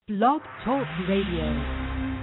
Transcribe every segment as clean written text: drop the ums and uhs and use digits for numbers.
Blog Talk Radio.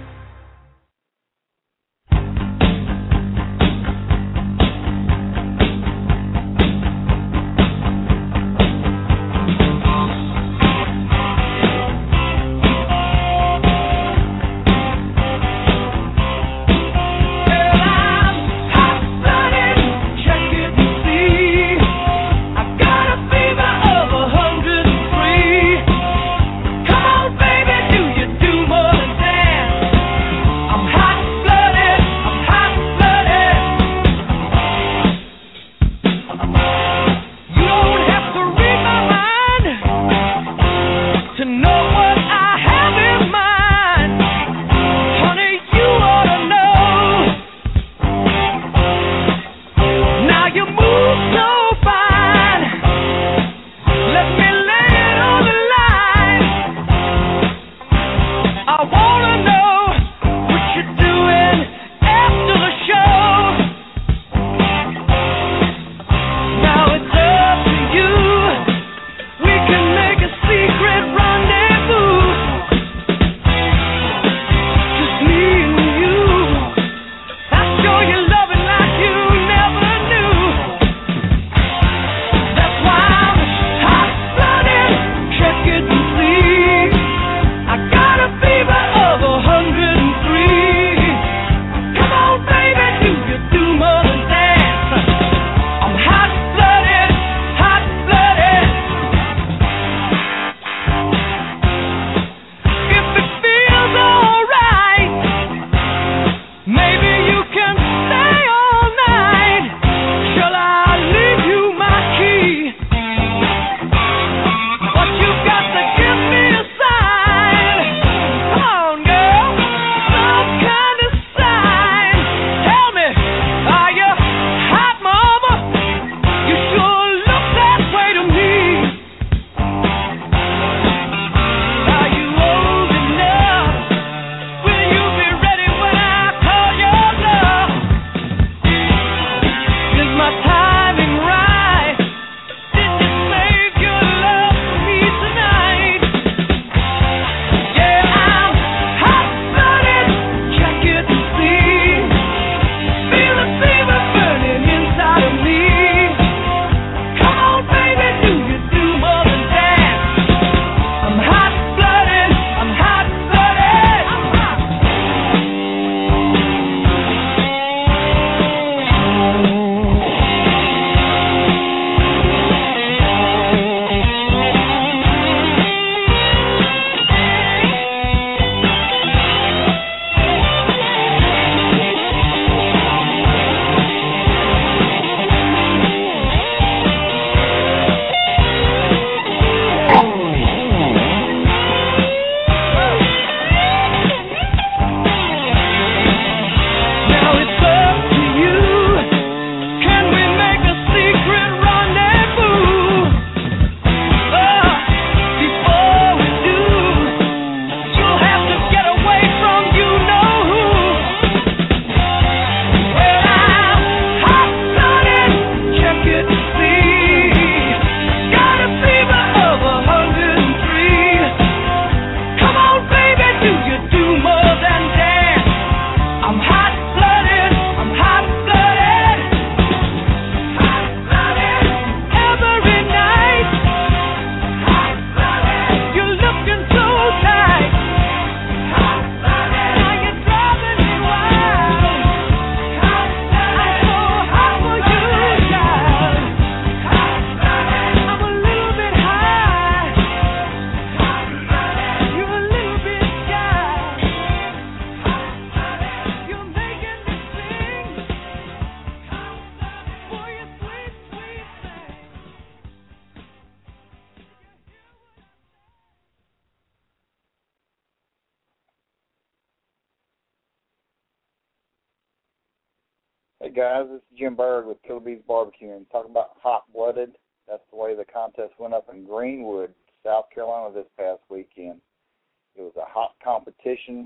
Hey guys, this is Jim Berg with Killer Bees Barbecue, and talking about hot-blooded. That's the way the contest went up in Greenwood, South Carolina this past weekend. It was a hot competition.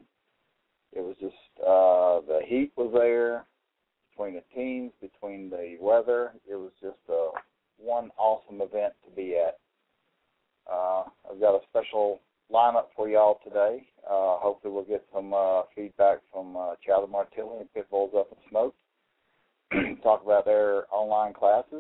It was just, the heat was there between the teams, between the weather. It was just one awesome event to be at. I've got a special lineup for y'all today. Hopefully we'll get some feedback from Charlie Martilli and Pitbulls Up in Smoke. Talk about their online classes.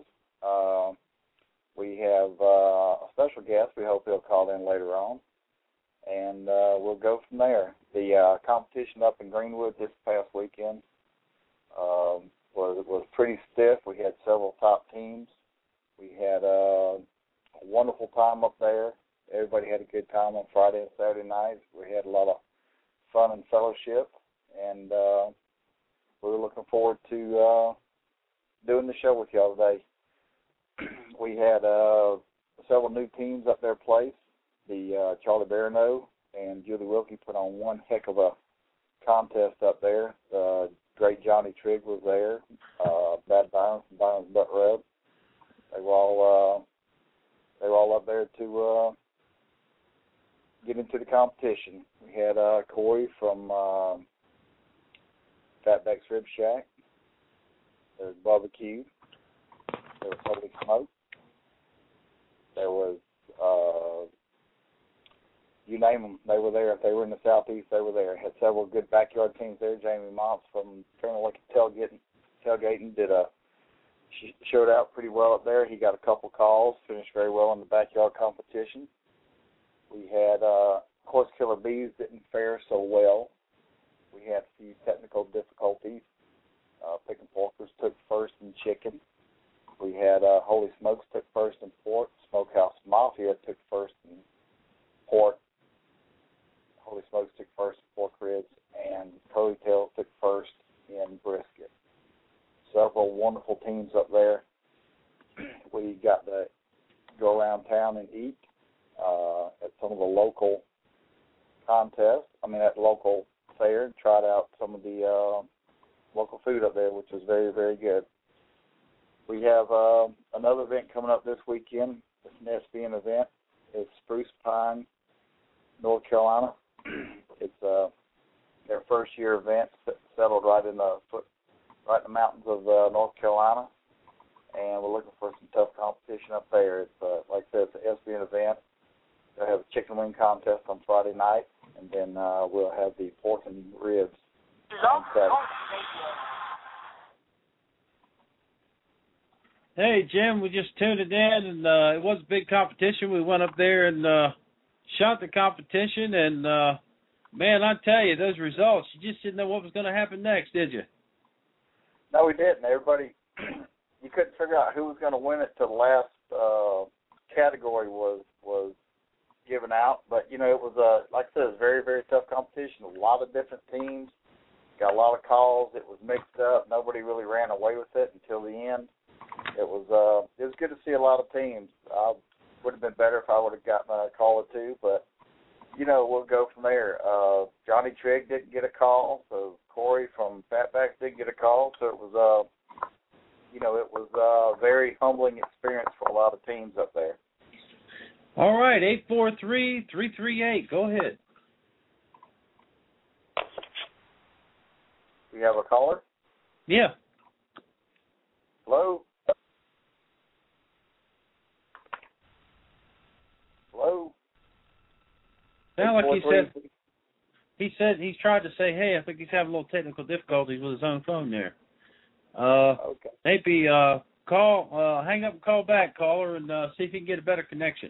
We have a special guest. We hope he'll call in later on. And we'll go from there. The competition up in Greenwood this past weekend was pretty stiff. We had several top teams. We had a wonderful time up there. Everybody had a good time on Friday and Saturday nights. We had a lot of fun and fellowship, and we were looking forward to doing the show with y'all today. We had several new teams up there placed. The Charlie Barano and Julie Wilkie put on one heck of a contest up there. The great Johnny Trigg was there. Bad Byron from Byron's Butt Rub. They were all up there to get into the competition. We had Corey from Fatback's Rib Shack. There was Barbecue. There was Holy Smoke. There was you name them, they were there. If they were in the Southeast, they were there. Had several good backyard teams there. Jamie Montz from Turner Lake Tailgating showed out pretty well up there. He got a couple calls, finished very well in the backyard competition. We had, of course, Killer Bees didn't fare so well. We had a few technical difficulties. Pick and Porkers took first in chicken. We had Holy Smokes took first in pork. Smokehouse Mafia took first in pork. Holy Smokes took first in pork ribs, and Curly Tails took first in brisket. Several wonderful teams up there. We got to go around town and eat at some of the local contests. At the local fair, and tried out some of the local food up there, which was very, very good. We have another event coming up this weekend. It's an SBN event. It's Spruce Pine, North Carolina. It's their first year event, settled right in the mountains of North Carolina, and we're looking for some tough competition up there. It's like I said, it's an SBN event. They'll have a chicken wing contest on Friday night, and then we'll have the pork and ribs on Saturday. Hey, Jim, we just tuned it in, and it was a big competition. We went up there and shot the competition, and, man, I tell you, those results, you just didn't know what was going to happen next, did you? No, we didn't. Everybody, you couldn't figure out who was going to win it till the last category was given out. But, it was, like I said, it was a very, very tough competition. A lot of different teams. Got a lot of calls. It was mixed up. Nobody really ran away with it until the end. It was good to see a lot of teams. Would have been better if I would have gotten a call or two, but we'll go from there. Johnny Trigg didn't get a call, so Corey from Fatbacks didn't get a call. So it was a very humbling experience for a lot of teams up there. All right, 843-338. Go ahead. We have a caller? Yeah. Hello? Hello? Sound like he said he's tried to say, hey, I think he's having a little technical difficulties with his own phone there. Okay. Maybe hang up and call back, caller, and see if you can get a better connection.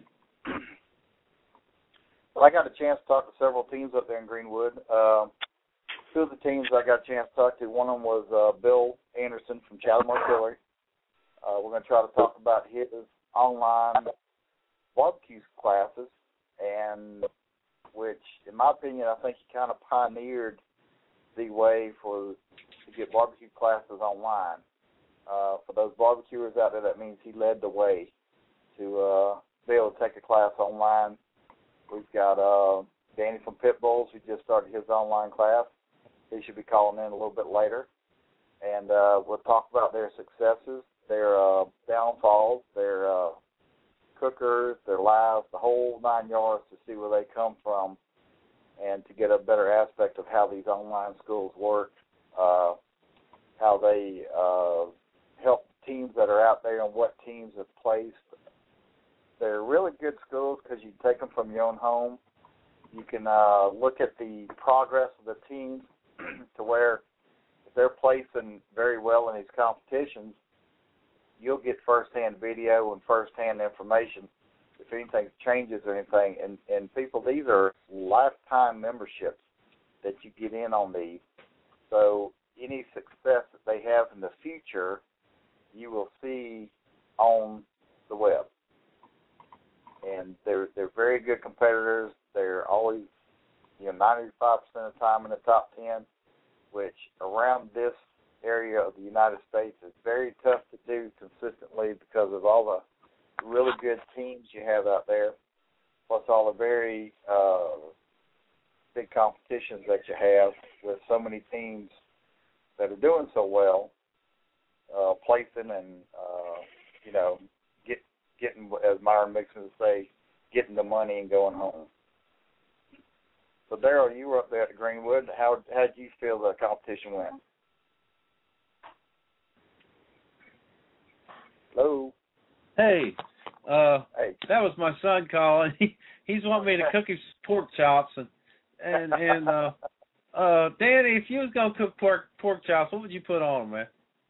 Well, I got a chance to talk to several teams up there in Greenwood. Two of the teams I got a chance to talk to, one of them was Bill Anderson from Chatham Artillery. We're going to try to talk about his online barbecue classes, and which, in my opinion, I think he kind of pioneered the way to get barbecue classes online. For those barbecuers out there, that means he led the way to be able to take a class online. We've got Danny from Pitbulls, who just started his online class. He should be calling in a little bit later. And we'll talk about their successes, their downfalls, their cookers, their lives, the whole 9 yards, to see where they come from and to get a better aspect of how these online schools work, how they help teams that are out there and what teams have placed. They're really good schools because you take them from your own home You can look at the progress of the teams to where if they're placing very well in these competitions, you'll get first-hand video and first-hand information if anything changes or anything. And people, these are lifetime memberships that you get in on these. So any success that they have in the future, you will see on the web. And they're very good competitors. They're always, 95% of the time in the top 10, which around this area of the United States is very tough to do consistently because of all the really good teams you have out there, plus all the very big competitions that you have with so many teams that are doing so well, placing and, getting, as Myron Mixon would say, getting the money and going home. So, Daryl, you were up there at Greenwood. How did you feel the competition went? Hello? Hey, Hey. that was my son calling. He's wanting me to cook his pork chops, and Danny, if you was gonna cook pork chops, what would you put on them, man?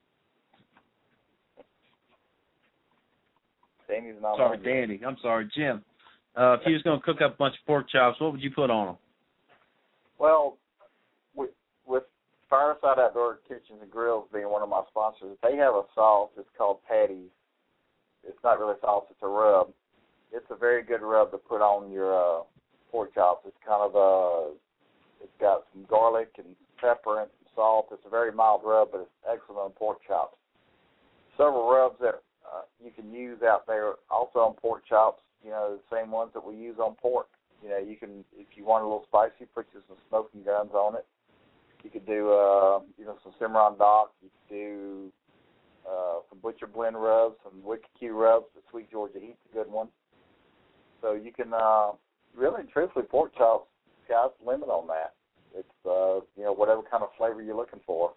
Danny's not Sorry, on Danny. I'm sorry, Jim. If you was gonna cook up a bunch of pork chops, what would you put on them? Well, with Fireside Outdoor Kitchens and Grills being one of my sponsors, they have a sauce. It's called Patty's. It's not really sauce. It's a rub. It's a very good rub to put on your pork chops. It's kind of it's got some garlic and pepper and some salt. It's a very mild rub, but it's excellent on pork chops. Several rubs that you can use out there also on pork chops, the same ones that we use on pork. You can, if you want a little spicy, put some smoking guns on it. You could do, some Cimarron Dock. You could do some Butcher Blend rubs, some Wicked Q rubs. The Sweet Georgia Heat's a good one. So you can really, truthfully, pork chops, sky's the limit on that. It's whatever kind of flavor you're looking for.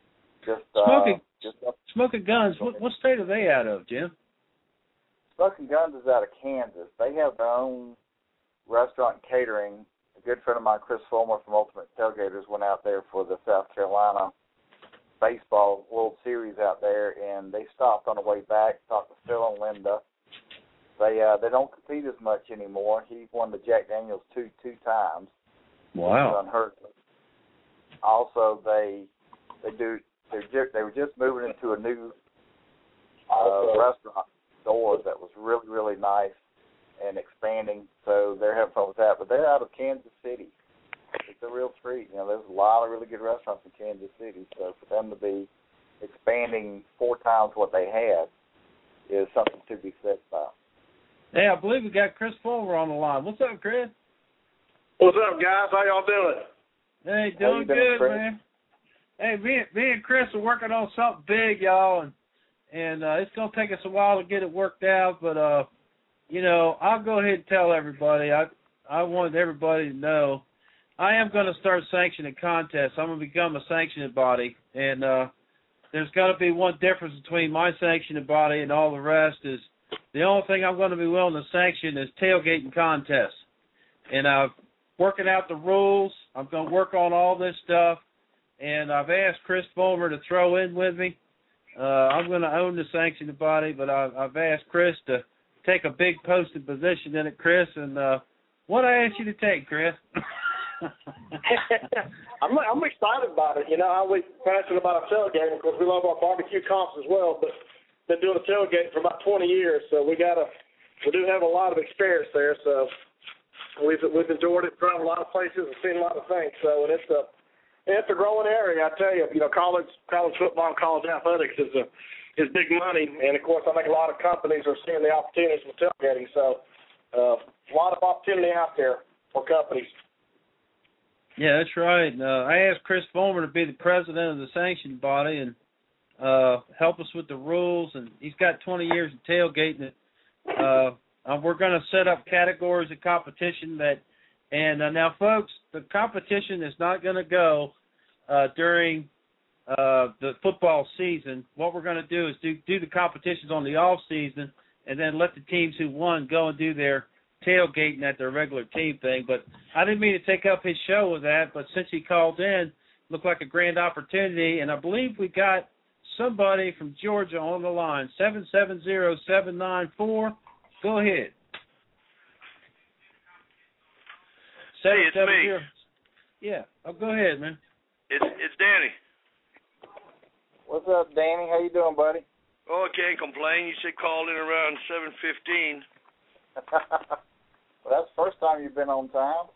Smoking Guns. What state are they out of, Jim? Smoking Guns is out of Kansas. They have their own restaurant and catering. A good friend of mine, Chris Fulmer from Ultimate Tailgaters, went out there for the South Carolina Baseball World Series out there, and they stopped on the way back, talked to Phil and Linda. They don't compete as much anymore. He won the Jack Daniels two times. Wow. Unheard of. Also, they were just moving into a new restaurant door that was really, really nice and expanding, so they're having fun with that. But they're out of Kansas City. It's a real treat. There's a lot of really good restaurants in Kansas City, so for them to be expanding 4 times what they had is something to be said about. Hey, I believe we got Chris Fulmer on the line. What's up, Chris? What's up, guys? How y'all doing? Hey, doing good, man. Hey, me and Chris are working on something big, y'all, and it's going to take us a while to get it worked out, but, I'll go ahead and tell everybody. I want everybody to know I am going to start sanctioning contests. I'm going to become a sanctioning body, and there's got to be one difference between my sanctioning body and all the rest is the only thing I'm going to be willing to sanction is tailgating contests. And I'm working out the rules. I'm going to work on all this stuff. And I've asked Chris Fulmer to throw in with me. I'm going to own the sanctioning body, but I've asked Chris to take a big posted position in it, Chris. And what I asked you to take, Chris? I'm excited about it. We're passionate about our tailgating because we love our barbecue comps as well, but been doing a tailgate for about 20 years, so we do have a lot of experience there. So we've enjoyed it, traveled a lot of places, and seen a lot of things. So it's a growing area, I tell you. College football and college athletics is big money, and of course, I think a lot of companies are seeing the opportunities with tailgating. So a lot of opportunity out there for companies. Yeah, that's right. I asked Chris Fulmer to be the president of the sanctioned body and help us with the rules, and he's got 20 years of tailgating. We're going to set up categories of competition now, folks, the competition is not going to go during the football season. What we're going to do is do the competitions on the off season, and then let the teams who won go and do their tailgating at their regular team thing. But I didn't mean to take up his show with that, but since he called in, looked like a grand opportunity, and I believe we got somebody from Georgia on the line, 770-794. Go ahead. Hey, it's me. Yeah. Oh, go ahead, man. It's Danny. What's up, Danny? How you doing, buddy? Oh, I can't complain. You said call in around 7:15. Well, that's the first time you've been on time.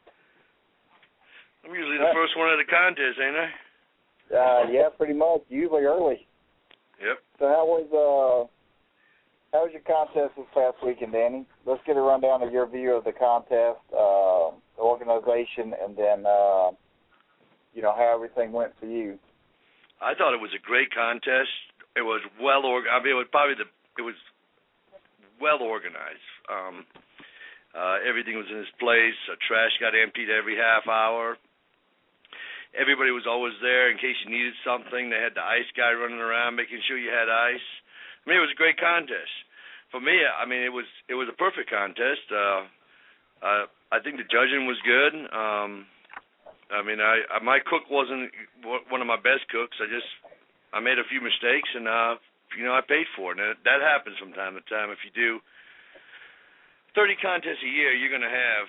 I'm usually the first one at the contest, ain't I? Yeah, pretty much. Usually early. Yep. So how was your contest this past weekend, Danny? Let's get a rundown of your view of the contest, the organization, and then how everything went for you. I thought it was a great contest. It was well organized. I mean, it was well organized. Everything was in its place. Trash got emptied every half hour. Everybody was always there in case you needed something. They had the ice guy running around making sure you had ice. I mean, it was a great contest. For me, I mean, it was a perfect contest. I think the judging was good. I mean, my cook wasn't one of my best cooks. I made a few mistakes, and I paid for it. And that happens from time to time. If you do 30 contests a year, you're going to have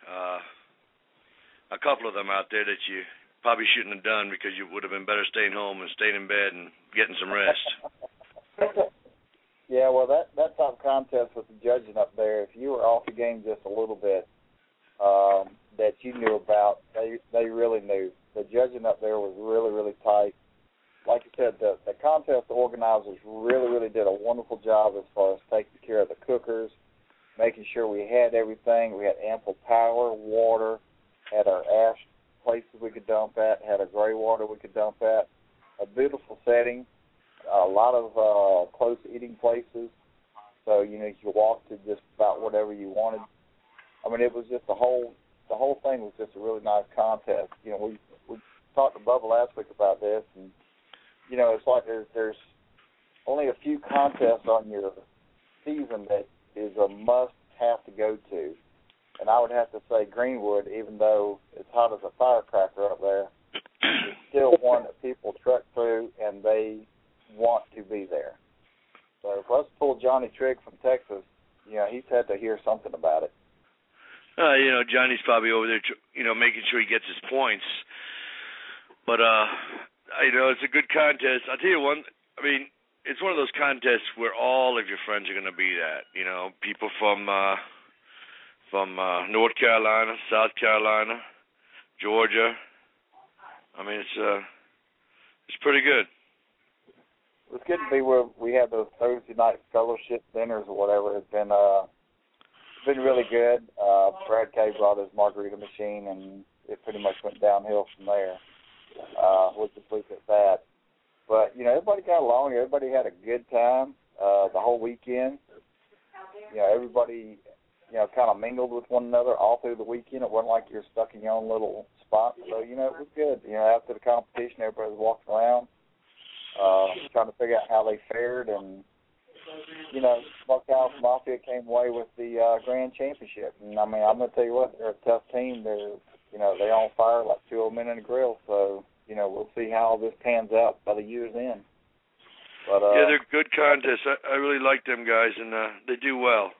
a couple of them out there that you probably shouldn't have done because you would have been better staying home and staying in bed and getting some rest. Yeah, well, that top contest with the judging up there, if you were off the game just a little bit that you knew about, they really knew. The judging up there was really, really tight. Like you said, the contest organizers really, really did a wonderful job as far as taking care of the cookers, making sure we had everything. We had ample power, water, had our ash places we could dump at, had a gray water we could dump at, a beautiful setting, a lot of close eating places. So, you could walk to just about whatever you wanted. I mean, it was just the whole thing was just a really nice contest. We talked to Bubba last week about this, and it's like there's only a few contests on your season that is a must-have to go to. And I would have to say Greenwood, even though it's hot as a firecracker up there, is still one that people trek through and they want to be there. So for us to pull Johnny Trigg from Texas, he's had to hear something about it. Johnny's probably over there, making sure he gets his points. But, it's a good contest. I'll tell you one, I mean, it's one of those contests where all of your friends are going to be at. People from North Carolina, South Carolina, Georgia. I mean, it's pretty good. It's good to be where we have those Thursday night fellowship dinners or whatever. It's been really good. Brad Kay brought his margarita machine, and it pretty much went downhill from there. We'll just leave it at that. But, everybody got along. Everybody had a good time the whole weekend. Everybody, kind of mingled with one another all through the weekend. It wasn't like you're stuck in your own little spot. So, it was good. After the competition, everybody was walking around trying to figure out how they fared. And, Smokehouse Mafia came away with the grand championship. And, I mean, I'm going to tell you what, they're a tough team. They're on fire like two old men in a grill. So, we'll see how this pans out by the year's end. But, yeah, they're good contests. I really like them guys, and they do well.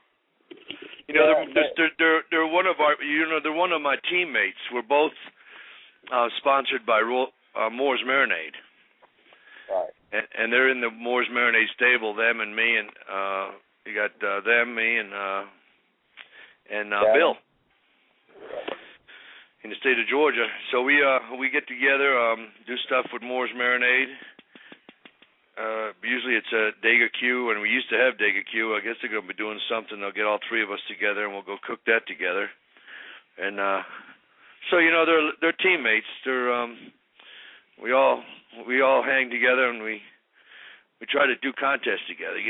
They're one of our. They're one of my teammates. We're both sponsored by Moore's Marinade. Right. And they're in the Moore's Marinade stable. Them and me, and you got them, me, and Bill in the state of Georgia. So we get together, do stuff with Moore's Marinade. Usually it's a Dega Q, and we used to have Dega Q. I guess they're going to be doing something. They'll get all three of us together, and we'll go cook that together. And so they're teammates. They're we all hang together, and we try to do contests together.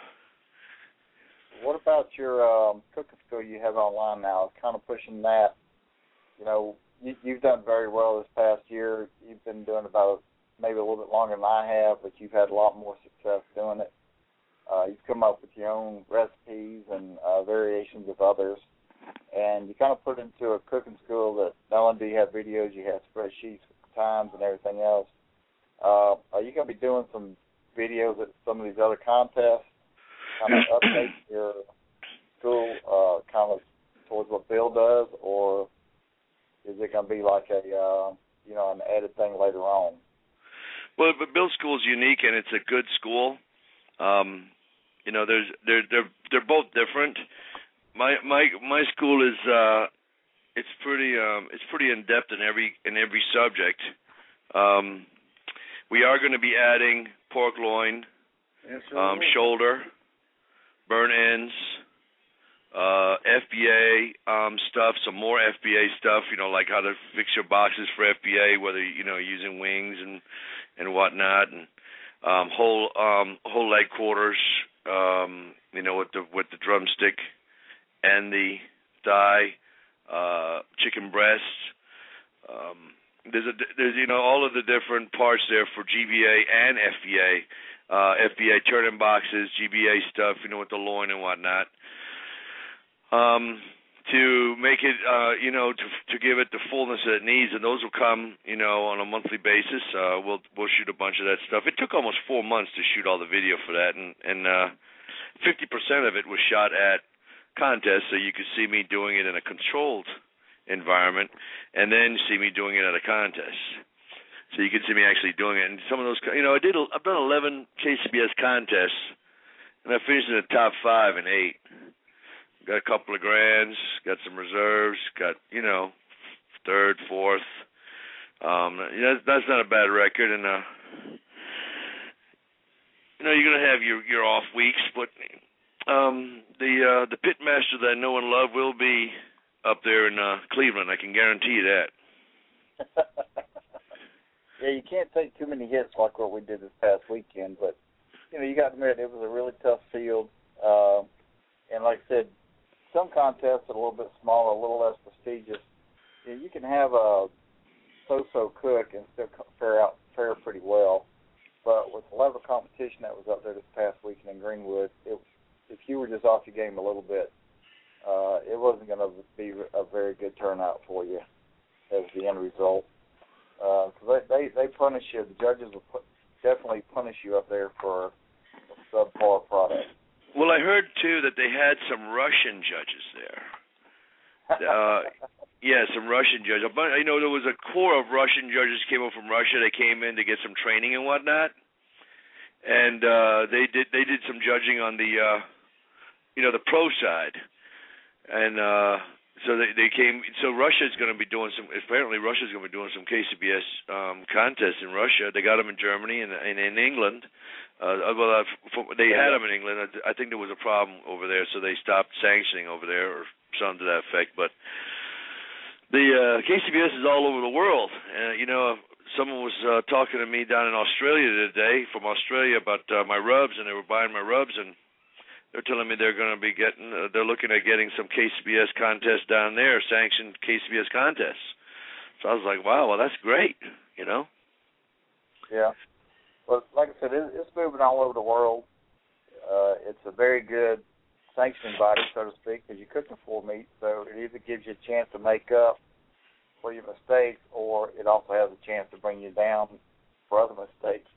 What about your cooking school you have online now? It's kind of pushing that. You've done very well this past year. You've been doing about maybe a little bit longer than I have, but you've had a lot more success doing it. You've come up with your own recipes and variations of others. and you kind of put it into a cooking school that not only do you have videos, you have spreadsheets with times and everything else. Are you going to be doing some videos at some of these other contests, kind of update your school kind of towards what Bill does, or is it going to be like a an added thing later on? Well, but Bill's school is unique, and it's a good school. They're both different. My school is it's pretty in depth in every subject. We are going to be adding pork loin, shoulder, burn ends, FBA stuff, some more FBA stuff. Like how to fix your boxes for FBA, whether using wings and whatnot, and whole leg quarters. With the drumstick and the thigh, chicken breasts. There's all of the different parts there for GBA and FBA. FBA turn-in boxes, GBA stuff, with the loin and whatnot. To make it, to give it the fullness that it needs, and those will come, on a monthly basis. We'll shoot a bunch of that stuff. It took almost 4 months to shoot all the video for that, and 50% of it was shot at contests, so you could see me doing it in a controlled environment, and then see me doing it at a contest. So you could see me actually doing it. And some of those, I've done 11 KCBS contests, and I finished in the top 5 and 8. Got a couple of grands, got some reserves, got, third, fourth. That's not a bad record, and you're gonna have your off weeks, but the pit master that I know and love will be up there in Cleveland. I can guarantee you that. Yeah, you can't take too many hits like what we did this past weekend, but you got to admit it was a really tough field, and like I said, some contests are a little bit smaller, a little less prestigious. You can have a so-so cook and still fare pretty well. But with the level of competition that was up there this past weekend in Greenwood, if you were just off your game a little bit, it wasn't going to be a very good turnout for you as the end result. Because they punish you. The judges will definitely punish you up there for a subpar product. Well, I heard, too, that they had some Russian judges there. Yeah, some Russian judges. There was a corps of Russian judges came over from Russia. They came in to get some training and whatnot. And they did some judging on the, the pro side. And so they came. So Russia's going to be doing some. Apparently, Russia's going to be doing some KCBS contests in Russia. They got them in Germany and in England. They had them in England. I think there was a problem over there, so they stopped sanctioning over there or something to that effect. But the KCBS is all over the world. Someone was talking to me down in Australia today from Australia about my rubs, and they were buying my rubs, and they're telling me they're going to be they're looking at getting some KCBS contests down there, sanctioned KCBS contests. So I was like, wow, well, that's great, Yeah. Well, like I said, it's moving all over the world. It's a very good sanctioning body, so to speak, because you're cooking for meat, so it either gives you a chance to make up for your mistakes, or it also has a chance to bring you down for other mistakes.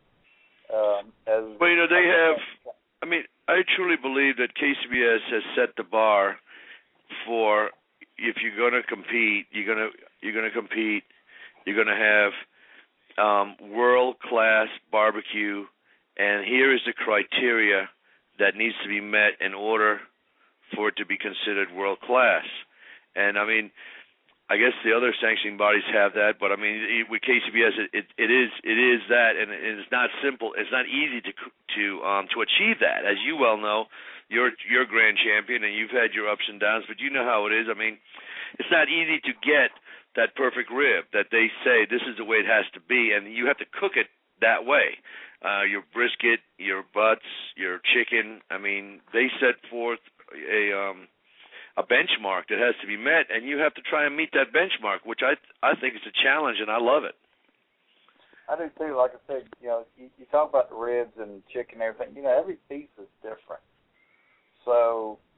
They have. I truly believe that KCBS has set the bar for if you're going to compete, you're going to compete. You're going to have world-class barbecue, and here is the criteria that needs to be met in order for it to be considered world-class. And, I guess the other sanctioning bodies have that, but, with KCBS, it is that, and it's not simple. It's not easy to achieve that. As you well know, you're grand champion, and you've had your ups and downs, but you know how it is. It's not easy to get that perfect rib that they say this is the way it has to be, and you have to cook it that way. Your brisket, your butts, your chicken, they set forth a benchmark that has to be met, and you have to try and meet that benchmark, which I think is a challenge, and I love it. I do too. Like I said, you talk about the ribs and chicken and everything. Every piece is different. So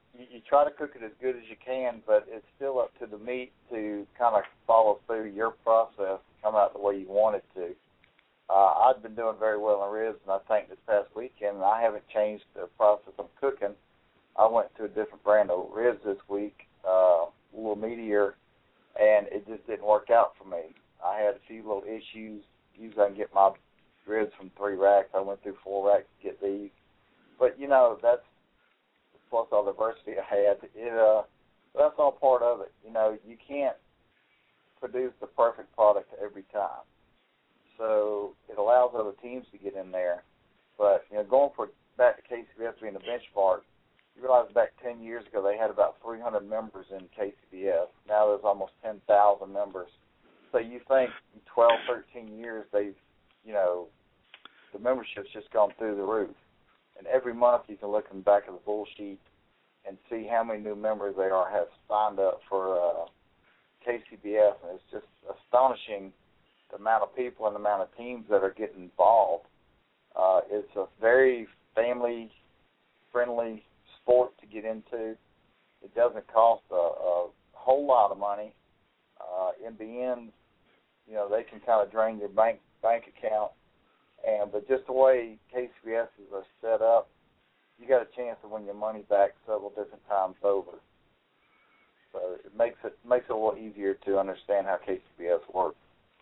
you try to cook it as good as you can, but it's still up to the meat to kind of follow through your process, come out the way you want it to. I've been doing very well in ribs, and I think this past weekend, I haven't changed the process of cooking. I went to a different brand of ribs this week, a little meatier, and it just didn't work out for me. I had a few little issues. Usually I can get my ribs from 3 racks. I went through 4 racks to get these. But, that's plus all the diversity I had. That's all part of it. You can't produce the perfect product every time. So it allows other teams to get in there. But, going back to KCBS being the benchmark, you realize back 10 years ago they had about 300 members in KCBS. Now there's almost 10,000 members. So you think in 12, 13 years they've, the membership's just gone through the roof. And every month you can look in the back of the bull sheet and see how many new members they have signed up for KCBS. And it's just astonishing the amount of people and the amount of teams that are getting involved. It's a very family-friendly sport to get into. It doesn't cost a whole lot of money. In the end, they can kind of drain your bank account. But just the way KCBSs are set up, you got a chance to win your money back several different times over. So it makes it a little easier to understand how KCBS works.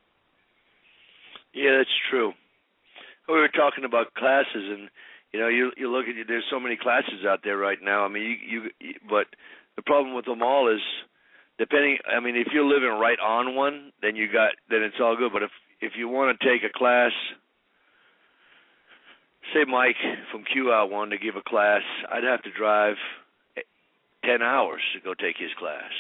Yeah, that's true. We were talking about classes, and you look at there's so many classes out there right now. I mean, but the problem with them all is if you're living right on one, then it's all good. But if you want to take a class, say Mike from QL wanted to give a class, I'd have to drive 10 hours to go take his class.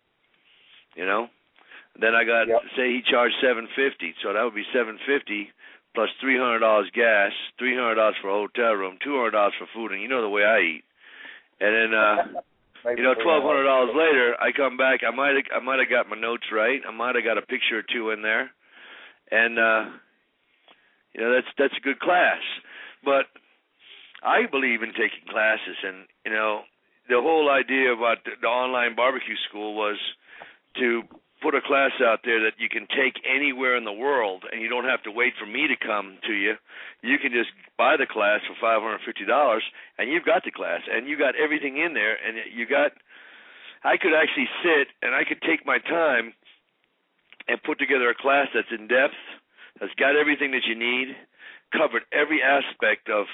Then I got say he charged $750, so that would be $750 plus $300 gas, $300 for a hotel room, $200 for food, and the way I eat. And then $1,200 later, I come back. I might have got my notes right. I might have got a picture or two in there, and that's a good class. But I believe in taking classes, and the whole idea about the online barbecue school was to put a class out there that you can take anywhere in the world, and you don't have to wait for me to come to you. You can just buy the class for $550, and you've got the class, and you got everything in there, and I could actually sit, and I could take my time and put together a class that's in depth, that's got everything that you need, covered every aspect of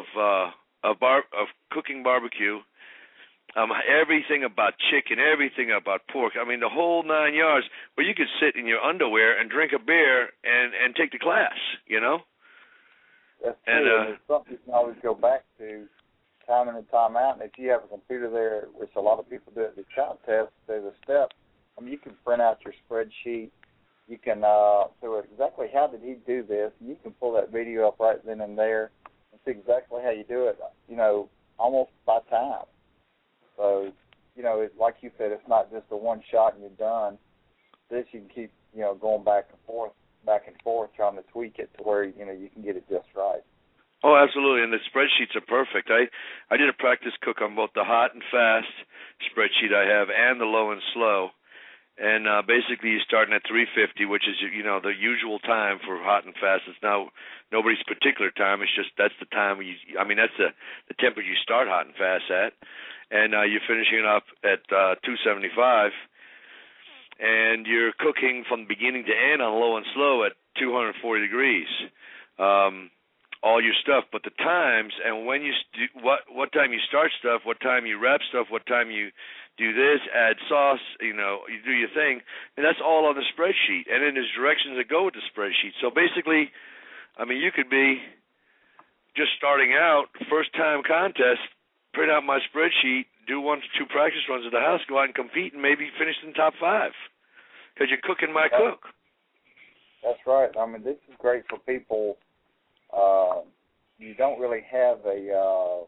cooking barbecue, everything about chicken, everything about pork. I mean, the whole 9 yards, where you could sit in your underwear and drink a beer and take the class, That's true. And it's something you can always go back to time in and time out. And if you have a computer there, which a lot of people do at the contest, there's a step. You can print out your spreadsheet. You can so exactly how did he do this? You can pull that video up right then and there and see exactly how you do it, almost by time. So, it's like you said, it's not just a one shot and you're done. This you can keep, going back and forth, trying to tweak it to where, you can get it just right. Oh, absolutely, and the spreadsheets are perfect. I did a practice cook on both the hot and fast spreadsheet I have and the low and slow. And basically you're starting at 350, which is, the usual time for hot and fast. It's now nobody's particular time. It's just that's the time that's the temperature you start hot and fast at. And you're finishing up at 275. And you're cooking from beginning to end on low and slow at 240 degrees. All your stuff, but the times and when you what time you start stuff, what time you wrap stuff, what time you do this, add sauce, you do your thing, and that's all on the spreadsheet. And then there's directions that go with the spreadsheet. So basically, you could be just starting out, first time contest, print out my spreadsheet, do 1 to 2 practice runs at the house, go out and compete, and maybe finish in top 5 because you're cooking my cook. That's right. This is great for people. You don't really have a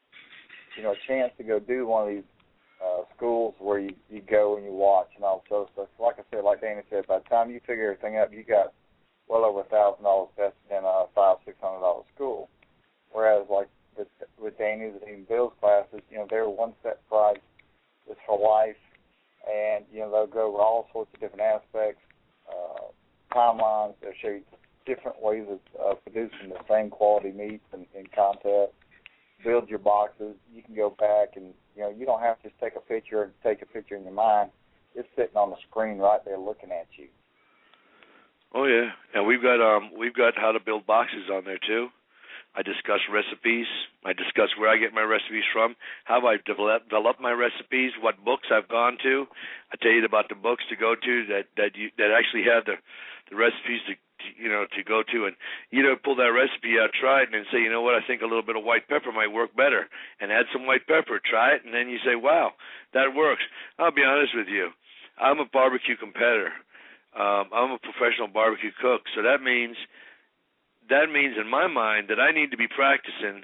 chance to go do one of these schools where you go and you watch and all sorts of stuff. Like I said, like Danny said, by the time you figure everything out, you got well over $1,000 invested in a $500-600 school. Whereas like with Danny's and even Bill's classes, they're one set price. It's for life, and they'll go over all sorts of different aspects, timelines. They'll show you different ways of producing the same quality meats in contests. Build your boxes. You can go back and you don't have to just take a picture in your mind. It's sitting on the screen right there looking at you. Oh yeah, and we've got how to build boxes on there too. I discuss recipes. I discuss where I get my recipes from, how I develop my recipes, what books I've gone to. I tell you about the books to go to that actually have the recipes to go to, and pull that recipe out, try it, and then say, you know what, I think a little bit of white pepper might work better, and add some white pepper, try it, and then you say, wow, that works. I'll be honest with you, I'm a barbecue competitor. I'm a professional barbecue cook, so that means in my mind that I need to be practicing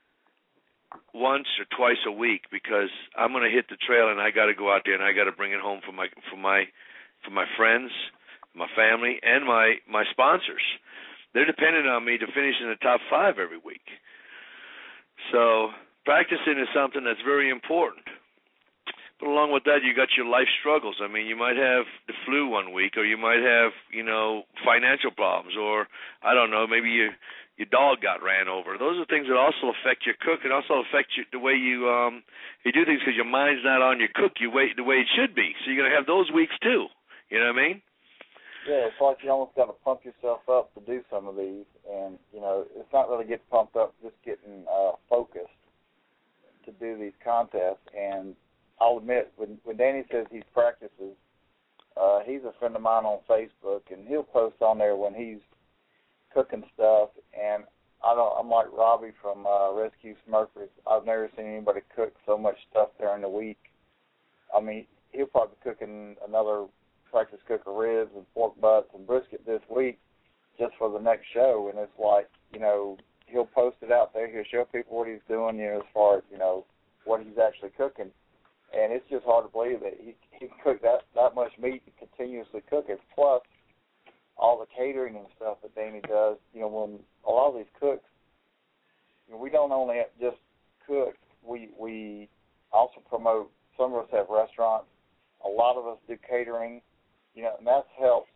once or twice a week, because I'm going to hit the trail and I got to go out there and I got to bring it home for my friends, my family, and my sponsors. They're dependent on me to finish in the top 5 every week. So practicing is something that's very important. But along with that, you got your life struggles. I mean, you might have the flu one week, or you might have, financial problems, or I don't know, maybe your dog got ran over. Those are things that also affect your cook and also affect the way you do things, because your mind's not on your cook the way it should be. So you're going to have those weeks too. You know what I mean? Yeah, it's like you almost got to pump yourself up to do some of these, and it's not really getting pumped up, just getting focused to do these contests. And I'll admit, when Danny says he practices, he's a friend of mine on Facebook, and he'll post on there when he's cooking stuff. And I'm like Robbie from Rescue Smokers. I've never seen anybody cook so much stuff during the week. I mean, he'll probably be cooking another practice cook of ribs and pork butts and brisket this week just for the next show. And it's like, he'll post it out there. He'll show people what he's doing, as far as, what he's actually cooking. And it's just hard to believe that he can cook that much meat and continuously cook it. Plus, all the catering and stuff that Danny does, when a lot of these cooks, we don't only just cook, we also promote. Some of us have restaurants. A lot of us do catering, and that helps,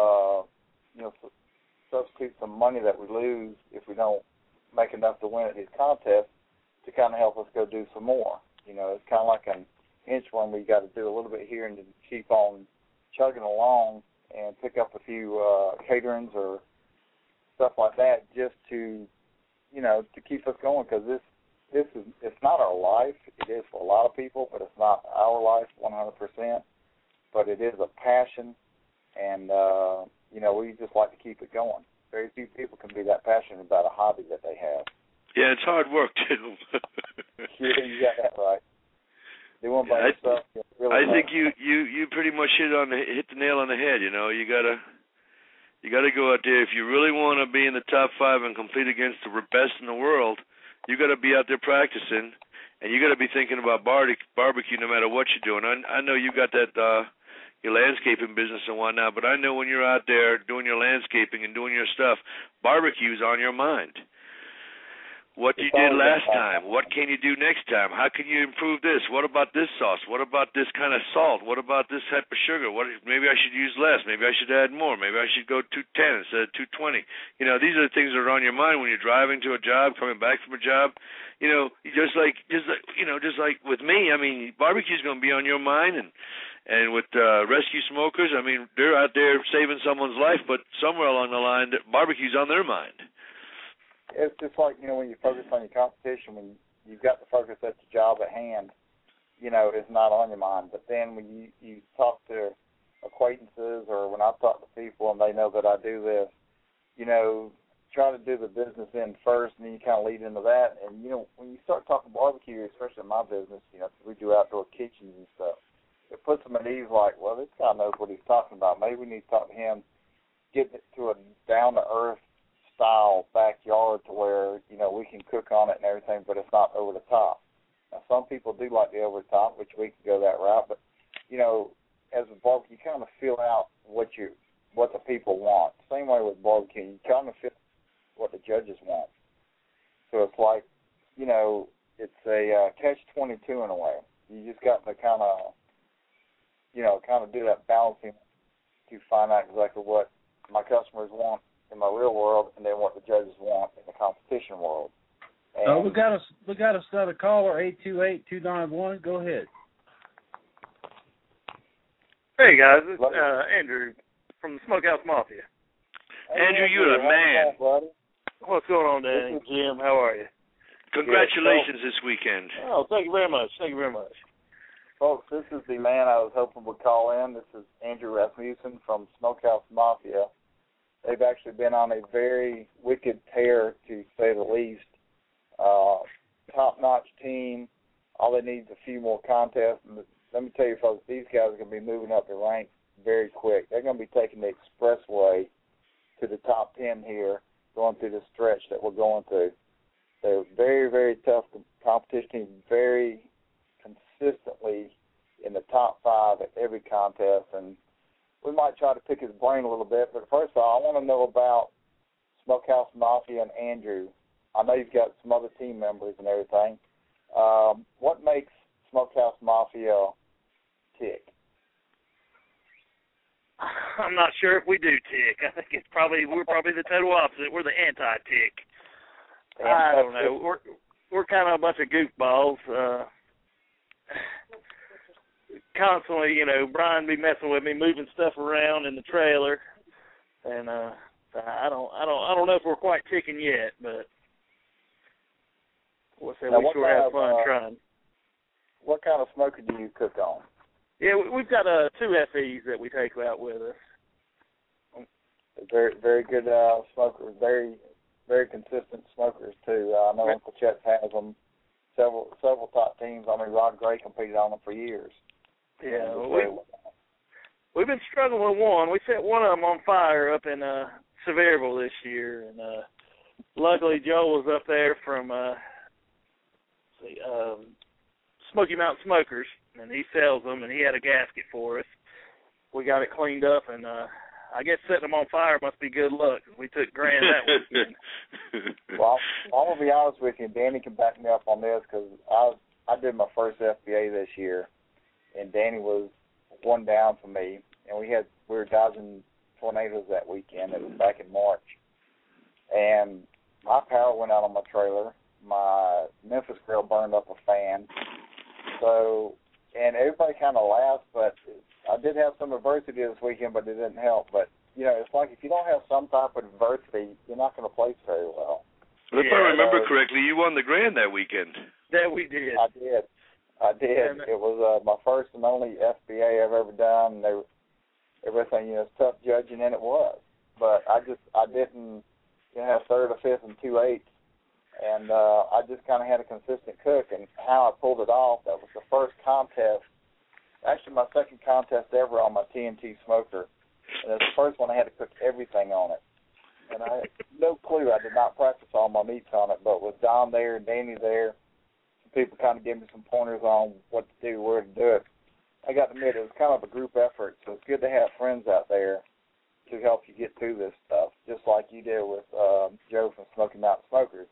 substitute some money that we lose if we don't make enough to win at these contests, to kind of help us go do some more. It's kind of like an inchworm. We got to do a little bit here and to keep on chugging along and pick up a few caterings or stuff like that, just to to keep us going, because it's not our life. It is for a lot of people, but it's not our life 100%. But it is a passion, and we just like to keep it going. Very few people can be that passionate about a hobby that they have. Yeah, it's hard work too. Yeah, you got that right. Doing by yourself, really I think you pretty much hit the nail on the head. You gotta go out there if you really want to be in the top 5 and compete against the best in the world. You got to be out there practicing, and you got to be thinking about barbecue no matter what you're doing. I know you got that your landscaping business and whatnot, but I know when you're out there doing your landscaping and doing your stuff, barbecue's on your mind. What you did last time, what can you do next time? How can you improve this? What about this sauce? What about this kind of salt? What about this type of sugar? Maybe I should use less. Maybe I should add more. Maybe I should go 210 instead of 220. These are the things that are on your mind when you're driving to a job, coming back from a job. Just like with me, I mean, barbecue's going to be on your mind, and with Rescue Smokers, I mean, they're out there saving someone's life, but somewhere along the line, barbecue's on their mind. It's just like, when you focus on your competition, when you've got to focus at the job at hand, it's not on your mind. But then when you talk to acquaintances, or when I talk to people and they know that I do this, try to do the business end first, and then you kind of lead into that. And, when you start talking barbecue, especially in my business, we do outdoor kitchens and stuff, it puts them at ease, like, well, this guy knows what he's talking about. Maybe we need to talk to him, get it to a down-to-earth style backyard to where, we can cook on it and everything, but it's not over the top. Now, some people do like the over the top, which we can go that route, but, as a barbecue, you kind of feel out what the people want. Same way with barbecue, you kind of feel what the judges want. So it's like it's a catch-22 in a way. You just got to kind of do that balancing to find out exactly what my customers want in my real world and then what the judges want in the competition world. And we got us another caller, 828-291. Go ahead. Hey guys, it's Andrew from the Smokehouse Mafia. Andrew, you're the man. Buddy? What's going on, Danny? Jim, how are you? Congratulations this weekend. Oh, thank you very much. Thank you very much. Folks, this is the man I was hoping would call in. This is Andrew Rasmussen from Smokehouse Mafia. They've actually been on a very wicked tear, to say the least. Top-notch team. All they need is a few more contests. And let me tell you, folks, these guys are going to be moving up the ranks very quick. They're going to be taking the expressway to the top 10 here, going through the stretch that we're going through. They're very, very tough competition team, very consistently in the top 5 at every contest. And we might try to pick his brain a little bit, but first of all, I want to know about Smokehouse Mafia and Andrew. I know you've got some other team members and everything. What makes Smokehouse Mafia tick? I'm not sure if we do tick. I think we're probably the total opposite. We're the anti-tick. I don't know. We're kind of a bunch of goofballs. Constantly, Brian be messing with me, moving stuff around in the trailer, and I don't know if we're quite ticking yet, but we sure have fun trying. What kind of smoker do you cook on? Yeah, we've got 2 FEs that we take out with us. Very, very good smokers. Very, very consistent smokers too. I know Uncle Chet has them. Several top teams. I mean, Rod Gray competed on them for years. Yeah, we've been struggling with one. We set one of them on fire up in Sevierville this year, and luckily Joe was up there from Smoky Mountain Smokers, and he sells them, and he had a gasket for us. We got it cleaned up, and I guess setting them on fire must be good luck. We took grand that weekend. Well, I'm going to be honest with you, and Danny can back me up on this, because I did my first FBA this year, and Danny was one down from me, and we were dodging tornadoes that weekend. It was back in March. And my power went out on my trailer. My Memphis grill burned up a fan. So, and everybody kind of laughed, but I did have some adversity this weekend, but it didn't help. But, it's like if you don't have some type of adversity, you're not going to place very well. But if I remember correctly, you won the grand that weekend. That we did. I did. It was my first and only FBA I've ever done. And everything, it's tough judging, and it was. But I didn't have third or fifth and 2/8. And I just kind of had a consistent cook, and how I pulled it off, that was the first contest, actually my second contest ever on my TNT smoker. And it was the first one I had to cook everything on it. And I had no clue. I did not practice all my meats on it, but with Don there and Danny there, people kind of gave me some pointers on what to do, where to do it. I got to admit, it was kind of a group effort, so it's good to have friends out there to help you get through this stuff, just like you did with Joe from Smoky Mountain Smokers.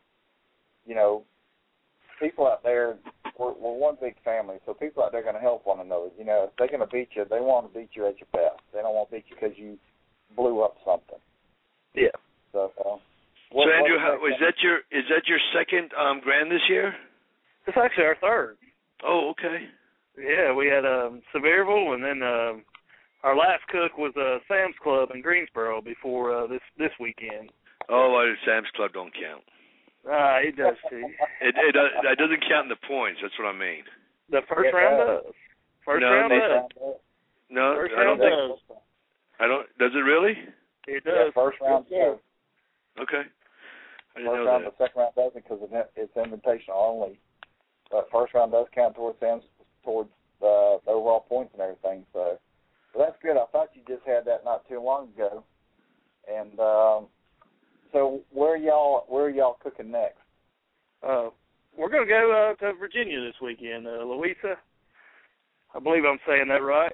People out there, we're one big family, so people out there are going to help one another. If they're going to beat you, they want to beat you at your best. They don't want to beat you because you blew up something. Yeah. So, Andrew, is that your second grand this year? It's actually our third. Oh, okay. Yeah, we had Sevierville, and then our last cook was Sam's Club in Greensboro before this weekend. Oh, Sam's Club don't count. It does too. It doesn't count in the points. That's what I mean. The first round does. First round does. No, first I don't round think. does. I don't. Does it really? It does. Yeah, first round does. Okay. I didn't First know round, that. the second round doesn't because it's invitational only. But first round does count towards the overall points and everything. So that's good. I thought you just had that not too long ago. And so where are y'all cooking next? We're going to go to Virginia this weekend. Louisa, I believe I'm saying that right.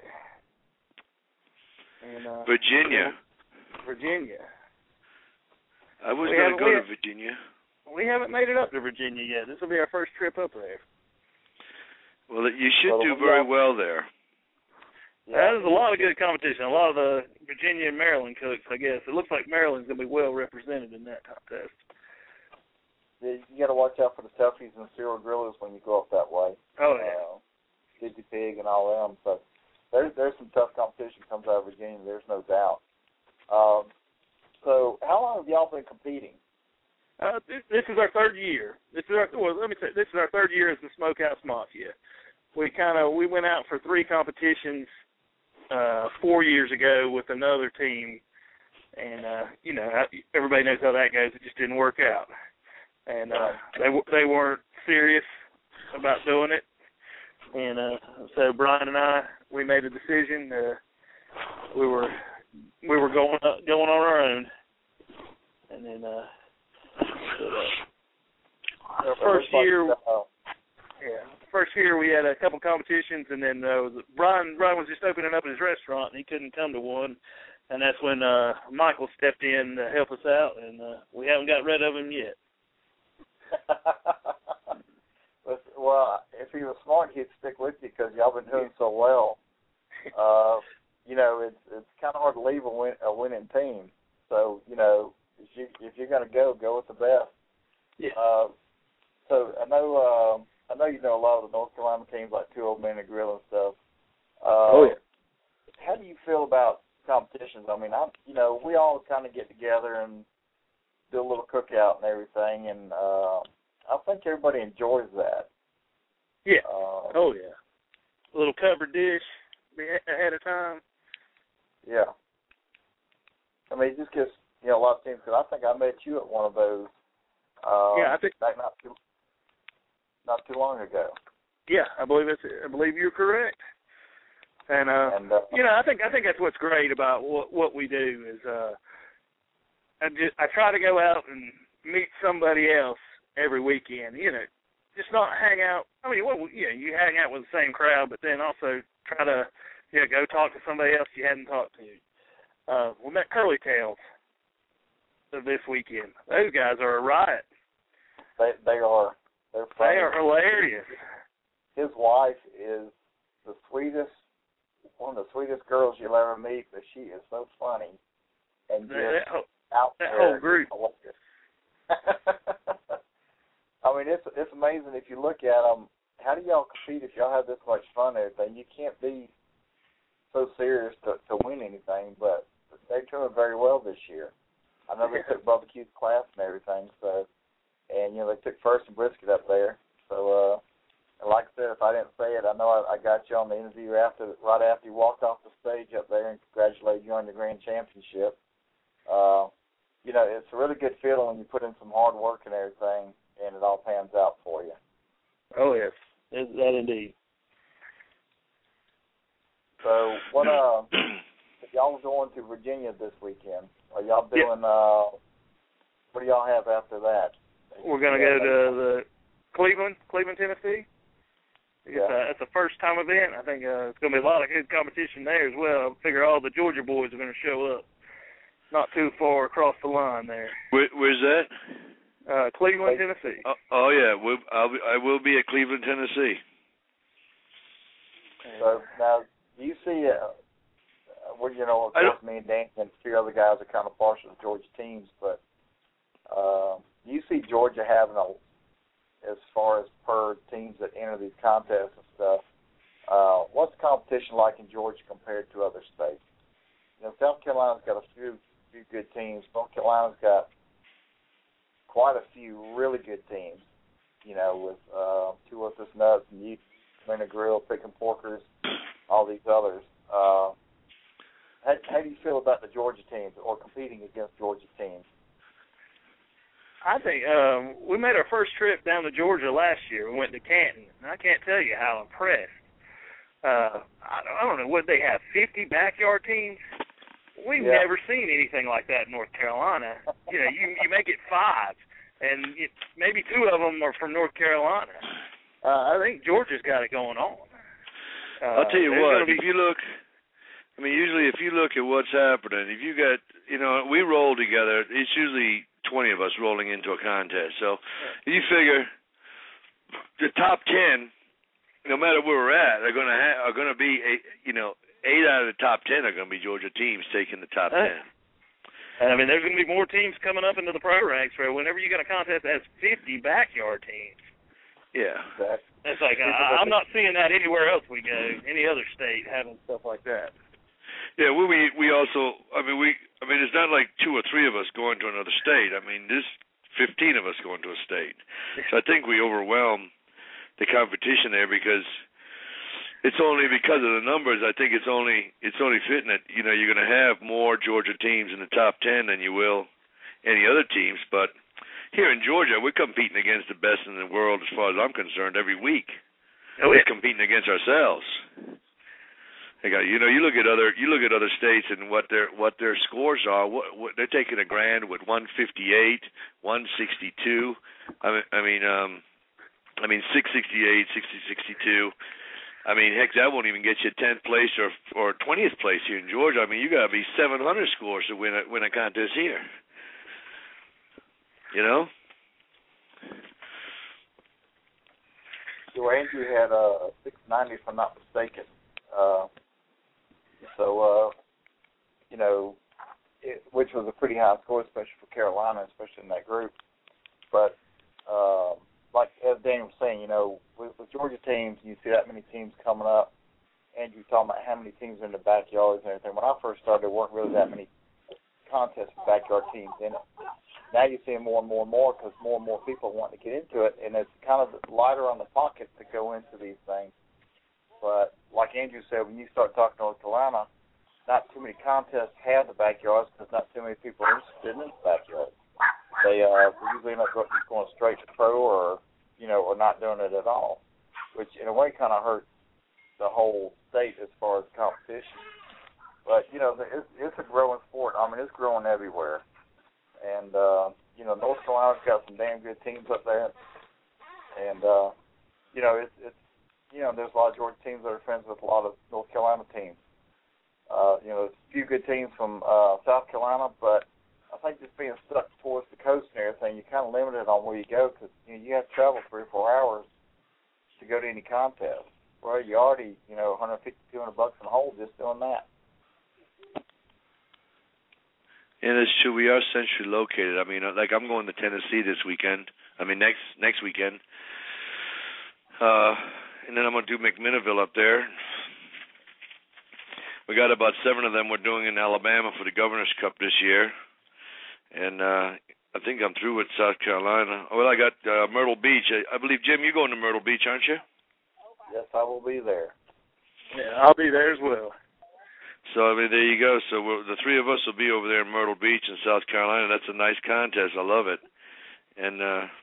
And, Virginia. Virginia. I was going to go to Virginia. we haven't made it up to Virginia yet. This will be our first trip up there. Well, you should do very well there. Yeah, there's a lot of good competition. A lot of the Virginia and Maryland cooks, I guess. It looks like Maryland's going to be well represented in that contest. You got to watch out for the Selfies and Cyril Grillers when you go up that way. Oh, yeah. Dizzy Pig and all them. So there's some tough competition comes out of Virginia. There's no doubt. So how long have y'all been competing? This is our third year. This is our third year as the Smokehouse Mafia. We went out for 3 competitions 4 years ago with another team, and everybody knows how that goes. It just didn't work out, and they weren't serious about doing it, and so Brian and I, we made a decision. We were going on our own, and then our first year. First year we had a couple competitions, and then Brian was just opening up his restaurant, and he couldn't come to one, and that's when Michael stepped in to help us out, and we haven't got rid of him yet. Well, if he was smart, he'd stick with you because y'all been doing so well. It's kind of hard to leave a winning team. So, if you're going to go with the best. Yeah. So I know you know a lot of the North Carolina teams like Two Old Men and Grill and stuff. Yeah. How do you feel about competitions? I mean, we all kind of get together and do a little cookout and everything, and I think everybody enjoys that. Yeah. Yeah. A little covered dish ahead of time. Yeah. I mean, it just gives a lot of teams. Because I think I met you at one of those. I think back not too long ago. Yeah, I believe you're correct. And I think that's what's great about what we do is I try to go out and meet somebody else every weekend. Just not hang out. I mean, you hang out with the same crowd, but then also try to go talk to somebody else you hadn't talked to. We met Curly Tails this weekend. Those guys are a riot. They are. They're funny. They are hilarious. His wife is one of the sweetest girls you'll ever meet, but she is so funny and just out there. That whole group. I mean, it's amazing if you look at them. How do y'all compete if y'all have this much fun and everything? You can't be so serious to win anything, but they're doing very well this year. I know they took Bubba Q's class and everything, and they took first in brisket up there. So, like I said, if I didn't say it, I know I got you on the interview right after you walked off the stage up there and congratulated you on the grand championship. It's a really good feeling when you put in some hard work and everything, and it all pans out for you. Oh yes, that indeed. So, what y'all going to Virginia this weekend? Are y'all doing? What do y'all have after that? We're going to go to the Cleveland, Tennessee. It's a first-time event. I think it's going to be a lot of good competition there as well. I figure all the Georgia boys are going to show up. Not too far across the line there. Where's that? Cleveland, Tennessee. Oh yeah, I will be at Cleveland, Tennessee. So now, do you see? Of course, me and Dan and a few other guys are kind of partial to Georgia teams, but do you see Georgia having as far as per teams that enter these contests and stuff? What's the competition like in Georgia compared to other states? South Carolina's got a few good teams. North Carolina's got quite a few really good teams, with Two Worthless Nuts and Yeet, Winter Grill, Pickin' Porkers, all these others. How do you feel about the Georgia teams or competing against Georgia teams? I think we made our first trip down to Georgia last year. We went to Canton, and I can't tell you how impressed. I don't know, what they have, 50 backyard teams? We've never seen anything like that in North Carolina. You make it 5, and maybe 2 of them are from North Carolina. I think Georgia's got it going on. I'll tell you what, if you look, usually if you look at what's happening, if you got, we roll together, it's usually 20 of us rolling into a contest. So you figure the top 10, no matter where we're at, are going to be 8 out of the top 10 are going to be Georgia teams taking the top 10. I mean, there's going to be more teams coming up into the pro ranks. Where whenever you got a contest that has 50 backyard teams. Yeah. It's like I'm not seeing that anywhere else we go, any other state having stuff like that. Yeah, we also, it's not like 2 or 3 of us going to another state. I mean, there's 15 of us going to a state. So I think we overwhelm the competition there because it's only because of the numbers. I think it's only fitting that, you're going to have more Georgia teams in the top 10 than you will any other teams. But here in Georgia, we're competing against the best in the world as far as I'm concerned every week. Oh, yeah. We're competing against ourselves. You look at other states and what their scores are. What they're taking a grand with 158, 162. I mean 668, 60, 62. I mean, heck, that won't even get you 10th place or 20th place here in Georgia. I mean, you got to be 700 scores to win a contest here. You know? So Andrew had 690, if I'm not mistaken. Which was a pretty high score, especially for Carolina, especially in that group. But like as Daniel was saying, with Georgia teams, you see that many teams coming up. Andrew talking about how many teams are in the backyards and everything. When I first started, there weren't really that many contests with backyard teams in it. Now you're seeing more and more and more because more and more people want to get into it, and it's kind of lighter on the pocket to go into these things. But like Andrew said, when you start talking North Carolina, not too many contests have the backyards because not too many people are interested in the backyard. They usually end up just going straight to pro or not doing it at all, which in a way kind of hurts the whole state as far as competition. But, it's a growing sport. I mean, it's growing everywhere. And, North Carolina's got some damn good teams up there. And, there's a lot of Georgia teams that are friends with a lot of North Carolina teams. There's a few good teams from South Carolina, but I think just being stuck towards the coast and everything, you're kind of limited on where you go because you have to travel 3 or 4 hours to go to any contest. Well, you already, $150, $200 in a hole just doing that. And it's true, we are centrally located. I mean, like I'm going to Tennessee this weekend. I mean, next weekend. And then I'm going to do McMinnville up there. We got about 7 of them we're doing in Alabama for the Governor's Cup this year. And I think I'm through with South Carolina. Well, I got Myrtle Beach. I believe, Jim, you're going to Myrtle Beach, aren't you? Yes, I will be there. Yeah, I'll be there as well. So, I mean, there you go. So the 3 of us will be over there in Myrtle Beach in South Carolina. That's a nice contest. I love it. And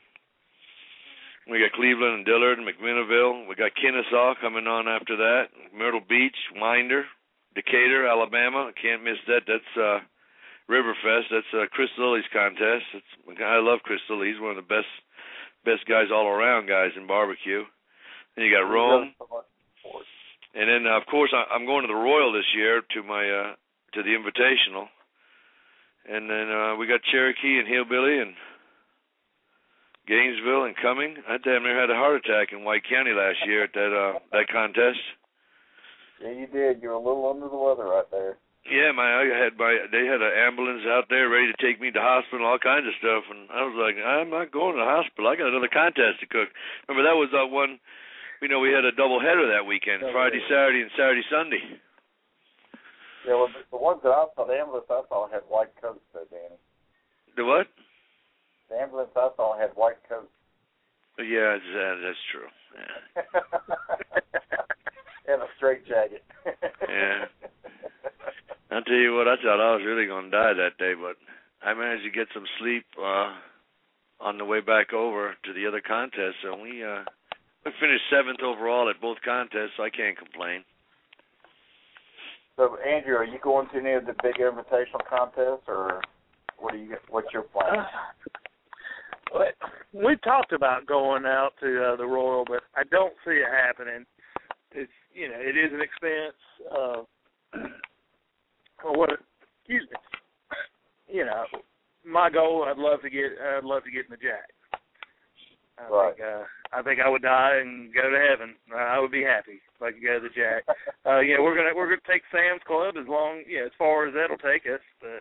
we got Cleveland and Dillard and McMinnville. We got Kennesaw coming on after that. Myrtle Beach, Winder, Decatur, Alabama. Can't miss that. That's Riverfest. That's Chris Lilly's contest. I love Chris Lilly. He's one of the best guys all around guys in barbecue. Then you got Rome. And then, of course, I'm going to the Royal this year to the Invitational. And then we got Cherokee and Hillbilly and Gainesville and Cumming. I damn near had a heart attack in White County last year at that contest. Yeah, you did. You were a little under the weather right there. Yeah, they had an ambulance out there ready to take me to the hospital, all kinds of stuff, and I was like, I'm not going to the hospital. I got another contest to cook. Remember, that was one. We had a double header that weekend, Friday, Saturday, and Saturday, Sunday. Yeah, well, the ones that I saw, the ambulance I saw had white coats, though, Danny. The what? The ambulance I saw had white coats. Yeah, that's true. Yeah. And a straight jacket. Yeah. I'll tell you what, I thought I was really going to die that day, but I managed to get some sleep on the way back over to the other contest, so we finished 7th overall at both contests, so I can't complain. So, Andrew, are you going to any of the big invitational contests, or what's your plan? We talked about going out to the Royal, but I don't see it happening. It's it is an expense. Excuse me. my goal. I'd love to get in the Jack. I think I would die and go to heaven. I would be happy if I could go to the Jack. We're gonna take Sam's Club as far as that'll take us. But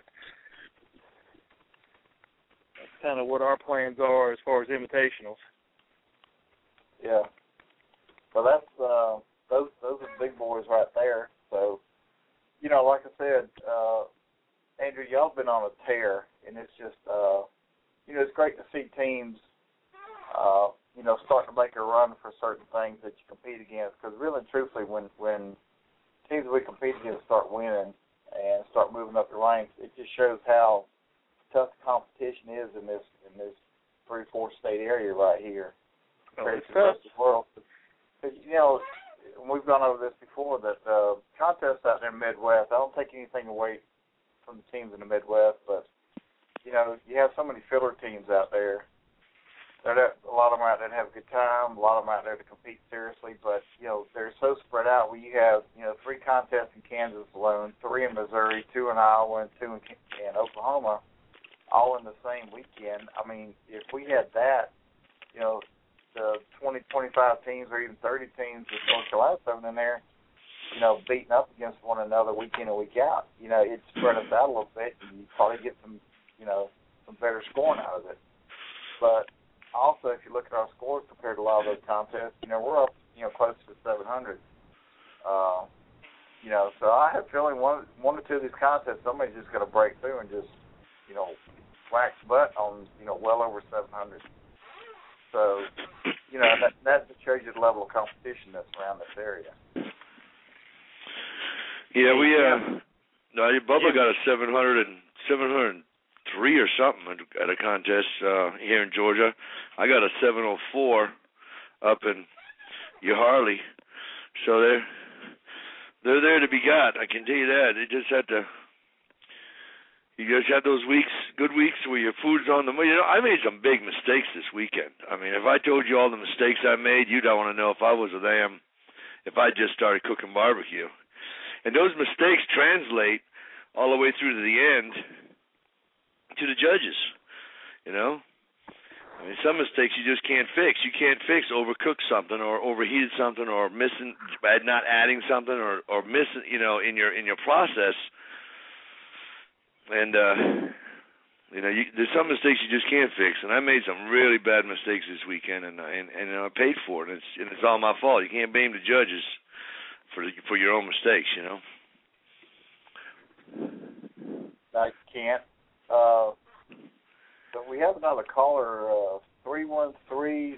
that's kind of what our plans are as far as invitationals. Yeah. Well, that's those are big boys right there. So, like I said, Andrew, y'all been on a tear, and it's just it's great to see teams. Starting to make a run for certain things that you compete against. Because really and truthfully, when teams we compete against start winning and start moving up the ranks, it just shows how tough the competition is in this 3-4 state area right here compared to the rest of the world. Because, we've gone over this before, that contests out there in the Midwest, I don't take anything away from the teams in the Midwest, but, you have so many filler teams out there. A lot of them are out there to have a good time. A lot of them are out there to compete seriously. But, they're so spread out where you have, 3 contests in Kansas alone, 3 in Missouri, 2 in Iowa, and 2 in Oklahoma, all in the same weekend. I mean, if we had that, the 20, 25 teams or even 30 teams with North Carolina thrown in there, beating up against one another week in and week out, it'd spread us out a little bit, and you'd probably get some better scoring out of it. But also, if you look at our scores compared to a lot of those contests, we're up, close to 700. So I have a feeling one or two of these contests, somebody's just going to break through and just, wax butt on, well over 700. So, that shows you the level of competition that's around this area. Yeah, Bubba got a 703 or something at a contest here in Georgia. I got a 704 up in Harley. So they're there to be got. I can tell you that. You just had those good weeks where your food's on the move. I made some big mistakes this weekend. I mean, if I told you all the mistakes I made, you'd want to know if I was with them, if I just started cooking barbecue. And those mistakes translate all the way through to the end to the judges, I mean, some mistakes you just can't fix. You can't fix overcook something or overheated something or not adding something or missing, in your process. And there's some mistakes you just can't fix. And I made some really bad mistakes this weekend, and I paid for it. And it's all my fault. You can't blame the judges for your own mistakes, No, you can't. But we have another caller, 313-600.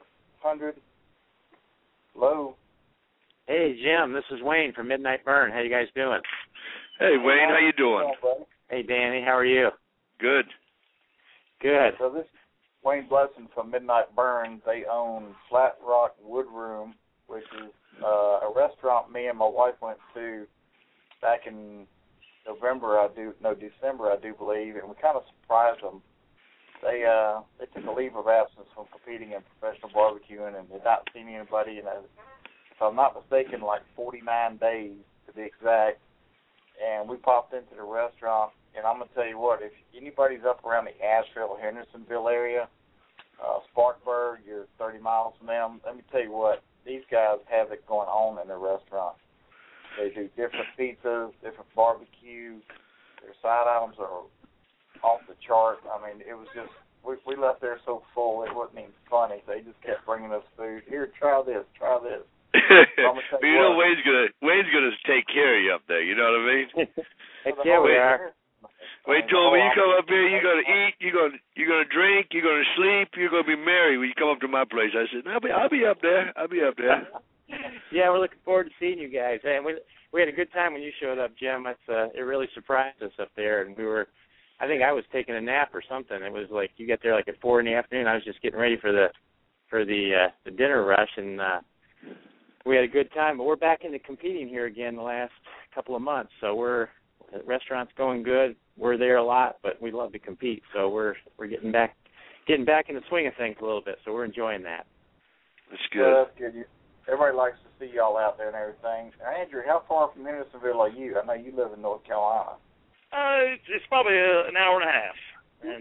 Hello. Hey, Jim. This is Wayne from Midnight Burn. How you guys doing? Hey, Wayne. How you doing? Hey, Danny. How are you? Good. Good. So this is Wayne Blessing from Midnight Burn. They own Flat Rock Wood Room, which is a restaurant me and my wife went to back in December, I do believe, and we kind of surprised them. They took a leave of absence from competing in professional barbecuing and had not seen anybody in, if I'm not mistaken, like 49 days to be exact. And we popped into the restaurant, and I'm going to tell you what, if anybody's up around the Asheville, Hendersonville area, Spartanburg, you're 30 miles from them, let me tell you what, these guys have it going on in their restaurant. They do different pizzas, different barbecue. Their side items are off the chart. I mean, it was just, we left there so full, it wasn't even funny. They just kept bringing us food. Here, try this, try this. But Wayne's gonna take care of you up there. You know what I mean? Yeah, we are. Wayne told me, you come up here, you're gonna eat, you're gonna drink, you're gonna sleep, you're gonna be merry when you come up to my place. I said, I'll be up there. Yeah, we're looking forward to seeing you guys. And we had a good time when you showed up, Jim. It really surprised us up there, and I think I was taking a nap or something. It was like you got there like at 4 in the afternoon. I was just getting ready for the dinner rush, and we had a good time. But we're back into competing here again the last couple of months. So the restaurant's going good. We're there a lot, but we love to compete. So we're getting back in the swing of things a little bit. So we're enjoying that. That's good. Well, that's good. Everybody likes to see y'all out there and everything. Andrew, how far from Hendersonville are you? I know you live in North Carolina. It's probably an hour and a half. And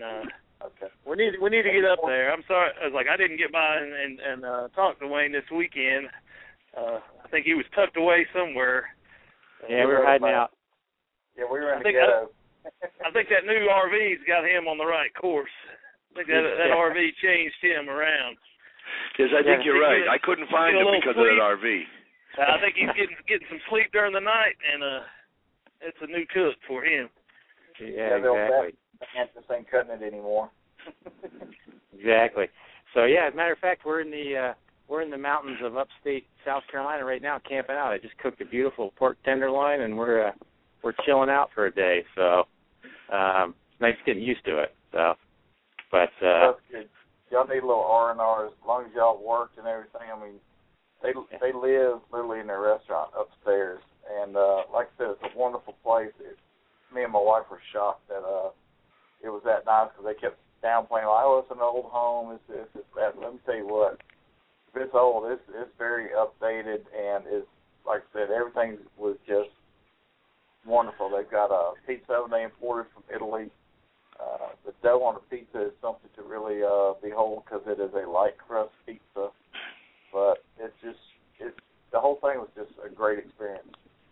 Okay. We need to get up there. I'm sorry. I was like, I didn't get by and talk to Wayne this weekend. I think he was tucked away somewhere. Yeah, we were hiding out. Yeah, we were in the ghetto. I think that new RV's got him on the right course. I think that RV changed him around. Yes, I think you're right. I couldn't find him because of that RV. I think he's getting some sleep during the night, and it's a new cook for him. Yeah, exactly. Just ain't cutting it anymore. Exactly. So yeah, as a matter of fact, we're in the mountains of upstate South Carolina right now, camping out. I just cooked a beautiful pork tenderloin, and we're chilling out for a day. So it's nice getting used to it. So, but that's good. Y'all need a little R&R as long as y'all worked and everything. I mean, they live literally in their restaurant upstairs, and like I said, it's a wonderful place. Me and my wife were shocked that it was that nice because they kept downplaying, like, oh, it's an old home, it's this, it's that. Let me tell you what, if it's old, it's very updated, and it's, like I said, everything was just wonderful. They've got a pizza oven they imported from Italy. The dough on the pizza is something to really behold because it is a light crust pizza, but the whole thing was just a great experience.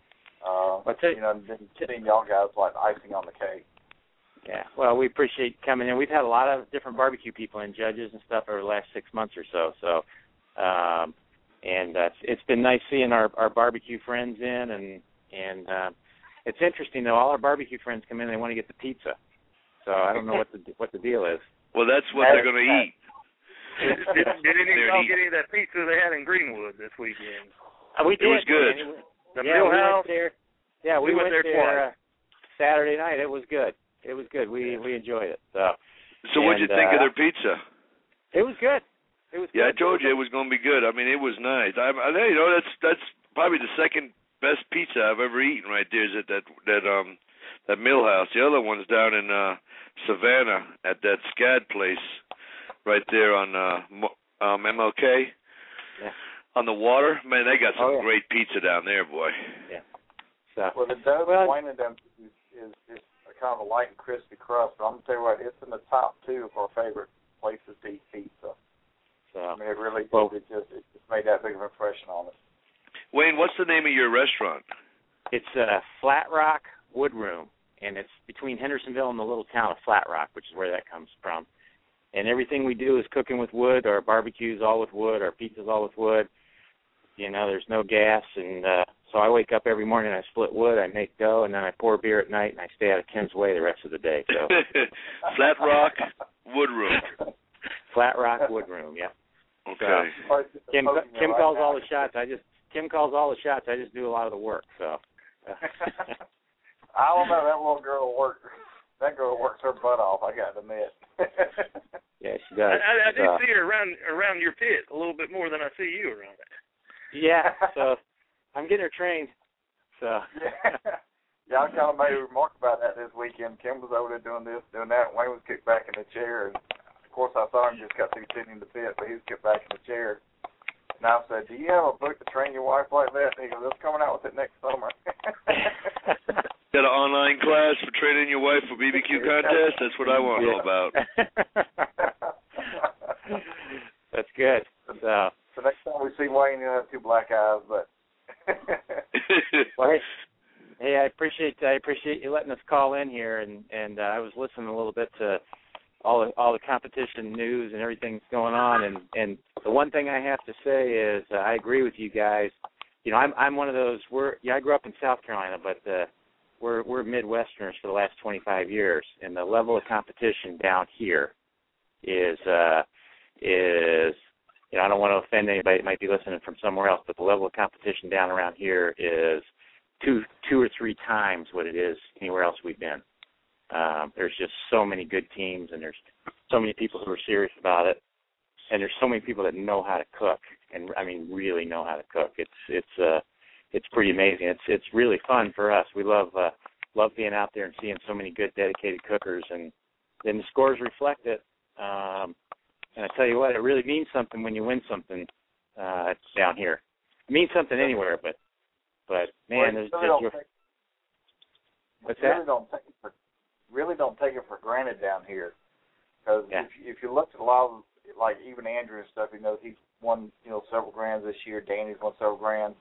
Seeing y'all guys like icing on the cake. Yeah, well, we appreciate coming in. We've had a lot of different barbecue people and judges and stuff over the last 6 months or so. So, it's been nice seeing our barbecue friends in, and it's interesting though. All our barbecue friends come in, they want to get the pizza. So I don't know what the deal is. Well, that's what they're going to eat. Did any of y'all get any of that pizza they had in Greenwood this weekend? We did. It was good. The Millhouse. Yeah, we went there twice. Saturday night. It was good. It was good. We enjoyed it. So what'd you think of their pizza? It was good. It was. Yeah, good. I told you it was going to be good. I mean, it was nice. That's probably the second best pizza I've ever eaten right there. Is at that Millhouse. The other one's down in Savannah at that SCAD place right there on MLK. Yeah. On the water. Man, they got some great pizza down there, boy. Yeah. So, well, the dough Wayne and them is kind of a light and crispy crust. But I'm gonna tell you what, it's in the top 2 of our favorite places to eat pizza. So, I mean, it just made that big of an impression on us. Wayne, what's the name of your restaurant? It's Flat Rock Wood Room, and it's between Hendersonville and the little town of Flat Rock, which is where that comes from. And everything we do is cooking with wood. Our barbecue's all with wood. Our pizza's all with wood. You know, there's no gas, and so I wake up every morning, I split wood, I make dough, and then I pour beer at night, and I stay out of Kim's way the rest of the day. So. Flat Rock Wood Room. Flat Rock Wood Room, yeah. Okay. So, Kim calls all the shots. Kim calls all the shots. I just do a lot of the work. So. I don't know. That little girl works. That girl works her butt off. I got to admit. Yeah, she does. I do see her around your pit a little bit more than I see you around it. Yeah, so I'm getting her trained. So. Yeah, I kind of made a remark about that this weekend. Kim was over there doing this, doing that. Wayne was kicked back in the chair, and of course I saw him just got through sitting in the pit, but he was kicked back in the chair. And I said, "Do you have a book to train your wife like that?" And he goes, "It's coming out with it next summer." Got an online class for training your wife for BBQ contest? That's what I want to know about. That's good. So next time we see Wayne, you'll have 2 black eyes, but. Well, hey, I appreciate you letting us call in here, and I was listening a little bit to all the competition news and everything that's going on, and the one thing I have to say is I agree with you guys. You know, I'm one of those. I grew up in South Carolina, but we're Midwesterners for the last 25 years, and the level of competition down here is you know, I don't want to offend anybody that might be listening from somewhere else, but the level of competition down around here is two or 3 times what it is anywhere else we've been. There's just so many good teams, and there's so many people who are serious about it, and there's so many people that know how to cook, and I mean really know how to cook. It's pretty amazing. It's really fun for us. We love being out there and seeing so many good dedicated cookers, and then the scores reflect it. And I tell you what, it really means something when you win something down here. It means something anywhere, but man, there's just what's that? Really don't take it for granted down here. Because if you look at a lot of, like even Andrew and stuff, he knows he's won, several grands this year. Danny's won several grands.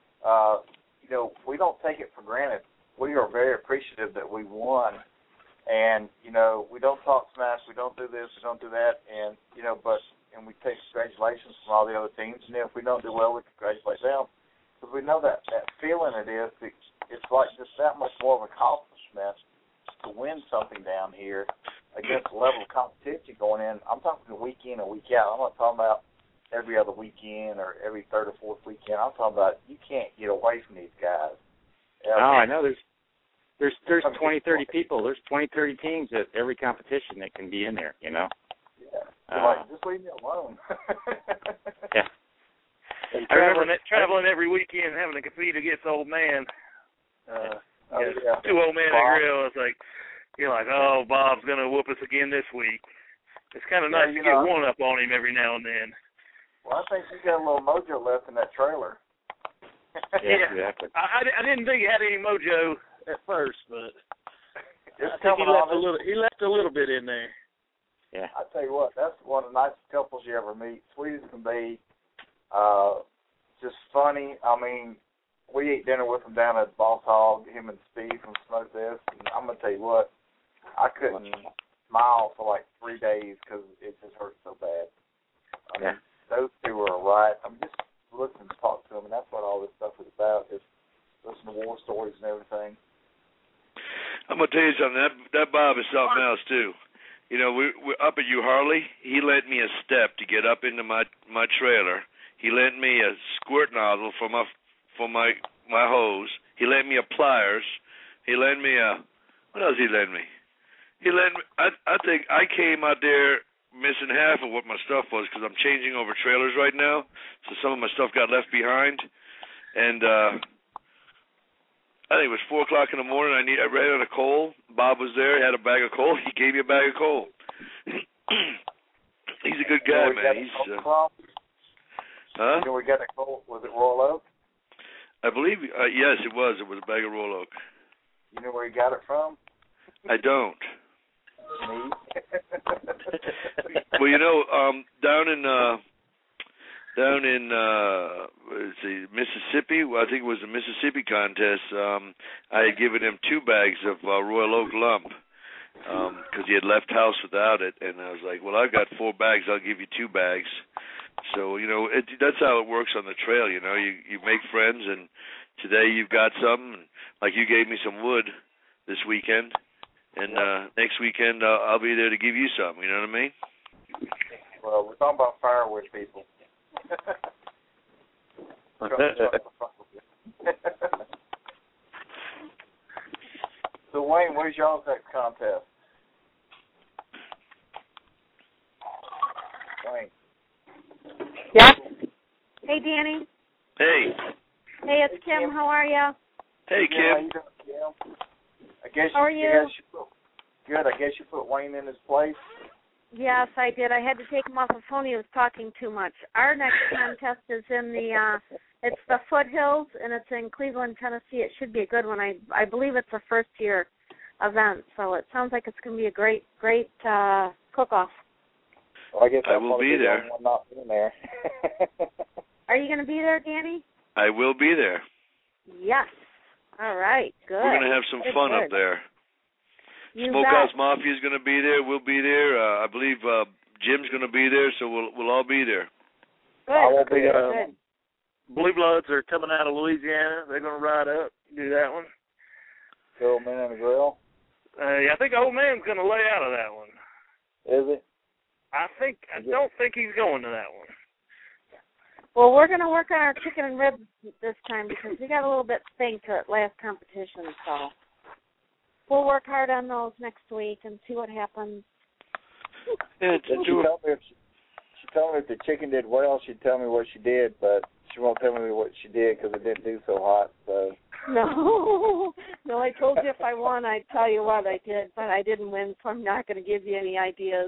We don't take it for granted. We are very appreciative that we won. And, we don't talk smash, we don't do this, we don't do that, and, and we take congratulations from all the other teams, and if we don't do well, we congratulate them. Because we know that feeling it's like just that much more of an accomplishment to win something down here against the level of competition going in. I'm talking week in and week out. I'm not talking about every other weekend or every third or fourth weekend. I'm talking about you can't get away from these guys. I know. There's 20, 30 people. There's 20, 30 teams at every competition that can be in there, Yeah. Just leave me alone. Yeah. I remember traveling every weekend, having to compete against old man. Two old men at grill. It's like, you're like, oh, Bob's going to whoop us again this week. It's kind of nice to get one up on him every now and then. Well, I think you got a little mojo left in that trailer. Yeah, exactly. I didn't think he had any mojo at first, but I think he left a little bit in there. Yeah. I tell you what, that's one of the nicest couples you ever meet. Sweet as can be. Just funny. I mean, we ate dinner with them down at Boss Hog, him and Steve from Smoke This. And I'm going to tell you what, I couldn't smile for like 3 days because it just hurt so bad. I mean, those two were right. I'm just listening to talk to them, and that's what all this stuff is about, is listening to war stories and everything. I'm going to tell you something. That Bob is something else, too. We're up at U Harley. He lent me a step to get up into my trailer. He lent me a squirt nozzle for my hose. He lent me a pliers. He lent me what else he lent me? I think I came out there missing half of what my stuff was because I'm changing over trailers right now, so some of my stuff got left behind. And I think it was 4 o'clock in the morning. I ran out of coal. Bob was there. He had a bag of coal. He gave me a bag of coal. He's a good guy, man. Huh? We got that coal. Was it Royal Oak? I believe, yes, it was. It was a bag of Royal Oak. You know where he got it from? I don't. Me? Well, down in let's see, Mississippi. Well, I think it was the Mississippi contest. I had given him 2 bags of Royal Oak lump because he had left house without it, and I was like, well, I've got 4 bags. I'll give you 2 bags. So that's how it works on the trail. You make friends, and today you've got some. And like you gave me some wood this weekend, and next weekend I'll be there to give you some. You know what I mean? Well, we're talking about firewood, people. So, Wayne, where's y'all's next contest? Wayne. Yep. Hey, Danny. Hey. Hey, it's Kim. How are you? Hey, Kim. How you doing, Kim? How are you? Good. I guess you put Wayne in his place. Yes, I did. I had to take him off the phone. He was talking too much. Our next contest is in it's the Foothills, and it's in Cleveland, Tennessee. It should be a good one. I believe it's a first-year event, so it sounds like it's going to be a great cook-off. Well, I guess I will be there. Not being there. Are you going to be there, Danny? I will be there. Yes. All right. Good. We're going to have some fun up there. You Smokehouse bet. Mafia is going to be there. We'll be there. I believe Jim's going to be there, so we'll all be there. Good. I won't be there. Good. Blue Bloods are coming out of Louisiana. They're going to ride up, do that one. Old Man and the Grill. I think Old Man's going to lay out of that one. Is it? I don't think he's going to that one. Well, we're going to work on our chicken and ribs this time because we got a little bit spanked at last competition, so we'll work hard on those next week and see what happens. Yeah, She told me if the chicken did well, she'd tell me what she did, but she won't tell me what she did because it didn't do so hot. So No, I told you if I won, I'd tell you what I did, but I didn't win, so I'm not going to give you any ideas.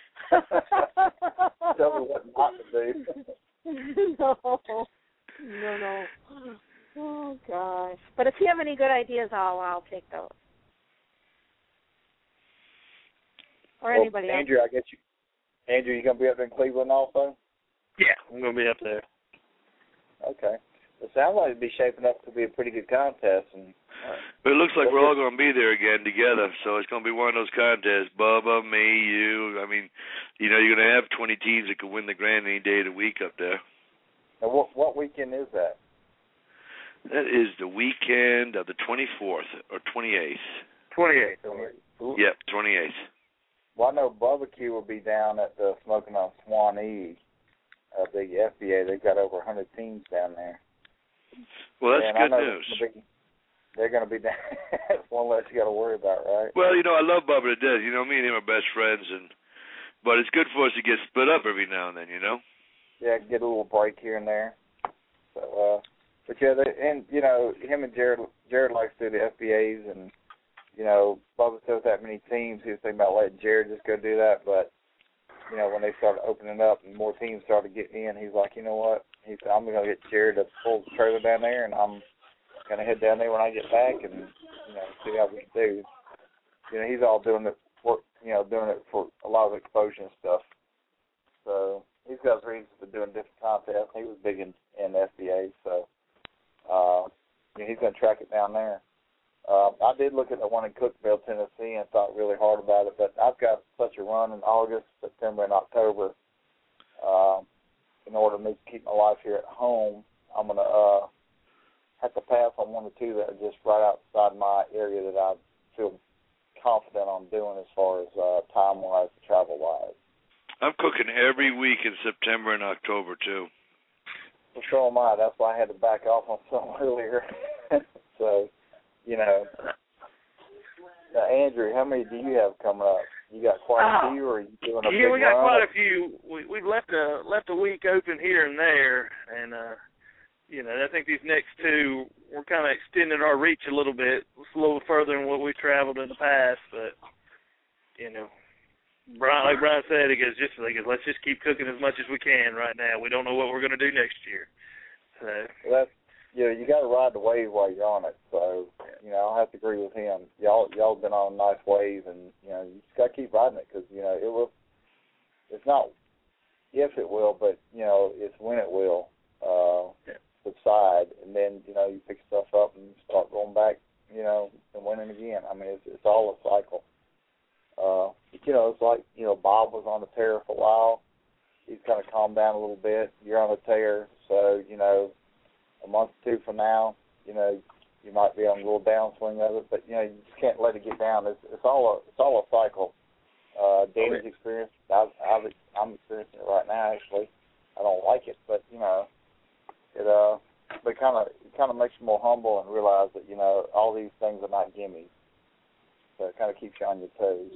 Tell me what not to do. No. Oh gosh! But if you have any good ideas, I'll take those. or anybody else. Andrew, Andrew, you gonna be up in Cleveland also? Yeah, I'm gonna be up there. Okay. It sounds like it'd be shaping up to be a pretty good contest, and but it looks like we're all going to be there again together, so it's going to be one of those contests. Bubba, me, you. I mean, you're going to have 20 teams that could win the Grand any day of the week up there. And what weekend is that? That is the weekend of the 24th or 28th. 28th. Yep, 28th. Well, I know Barbecue will be down at the Smoking on Swanee, the FBA. They've got over 100 teams down there. Well, that's good news. They're going to be down. That's one less you got to worry about, right? Well, I love Bubba to death. Me and him are best friends, but it's good for us to get split up every now and then, Yeah, get a little break here and there. So, but yeah, him and Jared likes to do the FBAs, and Bubba says that many teams, he was thinking about letting Jared just go do that, but when they started opening up and more teams started getting in, he's like, you know what? He said, I'm going to get Jared to pull the trailer down there, and I'm going to head down there when I get back and, see how we can do. He's all doing it for, doing it for a lot of exposure and stuff. So he's got reasons for doing different contests. He was big in FBA, so he's going to track it down there. I did look at the one in Cookeville, Tennessee, and thought really hard about it, but I've got such a run in August, September, and October. In order for me to keep my life here at home, I'm going to have to pass on one or two that are just right outside my area that I feel confident on doing as far as time-wise and travel-wise. I'm cooking every week in September and October, too. For sure am I. That's why I had to back off on some earlier. So, Now, Andrew, how many do you have coming up? You got quite a few, or are you doing a big run? Yeah, we got quite a few. We've left a week open here and there, and I think these next two, we're kind of extending our reach a little bit. It's a little further than what we traveled in the past, but Brian, like Brian said, he goes, let's just keep cooking as much as we can right now. We don't know what we're going to do next year. So well, you got to ride the wave while you're on it. So I'll have to agree with him. Y'all have been on a nice wave, and you just got to keep riding it because it will. It's not if it will, but it's when it will subside, and then you pick stuff up and start going back, and winning again. I mean, it's all a cycle. It's like Bob was on the tear for a while. He's kind of calmed down a little bit. You're on the tear, so a month or two from now, you might be on a little downswing of it, but you just can't let it get down. It's all a cycle. Danny's experience. I'm experiencing it right now. Actually, I don't like it, but it kind of makes you more humble and realize that all these things are not gimmies. So it kind of keeps you on your toes.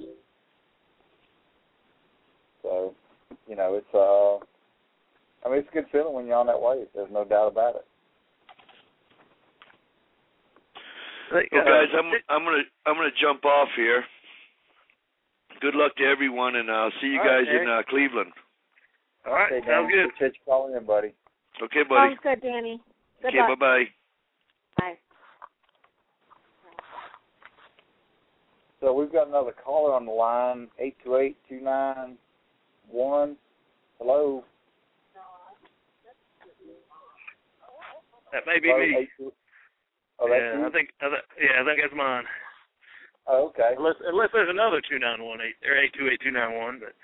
So it's it's a good feeling when you're on that wave. There's no doubt about it. Well, guys, I'm gonna jump off here. Good luck to everyone, and I'll see you guys in Cleveland. All right, sounds good. Appreciate you calling in, buddy. Okay, buddy. Sounds good, Danny. Good okay, luck. Bye-bye. Bye. So we've got another caller on the line, 828-291. Hello. That may be me. Oh, that's you? I think that's mine. Oh, okay. Unless there's another 291 or 828-291, but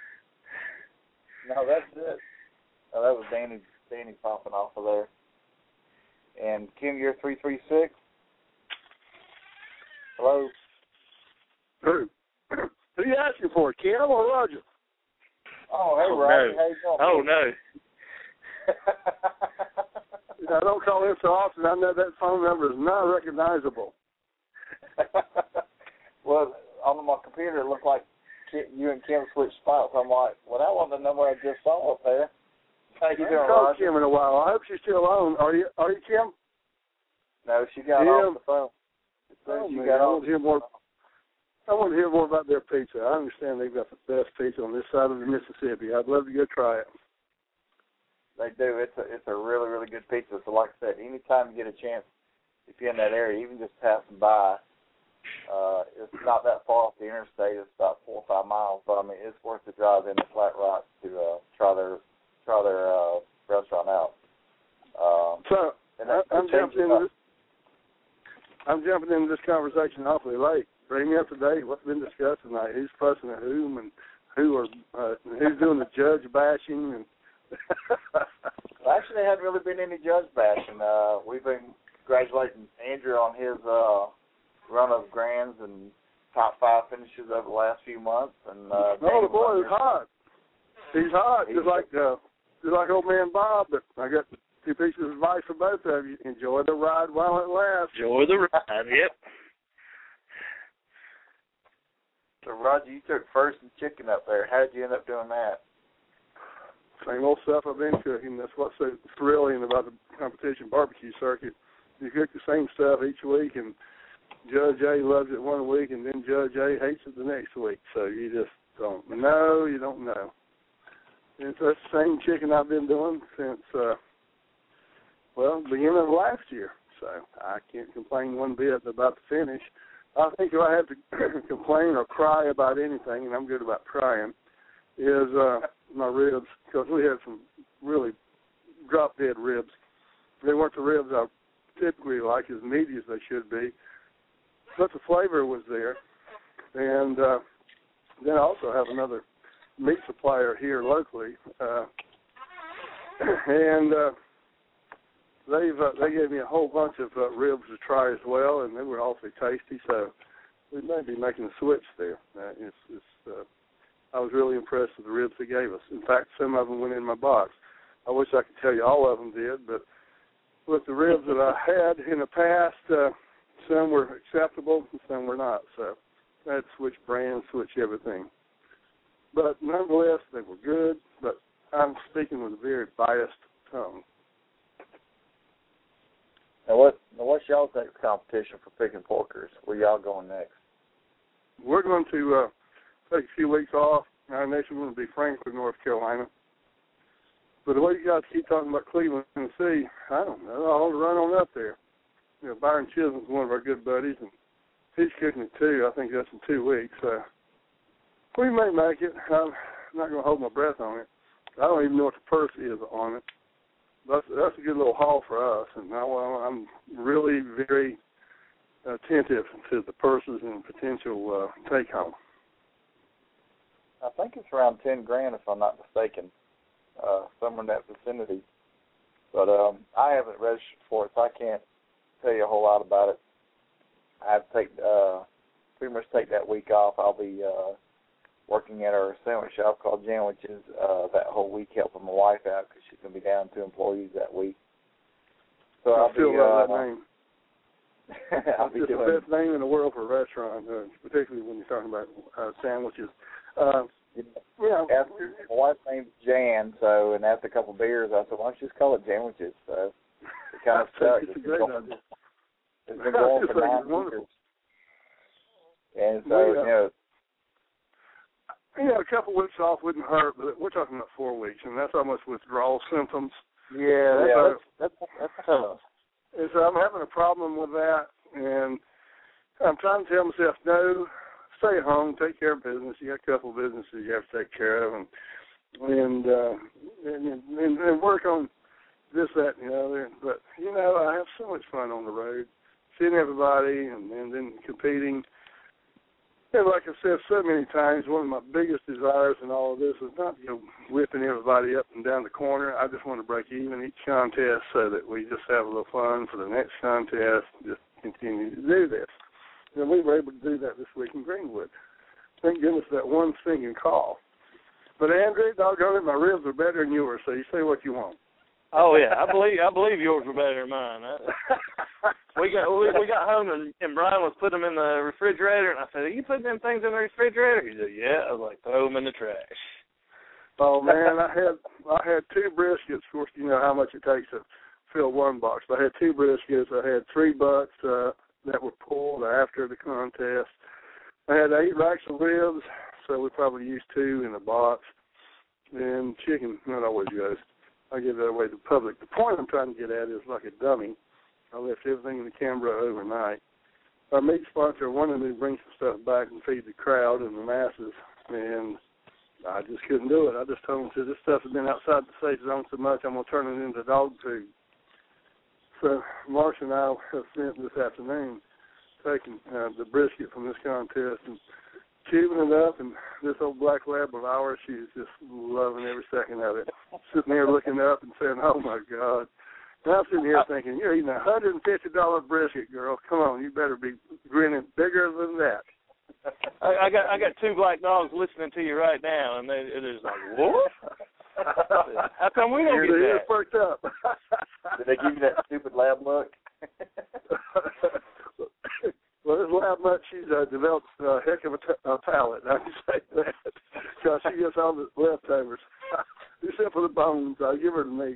no, that's it. Oh, that was Danny popping off of there. And Kim, you're 336. Hello. Who you asking for, Kim or Roger? Oh, hey, Roger. No. How you doing? Oh, no. I don't call in so often. I know that phone number is not recognizable. Well, on my computer, it looked like you and Kim switched spots. I'm like, well, that wasn't the number I just saw up there. How you doing, I haven't called Roger? Kim in a while. I hope she's still on. Are you Kim? No, she got off the phone. As soon as she got I off. want to hear more about their pizza. I understand they've got the best pizza on this side of the Mississippi. I'd love to go try it. They do. It's a really, really good pizza. So like I said, anytime you get a chance, if you're in that area, even just passing by, It's not that far off the interstate. It's about 4 or 5 miles, but I mean it's worth the drive into Flat Rock to try their restaurant out. So I'm jumping into this conversation awfully late. Bring me up to date. What's been discussed tonight? Who's fussing at whom, and who's doing the judge bashing? And well, actually, there hadn't really been any judge bashing. We've been congratulating Andrew on his run of grands and top 5 finishes over the last few months. And the boy is hot. He's hot, just like old man Bob. But I got 2 pieces of advice for both of you. Enjoy the ride while it lasts. Enjoy the ride, yep. So, Roger, you took first in chicken up there. How did you end up doing that? Same old stuff I've been cooking. That's what's so thrilling about the competition barbecue circuit. You cook the same stuff each week, and Judge A loves it one week, and then Judge A hates it the next week. So you just don't know. You don't know. And so it's the same chicken I've been doing since, beginning of last year. So I can't complain one bit about the finish. I think if I have to complain or cry about anything, and I'm good about crying, is my ribs, because we had some really drop-dead ribs. They weren't the ribs I typically like as meaty as they should be, but the flavor was there. And then I also have another meat supplier here locally, and they gave me a whole bunch of ribs to try as well, and they were awfully tasty. So we may be making a switch there. I was really impressed with the ribs they gave us. In fact, some of them went in my box. I wish I could tell you all of them did, but with the ribs that I had in the past, some were acceptable and some were not. So I had to switch brands, switch everything. But nonetheless, they were good, but I'm speaking with a very biased tongue. Now, what's y'all's next competition for picking porkers? Where y'all going next? We're going to take a few weeks off. Our next one's going to be Franklin, North Carolina. But the way you guys keep talking about Cleveland, Tennessee, I don't know. I'll run on up there. You know, Byron Chisholm's one of our good buddies, and he's cooking it too. I think that's in 2 weeks. We may make it. I'm not going to hold my breath on it. I don't even know what the purse is on it. That's a good little haul for us, and I'm really very attentive to the purses and potential take-home. I think it's around $10,000, if I'm not mistaken, somewhere in that vicinity. But I haven't registered for it, so I can't tell you a whole lot about it. I have to pretty much take that week off. I'll be working at our sandwich shop called Janwiches that whole week, helping my wife out because she's going to be down 2 employees that week. So I still love that name. It's the best name in the world for a restaurant, particularly when you're talking about sandwiches. My wife's name's Jan, and after a couple of beers, I said, why don't you just call it Janwiches? So it kind of stuck. It's a great idea. It's been going for 9 years. And so, a couple of weeks off wouldn't hurt, but we're talking about 4 weeks, and that's almost withdrawal symptoms. Yeah, that's tough. And so I'm having a problem with that, and I'm trying to tell myself, no, stay at home, take care of business. You got a couple of businesses you have to take care of, and work on this, that, and the other. But, I have so much fun on the road, seeing everybody and then competing. And like I said so many times, one of my biggest desires in all of this is not to go whipping everybody up and down the corner. I just want to break even each contest so that we just have a little fun for the next contest, just continue to do this. And we were able to do that this week in Greenwood. Thank goodness that one singing call. But Andrew, doggone it, my ribs are better than yours, so you say what you want. Oh yeah, I believe yours were better than mine. We got home and Brian was putting them in the refrigerator, and I said, "Are you putting them things in the refrigerator?" He said, "Yeah." I was like, "Throw them in the trash." Oh man, I had 2 briskets. Of course, you know how much it takes to fill one box. I had 2 briskets. I had 3 butts that were pulled after the contest. I had 8 racks of ribs, so we probably used 2 in the box. And chicken, not always goes. I give that away to the public. The point I'm trying to get at is like a dummy. I left everything in the Canberra overnight. our meat sponsor wanted me to bring some stuff back and feed the crowd and the masses, and I just couldn't do it. I just told them, this stuff has been outside the safe zone so much, I'm going to turn it into dog food. So Marcia and I have spent this afternoon taking the brisket from this contest and chewing it up, and this old black lab of ours, she's just loving every second of it. Sitting there looking up and saying, oh, my God. And I'm sitting here thinking, you're eating a $150 brisket, girl. Come on, you better be grinning bigger than that. I got two black dogs listening to you right now, and they're just like, what? How come we don't get that? Perked up. Did they give you that stupid lab look? Well, this lab mutt, she's developed a heck of a palate, I can say that, because she gets all the leftovers. Except for the bones, I give her the meat.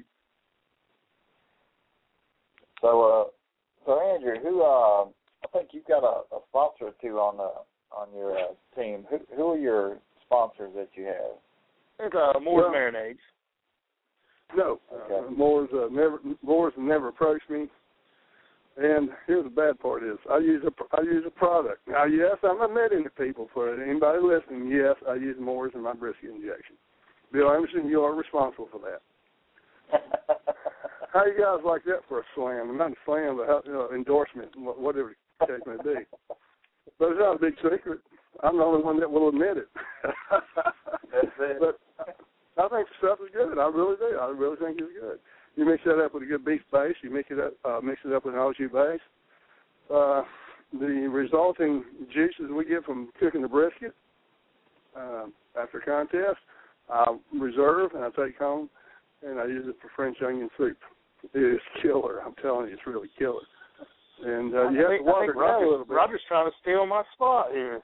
So Andrew, who I think you've got a sponsor or two on your team. Who are your sponsors that you have? It's Moore's Marinades. No, okay. Moore's never approached me. And here's the bad part is I use a product. Now, yes, I'm not met any people for it. Anybody listening, yes, I use Moore's in my brisket injection. Bill Anderson, you are responsible for that. How you guys like that for a slam? Not a slam, but endorsement, whatever the case may be. But it's not a big secret. I'm the only one that will admit it. That's it. But I think the stuff is good. I really do. I really think it's good. You mix that up with a good beef base. You mix it up with an au jus base. The resulting juices we get from cooking the brisket after contest, I reserve and I take home, and I use it for French onion soup. It is killer. I'm telling you, it's really killer. And you have to water it down a little bit. Roger's trying to steal my spot here.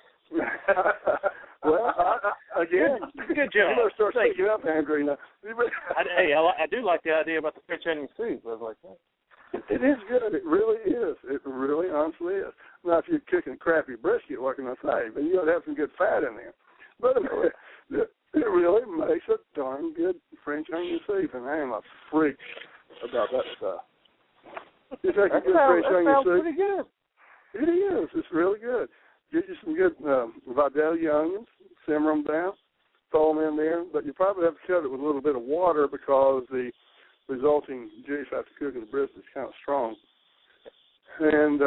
Well, again, good job. You better start speaking up, Andrew. I do like the idea about the French onion soup. I was like, it is good. It really is. It really honestly is. Now, if you're cooking crappy brisket, what can I say? But you got to have some good fat in there. But it really makes a darn good French onion soup, and I am a freak about that stuff. You take a good French onion soup. Pretty good. It is. It's really good. Get you some good Vidalia onions, simmer them down, throw them in there, but you probably have to cut it with a little bit of water because the resulting juice after cooking the brisket is kind of strong. And,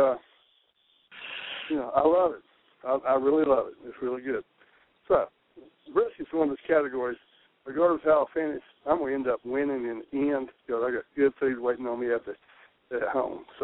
I love it. I really love it. It's really good. So, brisket's one of those categories. Regardless of how I finish, I'm going to end up winning in the end because I got good food waiting on me at home. So.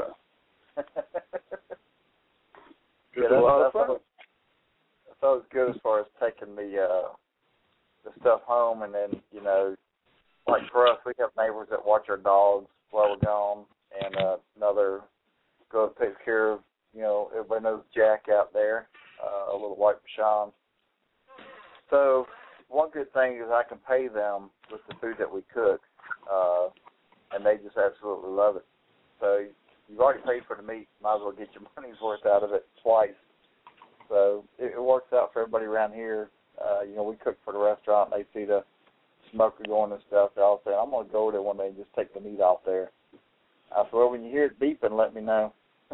Yeah, that's always good as far as taking the stuff home, and then like for us, we have neighbors that watch our dogs while we're gone, and another girl takes care of everybody knows Jack out there, a little white Bashan. So one good thing is I can pay them with the food that we cook, and they just absolutely love it. So you've already paid for the meat. Might as well get your money's worth out of it twice. So it works out for everybody around here. We cook for the restaurant. They see the smoker going and stuff. They're all saying, I'm going to go there one day and just take the meat off there. I said, well, when you hear it beeping, let me know.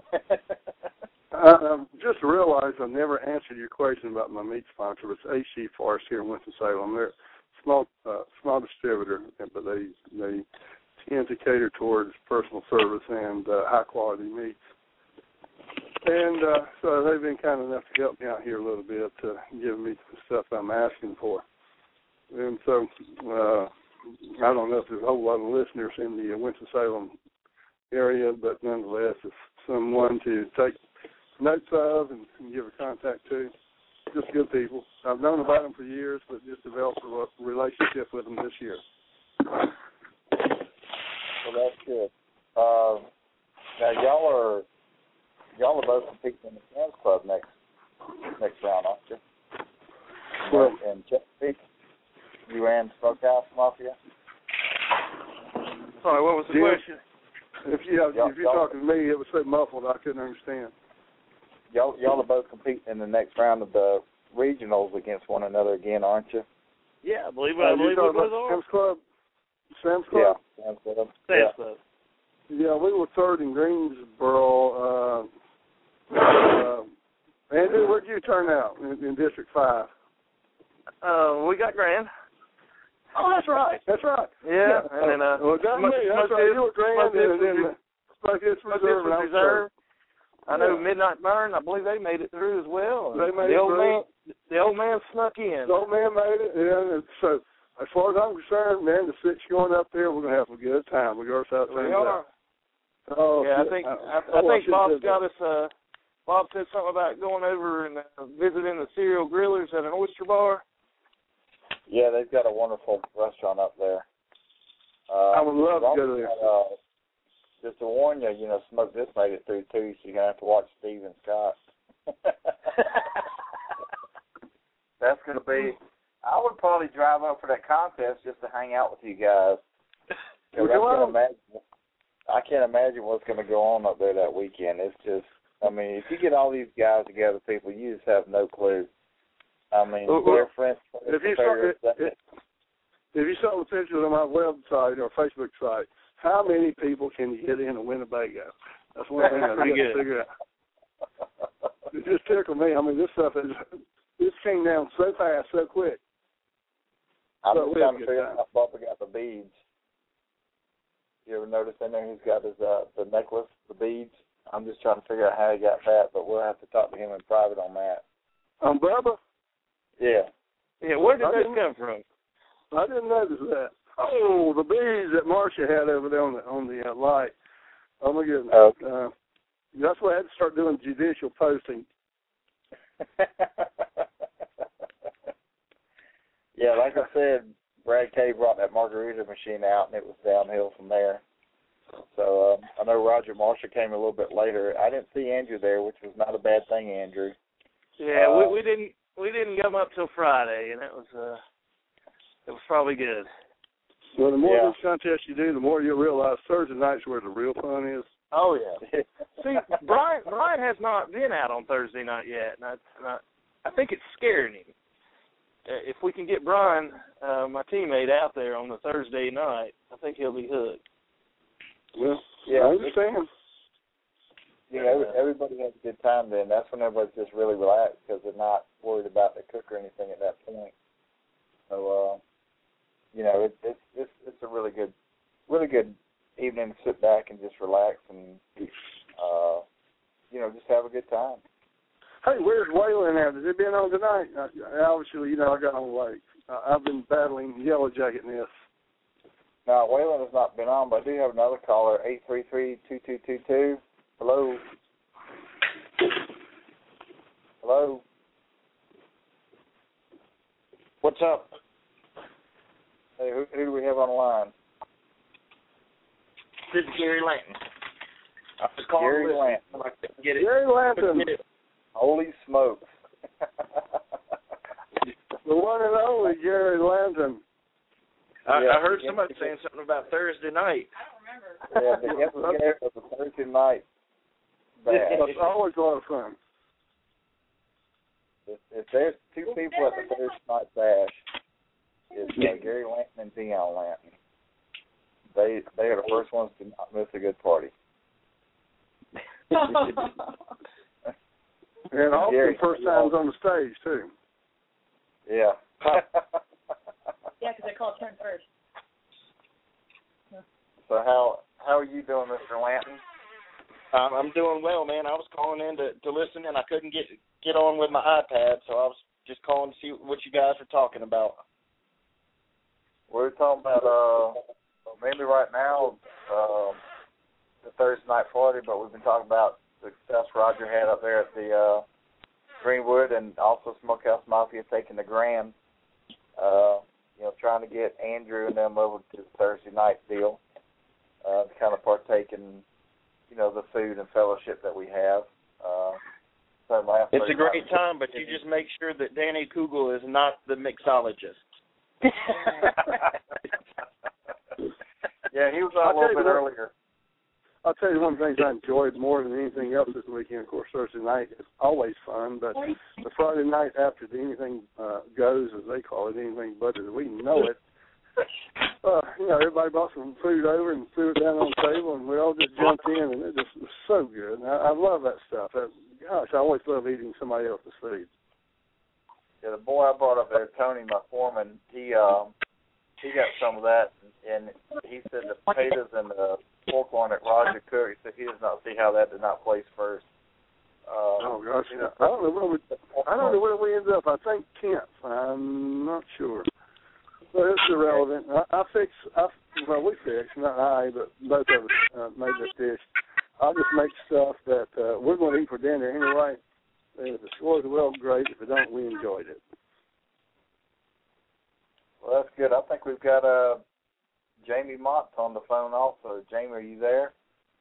Just realized I never answered your question about my meat sponsor. It's AC Forest here in Winston-Salem. They're a small distributor, but they tend to cater towards personal service and high-quality meats. And so they've been kind enough to help me out here a little bit, give me the stuff I'm asking for. And so I don't know if there's a whole lot of listeners in the Winston-Salem area, but nonetheless, it's someone to take notes of and give a contact to. Just good people. I've known about them for years, but just developed a relationship with them this year. Well, that's good. Now y'all are both competing in the Sam's Club next round, aren't you? Well, and Chesapeake, you ran Smokehouse Mafia. Sorry, what was the question? If you're talking to me, it was so muffled I couldn't understand. Y'all are both competing in the next round of the regionals against one another again, aren't you? Yeah, I believe we both are. Sam's Club? Sam's Club? Yeah, Sam's Club. Sam's Club. Yeah, we were third in Greensboro Andrew, where'd you turn out in District 5? We got Grand. Oh, that's right. That's right. Yeah. And then well, that's me. That's right. You were Grand, and then Smokehouse Reserve. I know Midnight Burn. I believe they made it through as well. They made it through. The old man snuck in. The old man made it. Yeah. And so, as far as I'm concerned, man, the 6 going up there, we're gonna have a good time. Regardless how it turns out. Oh, yeah, I think Bob's got us. Bob said something about going over and visiting the Serial Grillers at an oyster bar. Yeah, they've got a wonderful restaurant up there. I would love to go there. Just to warn you, Smoke just made it through too, so you're gonna have to watch Steve and Scott. That's gonna be. I would probably drive up for that contest just to hang out with you guys. I can't imagine what's going to go on up there that weekend. It's just, if you get all these guys together, people, you just have no clue. Their friends. If you saw the pictures on my website or Facebook site, how many people can you get in a Winnebago? That's one thing I've got to figure out. It just tickled me. This stuff this came down so fast, so quick. I'm just trying to figure out how Bubba got the beads. You ever notice in there he's got his the necklace, the beads? I'm just trying to figure out how he got that, but we'll have to talk to him in private on that. On Bubba? Yeah. Yeah, where did that come from? I didn't notice that. Oh, the beads that Marcia had over there on the light. Oh, my goodness. Okay. That's why I had to start doing judicial posting. Yeah, like I said, Brad K brought that margarita machine out, and it was downhill from there. So I know Roger Marshall came a little bit later. I didn't see Andrew there, which was not a bad thing, Andrew. Yeah, we didn't come up till Friday, and it was probably good. Well, the more of these contests you do, the more you'll realize Thursday night's where the real fun is. Oh yeah. See, Brian has not been out on Thursday night yet, and I think it's scaring him. If we can get Brian, my teammate, out there on the Thursday night, I think he'll be hooked. Well, yeah, I understand. Everybody has a good time then. That's when everybody's just really relaxed because they're not worried about the cook or anything at that point. So, it's a really good evening to sit back and just relax and, just have a good time. Hey, where's Waylon at? Has he been on tonight? Obviously, I got on late. I've been battling yellow jacketness. No, Waylon has not been on, but I do have another caller, 833-2222. Hello. Hello. What's up? Hey, who do we have on the line? This is Gary Lanton. I was calling Gary Lanton. I couldn't get it. Gary Lanton. Holy smokes. The one and only Gary Lanton. I heard somebody saying something about Thursday night. I don't remember. Yeah, the implication of the Thursday night bash. It's always a lot of fun. If there's two people at the Thursday night bash, it's Gary Lanton and Dion Lanton. They are the first ones to not miss a good party. And often first times on the stage, too. Yeah. Yeah, because I called turn first. So how are you doing, Mr. Lanton? I'm doing well, man. I was calling in to listen, and I couldn't get on with my iPad, so I was just calling to see what you guys are talking about. We're talking about mainly right now the Thursday night party, but we've been talking about the success Roger had up there at the Greenwood, and also Smokehouse Mafia taking the Grand. Trying to get Andrew and them over to the Thursday night deal to kind of partake in, the food and fellowship that we have. It's a great time, but you just make sure that Danny Kugel is not the mixologist. Yeah, he was on a little bit earlier. I'll tell you one of the things I enjoyed more than anything else this weekend. Of course, Thursday night is always fun, but the Friday night after the anything goes, as they call it, anything but as we know it, everybody brought some food over and threw it down on the table, and we all just jumped in, and it just was so good. And I love that stuff. gosh, I always love eating somebody else's food. Yeah, the boy I brought up there, Tony, my foreman, he got some of that, and he said the potatoes and the pork loin that Roger cooked, he said he does not see how that did not place first. Oh gosh, I don't know where we ended up. I think 10th. I'm not sure. But it's irrelevant. We fix, not I, but both of us made this dish. I'll just make stuff that we're going to eat for dinner anyway. And if it scores well, great. If it don't, we enjoyed it. Well, that's good. I think we've got Jamie Mott on the phone also. Jamie, are you there?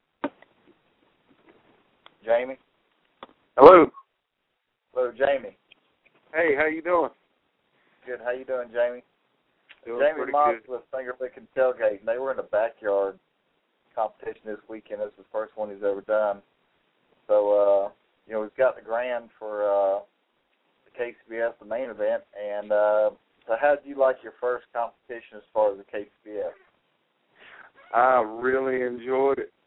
Jamie? Hello. Hello, Jamie. Hey, how you doing? Good. How you doing, Jamie? Doing Jamie Mott good. with Finger Licking Tailgate, and they were in the backyard competition this weekend. This is the first one he's ever done. So, we've got the grand for the KCBS, the main event. And so how did you like your first competition as far as the KCBS? I really enjoyed it.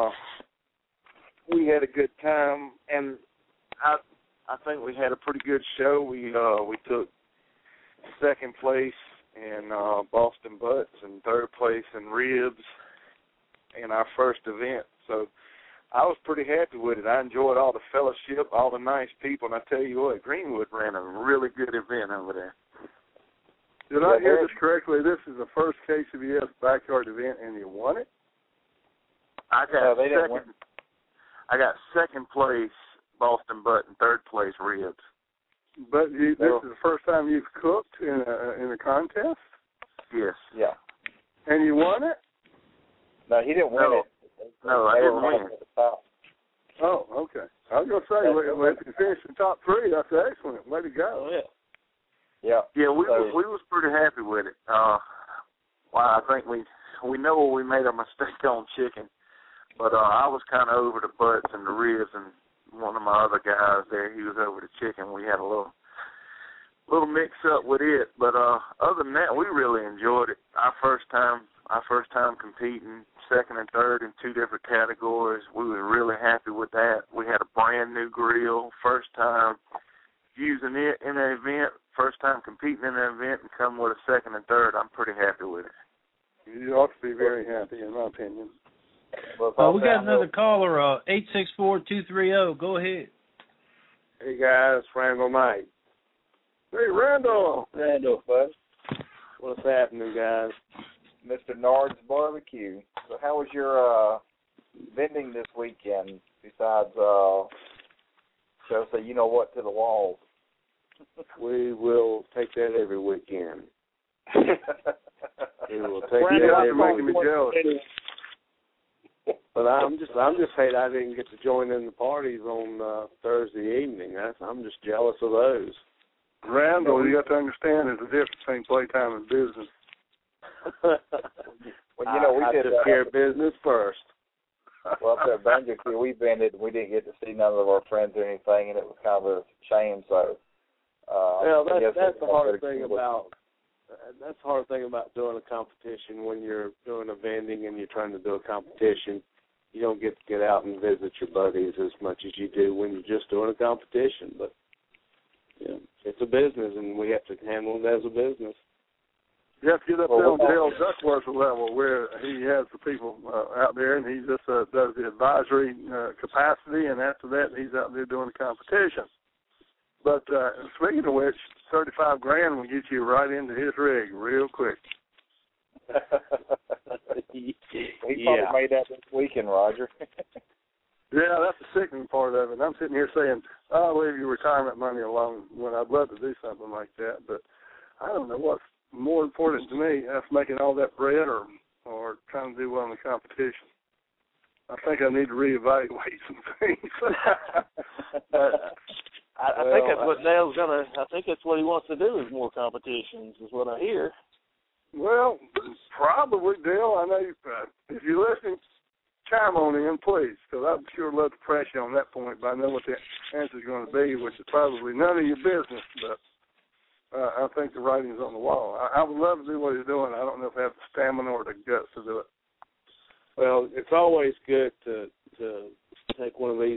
We had a good time, and I think we had a pretty good show. We took second place in Boston Butts and third place in Ribs in our first event. So I was pretty happy with it. I enjoyed all the fellowship, all the nice people, and I tell you what, Greenwood ran a really good event over there. Did I hear this correctly? This is the first KCBS backyard event, and you won it? I got second place Boston Butt and third place Ribs. But this is the first time you've cooked in a contest? Yes. Yeah. And you won it? No, he didn't win it. No, I didn't win it. Oh, okay. I was going to say, if you finish in the top three, that's excellent. Way to go. Oh, yeah. Yeah, we was pretty happy with it. I think we know we made a mistake on chicken, but I was kind of over the butts and the ribs, and one of my other guys there, he was over the chicken. We had a little mix up with it, but other than that, we really enjoyed it. Our first time competing, second and third in two different categories. We were really happy with that. We had a brand new grill, first time using it in an event, first time competing in an event, and come with a second and third. I'm pretty happy with it. You ought to be very happy, in my opinion. We got another caller, 864-230. Go ahead. Hey, guys, Randall Knight. Hey, Randall. Randall, bud. What's happening, guys? Mr. Nard's Barbecue. So how was your vending this weekend besides, shall I say, you know what, to the walls? We will take that every weekend. We will take Randall, that you're making me jealous. But I'm just happy I didn't get to join in the parties on Thursday evening. I'm just jealous of those. Randall, you have to understand there's a difference between playtime and business. Well, we did took care of business first. Well, up there at Banjo Key, we vended, and we didn't get to see none of our friends or anything, and it was kind of a shame. So, that's the hard thing about. That's the hard thing about doing a competition. When you're doing a vending and you're trying to do a competition, you don't get to get out and visit your buddies as much as you do when you're just doing a competition. But it's a business, and we have to handle it as a business. You have to get up there on Dale Duckworth level where he has the people out there, and he just does the advisory capacity, and after that, he's out there doing the competition. But speaking of which, $35,000 will get you right into his rig real quick. He probably made that this weekend, Roger. Yeah, that's the sickening part of it. And I'm sitting here saying, I'll leave your retirement money alone when I'd love to do something like that. But I don't know what's more important to me, that's making all that bread or trying to do well in the competition. I think I need to reevaluate some things. I think that's what Dale's gonna. I think that's what he wants to do is more competitions, is what I hear. Well, probably, Dale. I know if you're listening, chime on in, please, because I'd sure love to press you on that point. But I know what the answer is going to be, which is probably none of your business. But I think the writing's on the wall. I would love to do what he's doing. I don't know if I have the stamina or the guts to do it. Well, it's always good to take one of these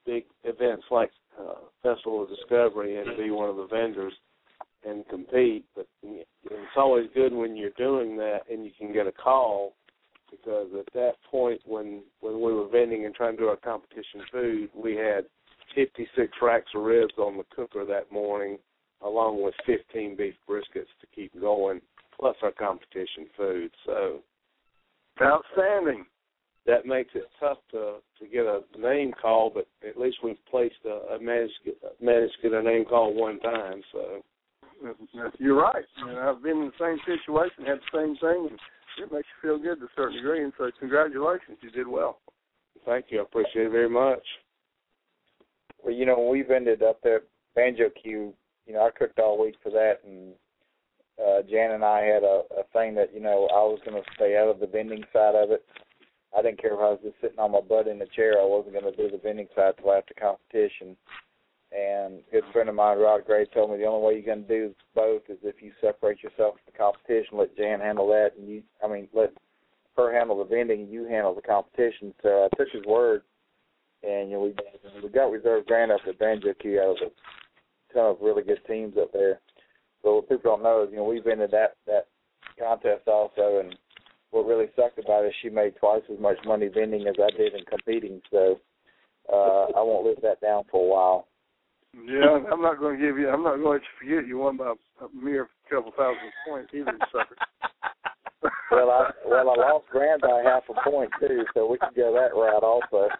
big events like Festival of Discovery and be one of the vendors and compete. But it's always good when you're doing that and you can get a call, because at that point when we were vending and trying to do our competition food, we had 56 racks of ribs on the cooker that morning, along with 15 beef briskets to keep going, plus our competition food. So outstanding. That makes it tough to get a name call, but at least we've placed managed to get a name call one time. So you're right. And I've been in the same situation, had the same thing, and it makes you feel good to a certain degree. And so congratulations, you did well. Thank you. I appreciate it very much. Well, when we've ended up there, Banjo Q, I cooked all week for that, and Jan and I had a thing that, I was going to stay out of the vending side of it. I didn't care if I was just sitting on my butt in the chair. I wasn't going to do the vending side until after competition. And a good friend of mine, Rod Gray, told me the only way you're going to do both is if you separate yourself from the competition, let Jan handle that, and let her handle the vending, and you handle the competition. So I took his word, and we got reserve grand up at Banjo Q out of a ton of really good teams up there. So what people don't know is, we've been in that contest also, and what really sucked about it is she made twice as much money vending as I did in competing. So I won't live that down for a while. Yeah, I'm not going to let you forget you won by a mere couple thousand points either, sucker. Well, I lost grand by half a point too, so we can go that route also.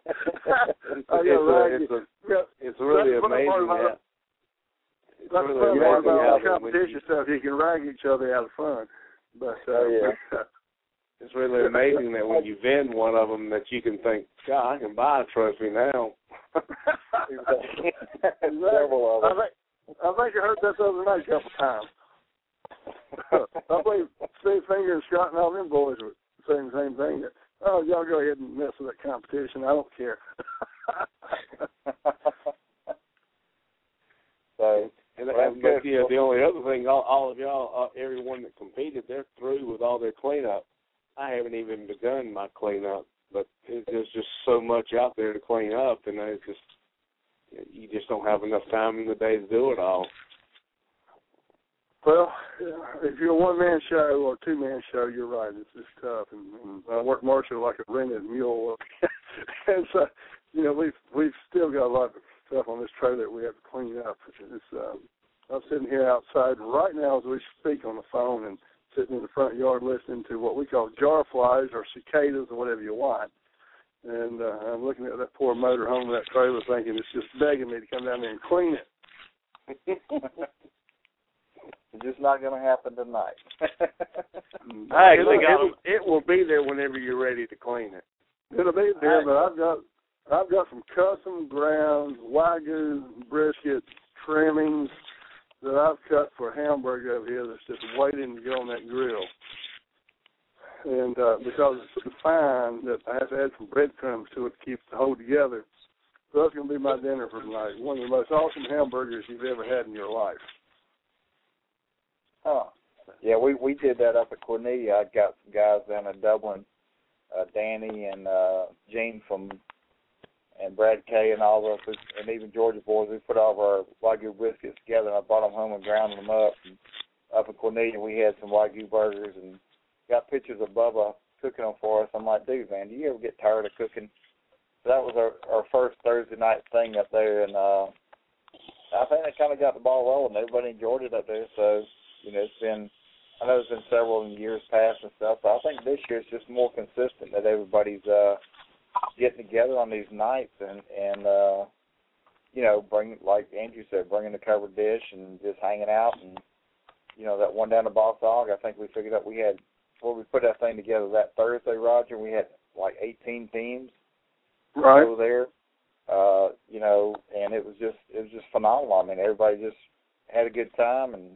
It's really amazing that. That's the fun part about competition stuff. You can rag each other out of fun. But it's really amazing that when you vend one of them, that you can think, God, I can buy a trophy now. Several of them. I think I heard that the other night a couple times. I believe Steve Finger and Scott and all them boys were saying the same thing. That, y'all go ahead and mess with that competition. I don't care. The only other thing, all of y'all, everyone that competed, they're through with all their cleanup. I haven't even begun my cleanup, but there's just so much out there to clean up, and you just don't have enough time in the day to do it all. Well, if you're a one-man show or two-man show, you're right. It's tough, and I work Marshall like a rented mule, and so we've still got a lot of stuff on this trailer that we have to clean up. I'm sitting here outside right now as we speak on the phone and sitting in the front yard listening to what we call jar flies or cicadas or whatever you want. And I'm looking at that poor motor home in that trailer thinking it's just begging me to come down there and clean it. It's just not going to happen tonight. It will be there whenever you're ready to clean it. It'll be there, but I've got some custom ground Wagyu brisket trimmings that I've cut for a hamburger over here that's just waiting to go on that grill. And because it's so fine that I have to add some breadcrumbs to it to keep the whole together. So that's going to be my dinner for tonight. One of the most awesome hamburgers you've ever had in your life. Oh, yeah, we did that up at Cornelia. I got some guys down in Dublin, Danny and Gene and Brad Kay and all of us, and even Georgia boys. We put all of our Wagyu briskets together, and I brought them home and ground them up. And up in Cornelia, we had some Wagyu burgers and got pictures of Bubba cooking them for us. I'm like, dude, man, do you ever get tired of cooking? So that was our first Thursday night thing up there, and I think that kind of got the ball rolling. Everybody enjoyed it up there, so I know there's been several in years past and stuff, but I think this year it's just more consistent that everybody's getting together on these nights and bring, like Andrew said, bringing the covered dish and just hanging out. And, that one down the Boss Hog, I think we figured out we put that thing together that Thursday, Roger, we had like 18 teams over there, and it was just phenomenal. I mean, everybody just had a good time and,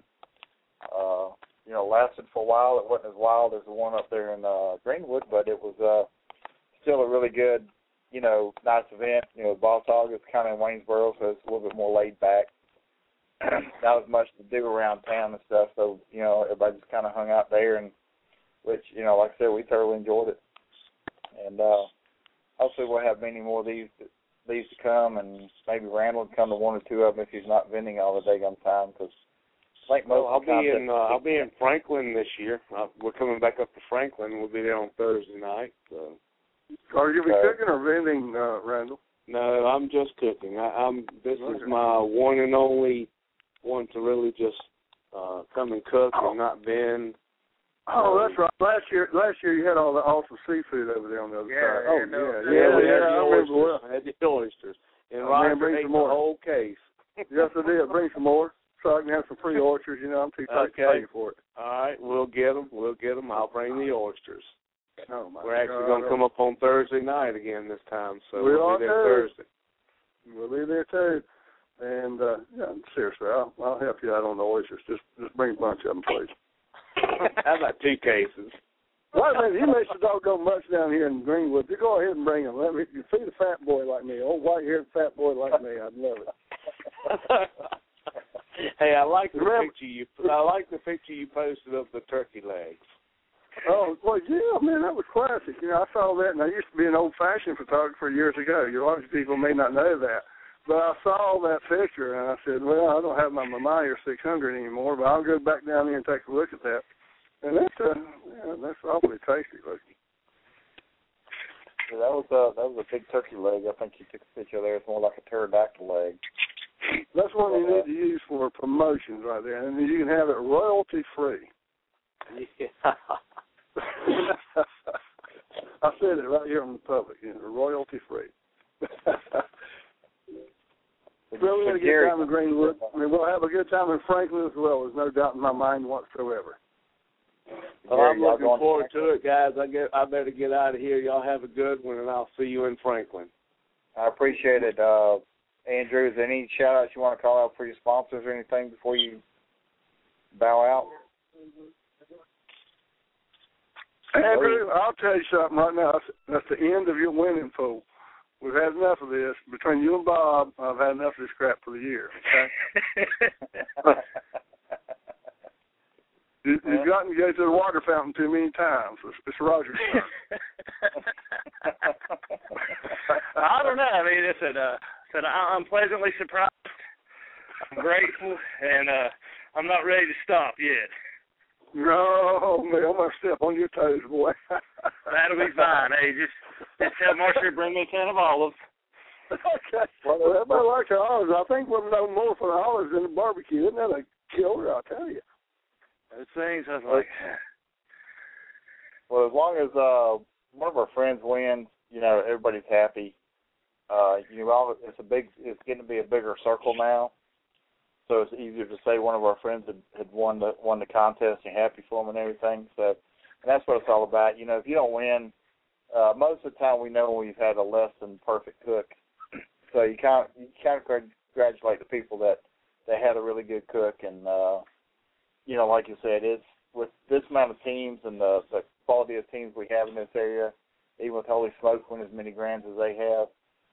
lasted for a while. It wasn't as wild as the one up there in Greenwood, but it was still a really good, nice event. Boss Hog is kind of in Waynesboro, so it's a little bit more laid back. Not as much to do around town and stuff, so, everybody just kind of hung out there, and which, like I said, we thoroughly enjoyed it. And hopefully we'll have many more of these these to come, and maybe Randall would come to one or two of them if he's not vending all the daggum time, because I think most I'll of the time I'll be in Franklin this year. We're coming back up to Franklin. We'll be there on Thursday night. So. Are you cooking or vending, Randall? No, I'm just cooking. This is my one and only one to really just come and cook and not vend. Oh, that's right. Last year you had all the awesome seafood over there on the other side. Oh, I had the oysters. And Ryan, Roger ate the whole case. Yes, I did. Bring some more so I can have some free oysters. You know, I'm too tight to pay for it. All right, we'll get them. I'll bring the oysters. Oh, my We're actually going to come up on Thursday night again this time, so we'll be there Thursday. We'll be there too. And seriously, I'll help you out on the oysters. Just bring a bunch of them, please. How about 2 cases? Wait a minute, you make so doggone much down here in Greenwood. You go ahead and bring them. Let me feed a fat boy like me, old white-haired fat boy like me. I'd love it. Hey, I like the picture you posted of the turkey legs. Oh, well, yeah, man, that was classic. You know, I saw that, and I used to be an old-fashioned photographer years ago. A lot of people may not know that. But I saw that picture, and I said, well, I don't have my Meyer 600 anymore, but I'll go back down there and take a look at that. And that's awfully tasty looking. Yeah, that was a big turkey leg. I think you took a picture there. It's more like a pterodactyl leg. That's one you need to use for promotions right there, and you can have it royalty-free. Yeah. I said it right here in the public, royalty-free. Well, we're going to get down to Greenwood. I mean, we'll have a good time in Franklin as well. There's no doubt in my mind whatsoever. Well, I'm looking forward to it, guys. I better get out of here. Y'all have a good one, and I'll see you in Franklin. I appreciate it. Andrew, is there any shout-outs you want to call out for your sponsors or anything before you bow out? Andrew, I'll tell you something right now. That's the end of your winning pool. We've had enough of this. Between you and Bob, I've had enough of this crap for the year, okay? You've gotten to go to the water fountain too many times. It's Roger's turn. I don't know. I mean, I'm pleasantly surprised. I'm grateful, and I'm not ready to stop yet. No, man, I'm going to step on your toes, boy. That'll be fine. Hey, just tell Marcia to bring me a can of olives. Okay. Well, everybody likes the olives. I think we'll know more for the olives than the barbecue. Isn't that a killer, I'll tell you? Those things, I was like... Well, as long as one of our friends wins, everybody's happy. It's getting to be a bigger circle now. So it's easier to say one of our friends had won the contest and happy for them and everything. So, and that's what it's all about. If you don't win, most of the time we know we've had a less than perfect cook. So you kind of congratulate the people that had a really good cook. And like you said, it's with this amount of teams and the quality of teams we have in this area, even with Holy Smoke winning as many grands as they have,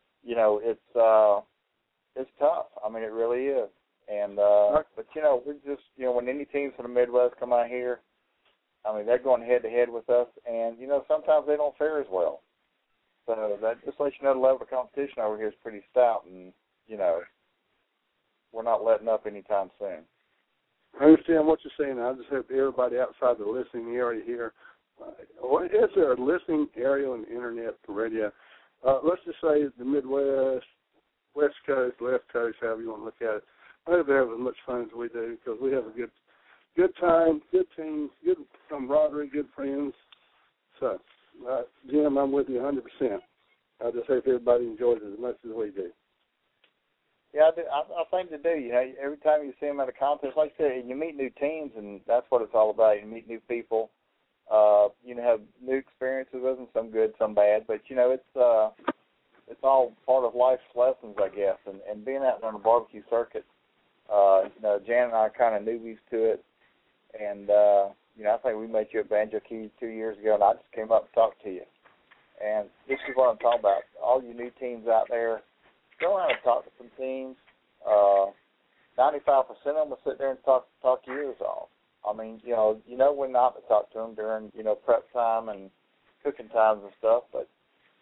it's tough. I mean, it really is. And but we're just when any teams from the Midwest come out here, I mean they're going head to head with us, and sometimes they don't fare as well. So that just lets you know the level of competition over here is pretty stout, and we're not letting up anytime soon. I understand what you're saying. I just hope everybody outside the listening area here. Is there a listening area on the internet for radio? Let's just say the Midwest, West Coast, Left Coast, however you want to look at it. I hope they have as much fun as we do because we have a good time, good teams, good camaraderie, good friends. So, Jim, I'm with you 100%. I just hope everybody enjoys it as much as we do. Yeah, I think they do. Every time you see them at a contest, like I said, you meet new teams, and that's what it's all about. You meet new people. Have new experiences with them, some good, some bad. But it's all part of life's lessons, I guess. And being out on the barbecue circuit, Jan and I are kind of newbies to it. And I think we met you at Banjo Keys 2 years ago, and I just came up and talked to you. And this is what I'm talking about. All you new teams out there, go out and talk to some teams. 95% of them will sit there and talk your ears off. I mean, when not to talk to them during, prep time and cooking times and stuff. But,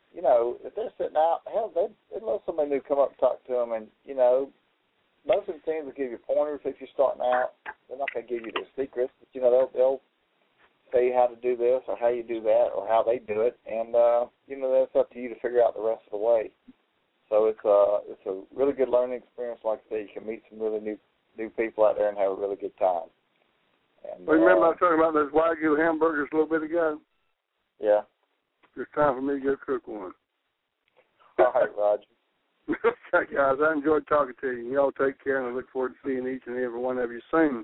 you know, if they're sitting out, hell, they'd love somebody new come up and talk to them. And, you know, most of the teams will give you pointers if you're starting out. They're not going to give you their secrets, but, you know, they'll tell you how to do this or how you do that or how they do it. And, you know, that's up to you to figure out the rest of the way. So it's a really good learning experience. Like I say, you can meet some really new people out there and have a really good time. And, remember I was talking about those Wagyu hamburgers a little bit ago? Yeah. It's time for me to go cook one. All right, Roger. Okay, guys, I enjoyed talking to you. Y'all take care, and I look forward to seeing each and every one of you soon.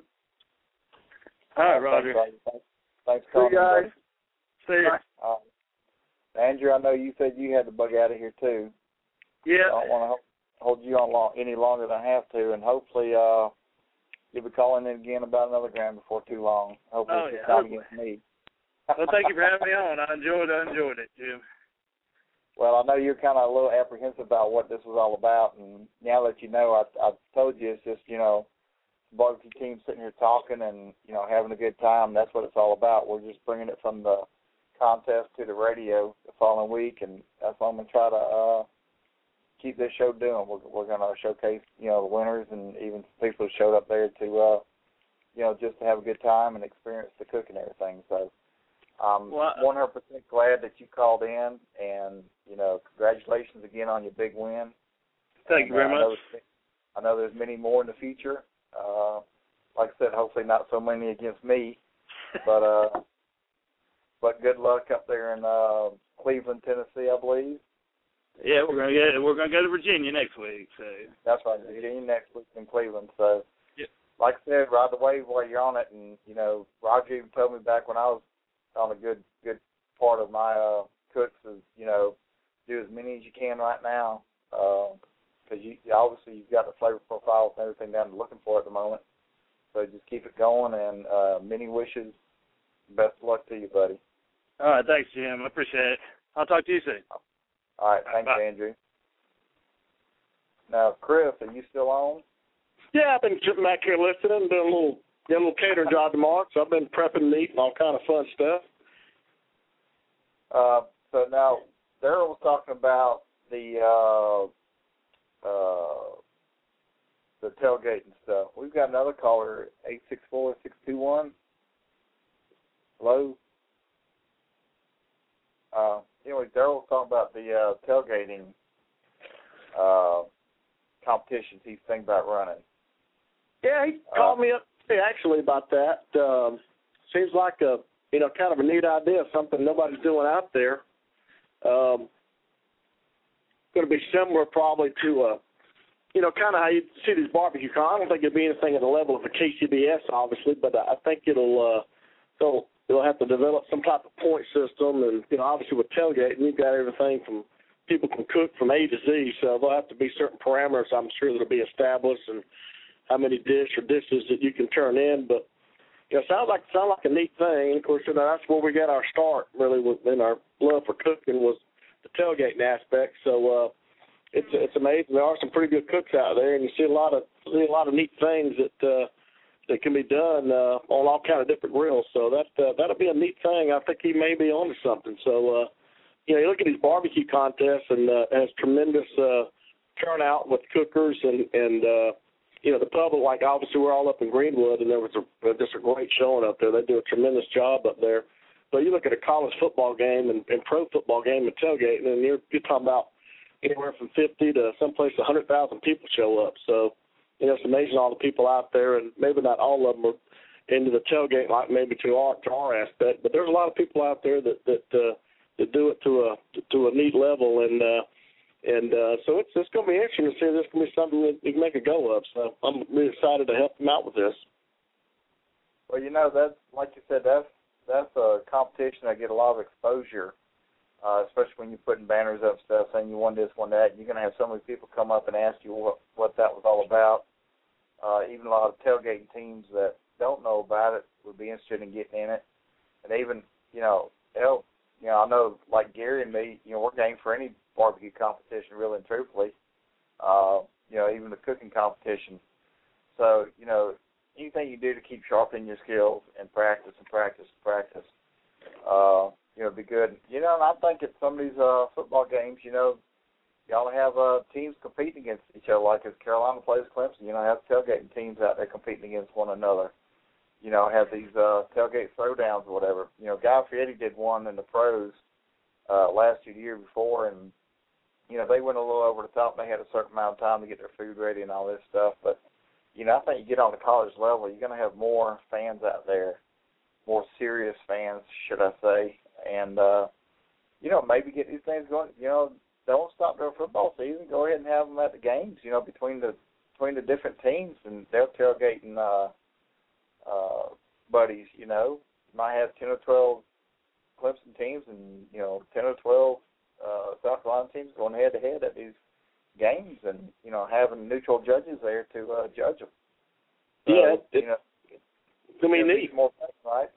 All right, Roger. Thanks See you guys. See you. Andrew, I know you said you had to bug out of here, too. Yeah. I don't want to hold you on any longer than I have to, and hopefully you'll be calling in again about another grand before too long. Hopefully it's not against me. Well, thank you for having me on. I enjoyed it, Jim. Well, I know you're kind of a little apprehensive about what this was all about, and now that you know, I told you it's just, you know, barbecue team sitting here talking and, you know, having a good time. That's what it's all about. We're just bringing it from the contest to the radio the following week, and that's what I'm going to try to keep this show doing. We're going to showcase, you know, the winners and even people who showed up there to, you know, just to have a good time and experience the cooking and everything. So I'm 100% glad that you called in, and, you know, congratulations again on your big win. Thank you very much. I know there's many more in the future. Like I said, hopefully not so many against me, but good luck up there in Cleveland, Tennessee, I believe. Yeah, we're gonna go to Virginia next week. So that's right, Virginia next week in Cleveland. So, yep. Like I said, ride the wave while you're on it. And you know, Roger even told me back when I was on a good part of my cooks is, you know, do as many as you can right now, because you obviously you've got the flavor profiles and everything down to looking for at the moment. So just keep it going, and many wishes. Best of luck to you, buddy. All right, thanks, Jim. I appreciate it. I'll talk to you soon. All right, thanks, bye. Andrew. Now, Chris, are you still on? Yeah, I've been sitting back here listening, doing a little catering job tomorrow, so I've been prepping meat and all kind of fun stuff. So now, Daryl was talking about the tailgate and stuff. We've got another caller, 864-621. Hello? Anyway, Daryl was talking about the tailgating competitions he's thinking about running. Yeah, he called me up actually about that. Seems like a kind of a neat idea, something nobody's doing out there. Going to be similar probably to kind of how you see these barbecue cons. I don't think it'll be anything at the level of a KCBS, obviously, but I think it'll have to develop some type of point system, and obviously with tailgating, you've got everything from people can cook from A to Z, so there'll have to be certain parameters I'm sure that'll be established, and how many dishes that you can turn in. But it sounds like a neat thing. And of course, that's where we got our start really in our love for cooking was the tailgating aspect. So it's amazing. There are some pretty good cooks out there, and you see a lot of neat things that can be done on all kind of different grills. So that'll be a neat thing. I think he may be onto something. So you look at these barbecue contests, and it has tremendous turnout with cookers and the public. Like obviously we're all up in Greenwood, and there was just a great showing up there. They do a tremendous job up there. But you look at a college football game and pro football game and tailgating, and you're talking about anywhere from 50 to someplace 100,000 people show up. So it's amazing all the people out there, and maybe not all of them are into the tailgate like maybe to our aspect, but there's a lot of people out there that do it to a neat level, and so it's going to be interesting to see if this can be something that we can make a go of. So I'm really excited to help them out with this. Well, that's like you said, that's a competition that get a lot of exposure, especially when you're putting banners up and stuff saying you won this, won that. You're going to have so many people come up and ask you what that was all about. Even a lot of tailgating teams that don't know about it would be interested in getting in it. And even, I know like Gary and me, we're game for any barbecue competition, really and truthfully, even the cooking competition. So, anything you do to keep sharpening your skills and practice. it'd be good. And I think at some of these football games, y'all have teams competing against each other, like as Carolina plays Clemson. Have tailgating teams out there competing against one another. Have these tailgate throwdowns or whatever. Guy Fieri did one in the pros last year before, and they went a little over the top. They had a certain amount of time to get their food ready and all this stuff. But I think you get on the college level, you're going to have more fans out there, more serious fans, should I say, and maybe get these things going. Don't stop their football season. Go ahead and have them at the games. Between the different teams, and they're tailgating buddies. You might have 10 or 12 Clemson teams, and 10 or 12 South Carolina teams going head to head at these games, and having neutral judges there to judge them. So, it's gonna be neat. More fun, right?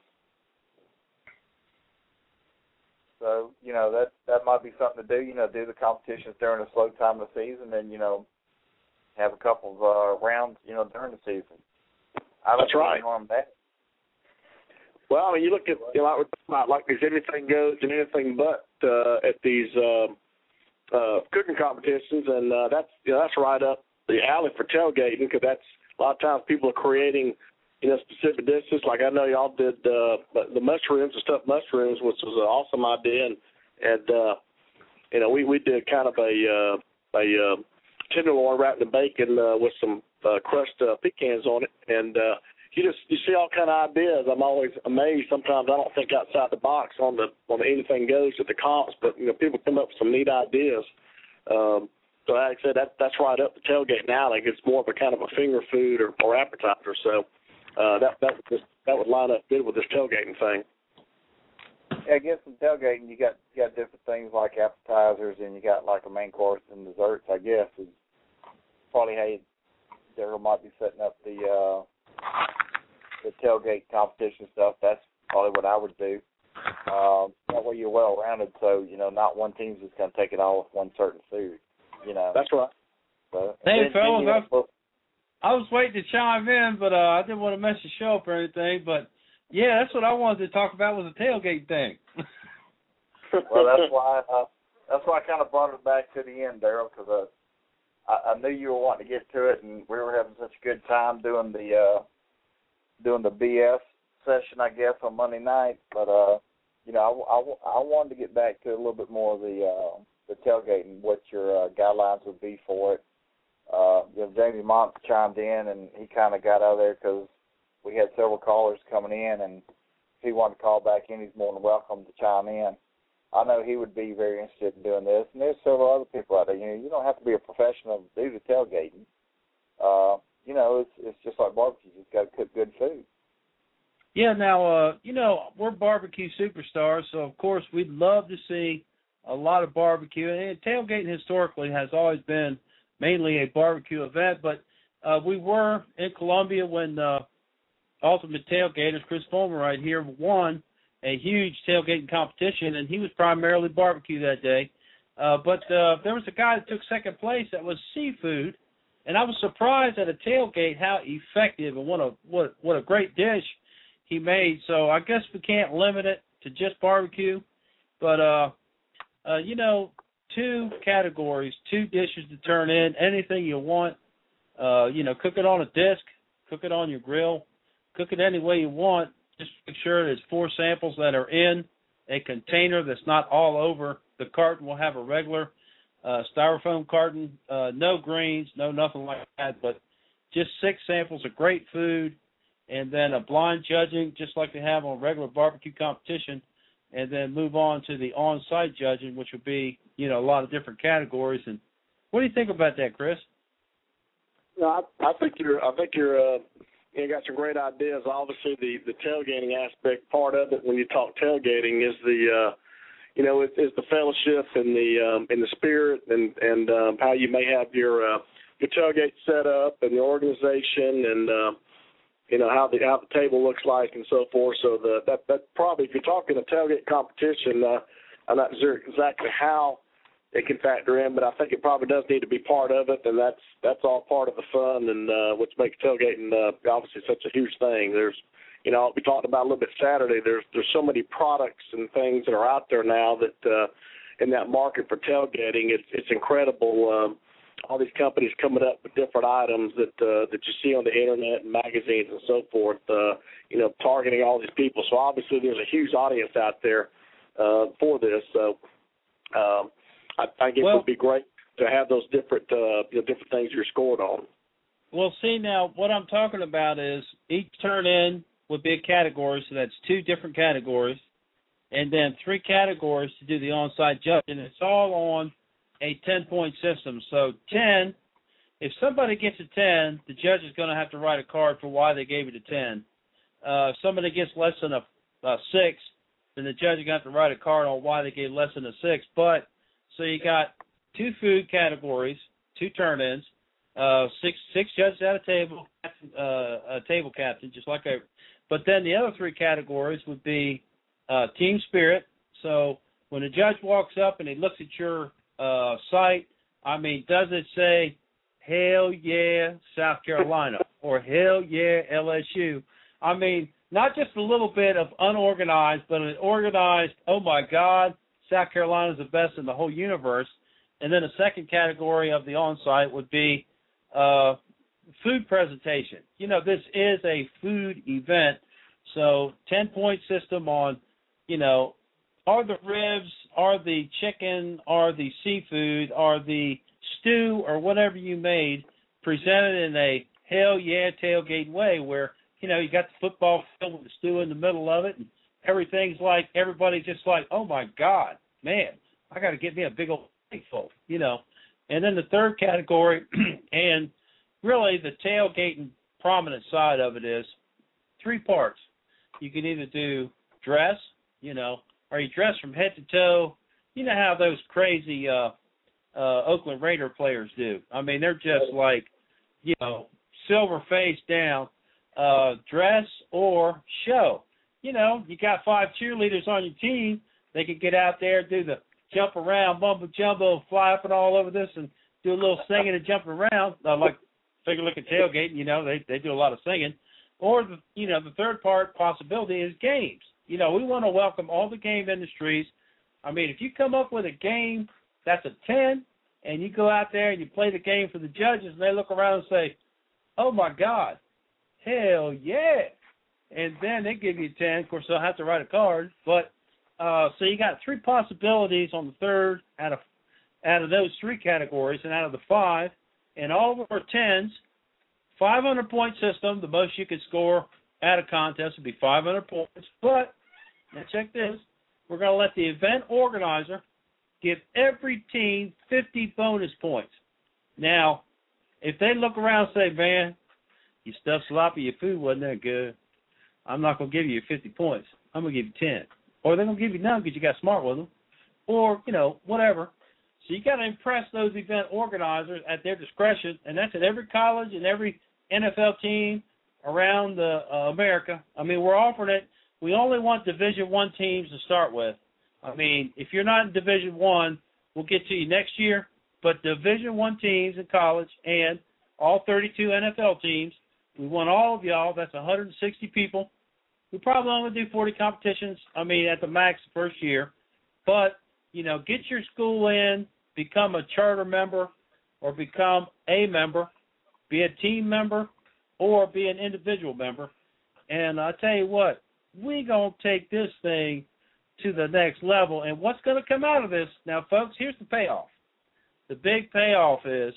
So, that might be something to do, do the competitions during the slow time of the season and, have a couple of rounds, during the season. That's right. Harm that. Well, I mean, you look at, like we're talking about, like these anything goes and anything but at these cooking competitions, and that's right up the alley for tailgating, because that's a lot of times people are creating, specific dishes. Like I know y'all did the mushrooms, the stuffed mushrooms, which was an awesome idea, and we did kind of a tenderloin wrapped in bacon with some crushed pecans on it, and you see all kind of ideas. I'm always amazed. Sometimes I don't think outside the box on the anything goes at the comps, but people come up with some neat ideas. So like I said, that's right up the tailgate alley. It's more of a kind of a finger food or appetizer. So that would line up good with this tailgating thing. Yeah, I guess in tailgating you got different things like appetizers, and you got like a main course and desserts. I guess is probably how Daryl might be setting up the tailgate competition stuff. That's probably what I would do. That way you're well rounded, so not one team's just going to take it all with one certain food. That's right. So, hey, fellas, I was waiting to chime in, but I didn't want to mess the show up or anything. But yeah, that's what I wanted to talk about was the tailgate thing. Well, that's why I kind of brought it back to the end, Daryl, because I knew you were wanting to get to it, and we were having such a good time doing the BS session, I guess, on Monday night. But I wanted to get back to a little bit more of the tailgating, what your guidelines would be for it. Jamie Mont chimed in, and he kind of got out of there because we had several callers coming in, and if he wanted to call back in, he's more than welcome to chime in. I know he would be very interested in doing this, and there's several other people out there. You don't have to be a professional to do the tailgating. It's just like barbecue. You just got to cook good food. Yeah, now, we're barbecue superstars, so, of course, we'd love to see a lot of barbecue. And tailgating historically has always been mainly a barbecue event, but we were in Columbia when Ultimate Tailgaters, Chris Fulmer right here, won a huge tailgating competition, and he was primarily barbecue that day. But there was a guy that took second place that was seafood, and I was surprised at a tailgate how effective and what a great dish he made. So I guess we can't limit it to just barbecue, but two categories, two dishes to turn in, anything you want. Cook it on a disc, cook it on your grill, cook it any way you want. Just make sure there's 4 samples that are in a container that's not all over. The carton will have a regular styrofoam carton, no greens, no nothing like that, but just 6 samples of great food, and then a blind judging just like they have on regular barbecue competition, and then move on to the on-site judging, which would be, a lot of different categories. And what do you think about that, Chris? No, I think you're you got some great ideas. Obviously, the tailgating aspect part of it when you talk tailgating is is the fellowship and the spirit and how you may have your tailgate set up and the organization and how the table looks like and so forth. So that probably, if you're talking a tailgate competition, I'm not sure exactly how it can factor in, but I think it probably does need to be part of it, and that's all part of the fun, and which makes tailgating obviously such a huge thing. There's we talked about a little bit Saturday. There's so many products and things that are out there now that in that market for tailgating, it's incredible. All these companies coming up with different items that you see on the internet and magazines and so forth. Targeting all these people. So obviously there's a huge audience out there for this. So I think it would be great to have those different different things you're scored on. Well, see, now what I'm talking about is each turn-in would be a category, so that's 2 different categories, and then 3 categories to do the on-site judging. It's all on a 10-point system. So 10, if somebody gets a 10, the judge is going to have to write a card for why they gave it a 10. If somebody gets less than a 6, then the judge is going to have to write a card on why they gave less than a 6. But so you got 2 food categories, 2 turn-ins, 6 judges at a table captain, just like But then the other 3 categories would be team spirit. So when the judge walks up and he looks at your site, does it say, hell yeah, South Carolina, or hell yeah, LSU? Not just a little bit of unorganized, but an organized, oh my God, South Carolina's the best in the whole universe. And then the second category of the on-site would be food presentation. This is a food event, so 10-point system on, are the ribs, are the chicken, are the seafood, are the stew, or whatever you made presented in a hell yeah tailgate way where, you got the football field with the stew in the middle of it, and everybody's just like, oh my God, man, I got to get me a big old full, And then the third category, and really the tailgating prominent side of it is 3 parts. You can either do dress, or you dress from head to toe. You know how those crazy Oakland Raider players do. They're just like, silver face down, dress or show. You got 5 cheerleaders on your team. They could get out there, do the jump around, mumbo jumbo, fly up and all over this, and do a little singing and jumping around, like figure looking tailgate. They do a lot of singing. Or the third part possibility is games. We want to welcome all the game industries. If you come up with a game that's a 10, and you go out there and you play the game for the judges, and they look around and say, "Oh my God, hell yeah!" and then they give you a 10. Of course, they'll have to write a card, but. So you got 3 possibilities on the third out of those 3 categories, and out of the 5, and all of our 10s, 500-point system. The most you could score at a contest would be 500 points. But now check this: we're going to let the event organizer give every team 50 bonus points. Now, if they look around and say, "Man, you stuffed sloppy, your food wasn't that good," I'm not going to give you 50 points. I'm going to give you 10. Or they're going to give you none because you got smart with them, or, whatever. So you got to impress those event organizers at their discretion, and that's at every college and every NFL team around America. We're offering it. We only want Division I teams to start with. If you're not in Division I, we'll get to you next year, but Division I teams in college and all 32 NFL teams, we want all of y'all. That's 160 people. We probably only do 40 competitions, at the max the first year. But, get your school in, become a charter member, or become a member, be a team member, or be an individual member. And I tell you what, we're going to take this thing to the next level. And what's going to come out of this? Now, folks, here's the payoff. The big payoff is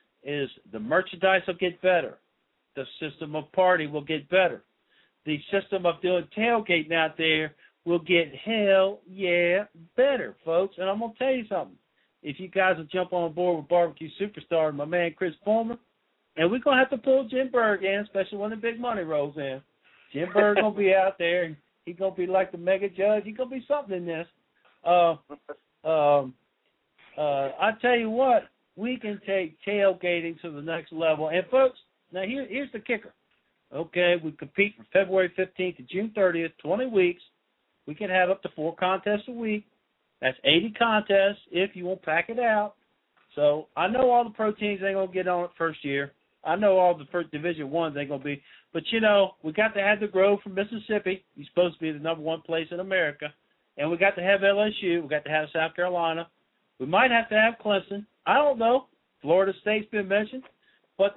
the merchandise will get better. The system of party will get better. The system of doing tailgating out there will get hell yeah better, folks. And I'm going to tell you something. If you guys will jump on board with Barbecue Superstar and my man Chris Fulmer, and we're going to have to pull Jim Berg in, especially when the big money rolls in. Jim Berg going to be out there, and he's going to be like the mega judge. He's going to be something in this. I tell you what, we can take tailgating to the next level. And, folks, now here's the kicker. Okay, we compete from February 15th to June 30th, 20 weeks. We can have up to 4 contests a week. That's 80 contests if you won't pack it out. So I know all the pro teams ain't going to get on it first year. I know all the first Division Ones ain't gonna be, but you know, we got to have the Grove from Mississippi. He's supposed to be the number one place in America, and we got to have LSU. We got to have South Carolina. We might have to have Clemson. I don't know. Florida State's been mentioned, but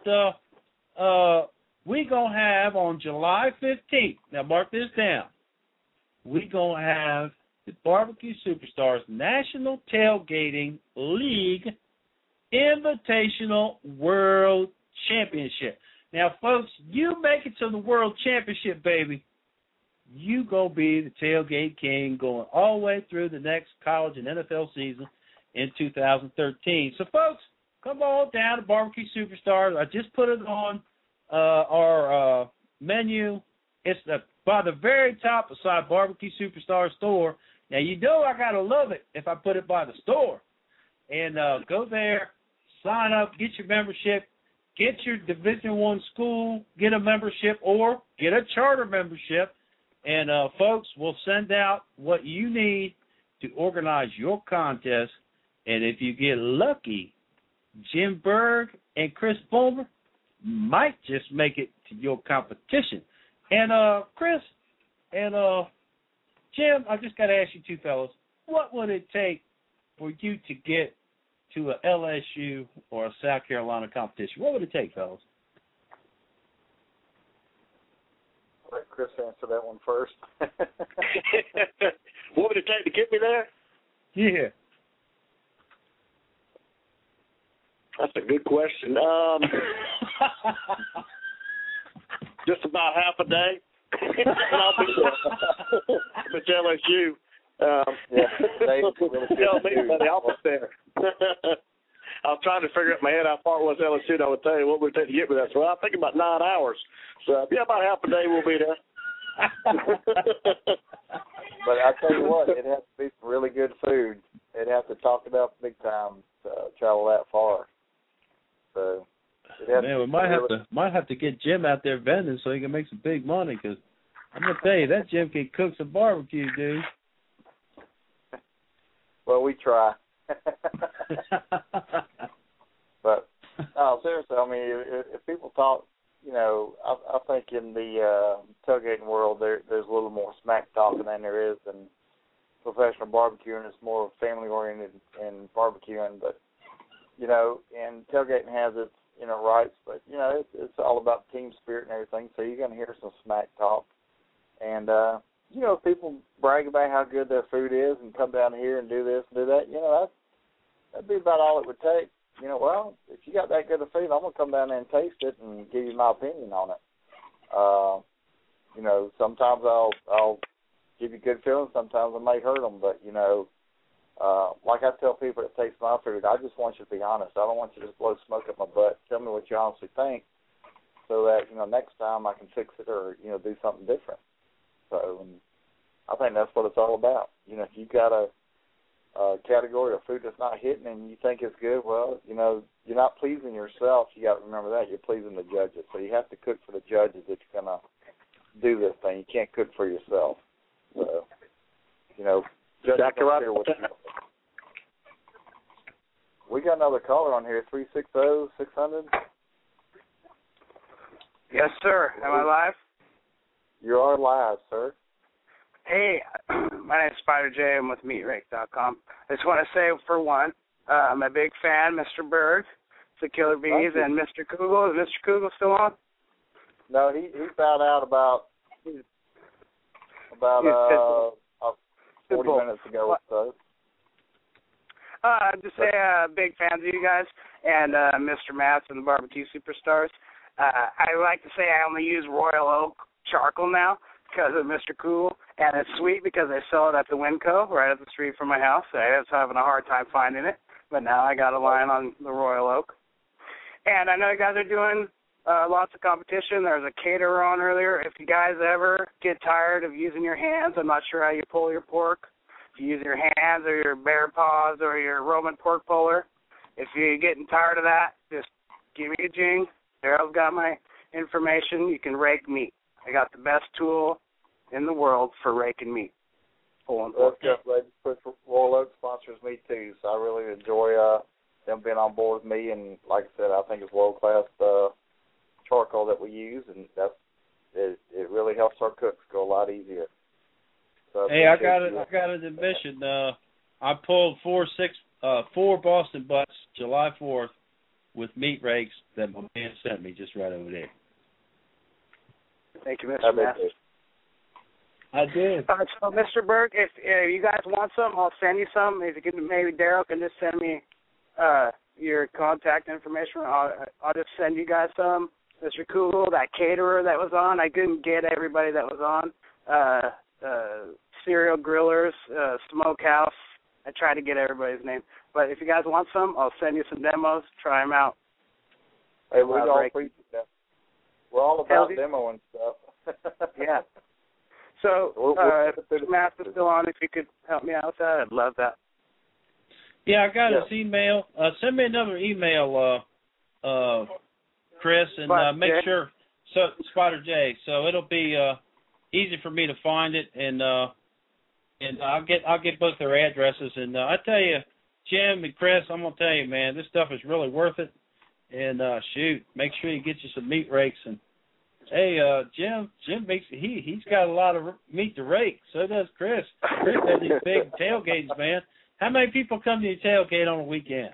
we gonna have on July 15th. Now mark this down. We gonna have the Barbecue Superstars National Tailgating League Invitational World Championship. Now, folks, you make it to the World Championship, baby, you gonna be the tailgate king going all the way through the next college and NFL season in 2013. So, folks, come on down to Barbecue Superstars. I just put it on our menu. It's by the very top beside Barbecue Superstar store. Now, you know I got to love it if I put it by the store. And go there, sign up, get your membership, get your Division I school, get a membership, or get a charter membership. And, folks, we'll send out what you need to organize your contest. And if you get lucky, Jim Berg and Chris Fulmer might just make it to your competition. And, Chris and Jim, I just got to ask you two fellas, what would it take for you to get to a LSU or a South Carolina competition? What would it take, fellas? I'll let Chris answer that one first. What would it take to get me there? Yeah. That's a good question. Just about half a day. And I'll be there. With LSU. Tell me, buddy, I'll be there. I was trying to figure out in my head how far it was LSU, and I would tell you what would it take to get me there. So I think about 9 hours. So, yeah, about half a day we'll be there. But I tell you what, it has to be some really good food. It'd have to talk it up big time to travel that far. So, man, we might have to get Jim out there vending so he can make some big money. Because I'm gonna tell you, that Jim can cook some barbecue, dude. Well, we try. But no, seriously, I mean, if people talk, you know, I think in the tailgating world there's a little more smack talking than there is in professional barbecuing. It's more family oriented in barbecuing, but you know, and tailgating has its rights, but you know, it's all about team spirit and everything. So you're gonna hear some smack talk, and you know, if people brag about how good their food is and come down here and do this and do that, you know, that'd be about all it would take. You know, well, if you got that good of food, I'm going to come down there and taste it and give you my opinion on it. You know, sometimes I'll give you good feelings. Sometimes I may hurt them. But, you know, like I tell people that taste my food, I just want you to be honest. I don't want you to just blow smoke up my butt. Tell me what you honestly think so that, you know, next time I can fix it or, you know, do something different. So I think that's what it's all about. You know, if you've got a category of food that's not hitting and you think it's good, well, you know, you're not pleasing yourself. You got to remember that. You're pleasing the judges. So you have to cook for the judges if you're going to do this thing. You can't cook for yourself. So, you know, judges don't care what you think. We got another caller on here, 360-600. Yes, sir. Am I live? You are live, sir. Hey, my name's Spider J. I'm with MeatRake.com. I just want to say, for one, I'm a big fan, Mr. Berg, the Killer Bees, and Mr. Kugel. Is Mr. Kugel still on? No, he found out about 40 minutes ago or so. Just say big fans of you guys and Mr. Matz and the Barbecue Superstars. I like to say I only use Royal Oak charcoal now because of Mr. Cool, and it's sweet because I sell it at the Winco right up the street from my house. I was having a hard time finding it, but now I got a line on the Royal Oak. And I know you guys are doing lots of competition. There was a caterer on earlier. If you guys ever get tired of using your hands, I'm not sure how you pull your pork. If you use your hands or your bear paws or your Roman pork puller, if you're getting tired of that, just give me a jing. Daryl's got my information. You can rake meat. I got the best tool in the world for raking meat. Pulling pork. Royal Oak sponsors me too, so I really enjoy them being on board with me. And like I said, I think it's world-class charcoal that we use, and it really helps our cooks go a lot easier. So hey, I got an admission. I pulled four Boston butts July 4th with meat rakes that my man sent me just right over there. Thank you, Mr. Matt. I did. So, Mr. Burke, if you guys want some, I'll send you some. If you can, maybe Daryl can just send me your contact information. I'll just send you guys some. Mr. Cool, that caterer that was on, I couldn't get everybody that was on. Cereal Grillers, Smokehouse. I tried to get everybody's name. But if you guys want some, I'll send you some demos. Try them out. Hey, we all appreciate that. We're all about demoing stuff. Yeah. So, if Matt is still on, if you could help me out with that, I'd love that. Yeah, I got his email. Send me another email, Chris, and make sure. So Spider J. So it'll be easy for me to find it, and I'll get both their addresses. And I tell you, Jim and Chris, I'm gonna tell you, man, this stuff is really worth it. And make sure you get you some meat rakes. And hey, Jim makes he's got a lot of meat to rake. So does Chris. Chris has these big tailgates, man. How many people come to your tailgate on a weekend?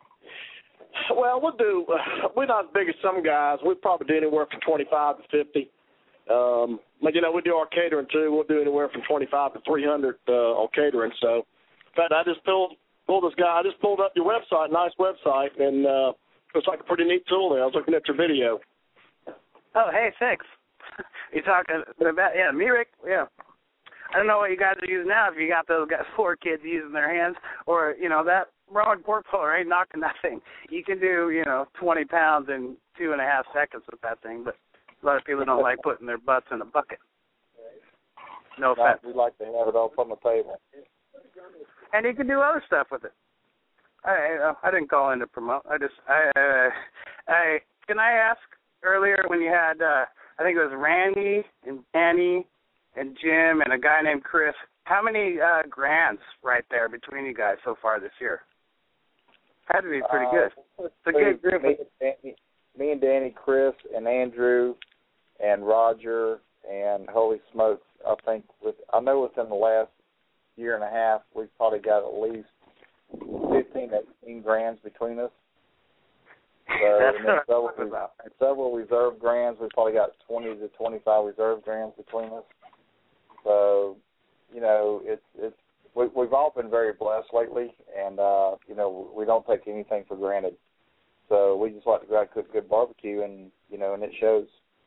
Well, we're not as big as some guys. We probably do anywhere from 25 to 50. But, we do our catering, too. We'll do anywhere from 25 to 300 on catering. So, in fact, I just pulled this guy. I just pulled up your website, nice website, and looks like a pretty neat tool there. I was looking at your video. Oh, hey, thanks. You talking about, meat rake? Yeah. I don't know what you guys are using now, if you got those 4 kids using their hands, or, that Rowan pork puller ain't knocking that thing. You can do, 20 pounds in 2.5 seconds with that thing, but a lot of people don't like putting their butts in a bucket. No offense. We like to have it all on the table. And you can do other stuff with it. I didn't call in to promote. Can I ask earlier when you had, I think it was Randy and Danny and Jim and a guy named Chris, how many grants right there between you guys so far this year? Had to be pretty good. It's a good group. Me and Danny, Chris, and Andrew, and Roger, and holy smokes, I know within the last year and a half, we've probably got at least 15, 18 grants between us. So, several reserve grants. We've probably got 20 to 25 reserve grants between us. So, we've all been very blessed lately, and we don't take anything for granted. So we just like to go out and cook good barbecue, and and it shows.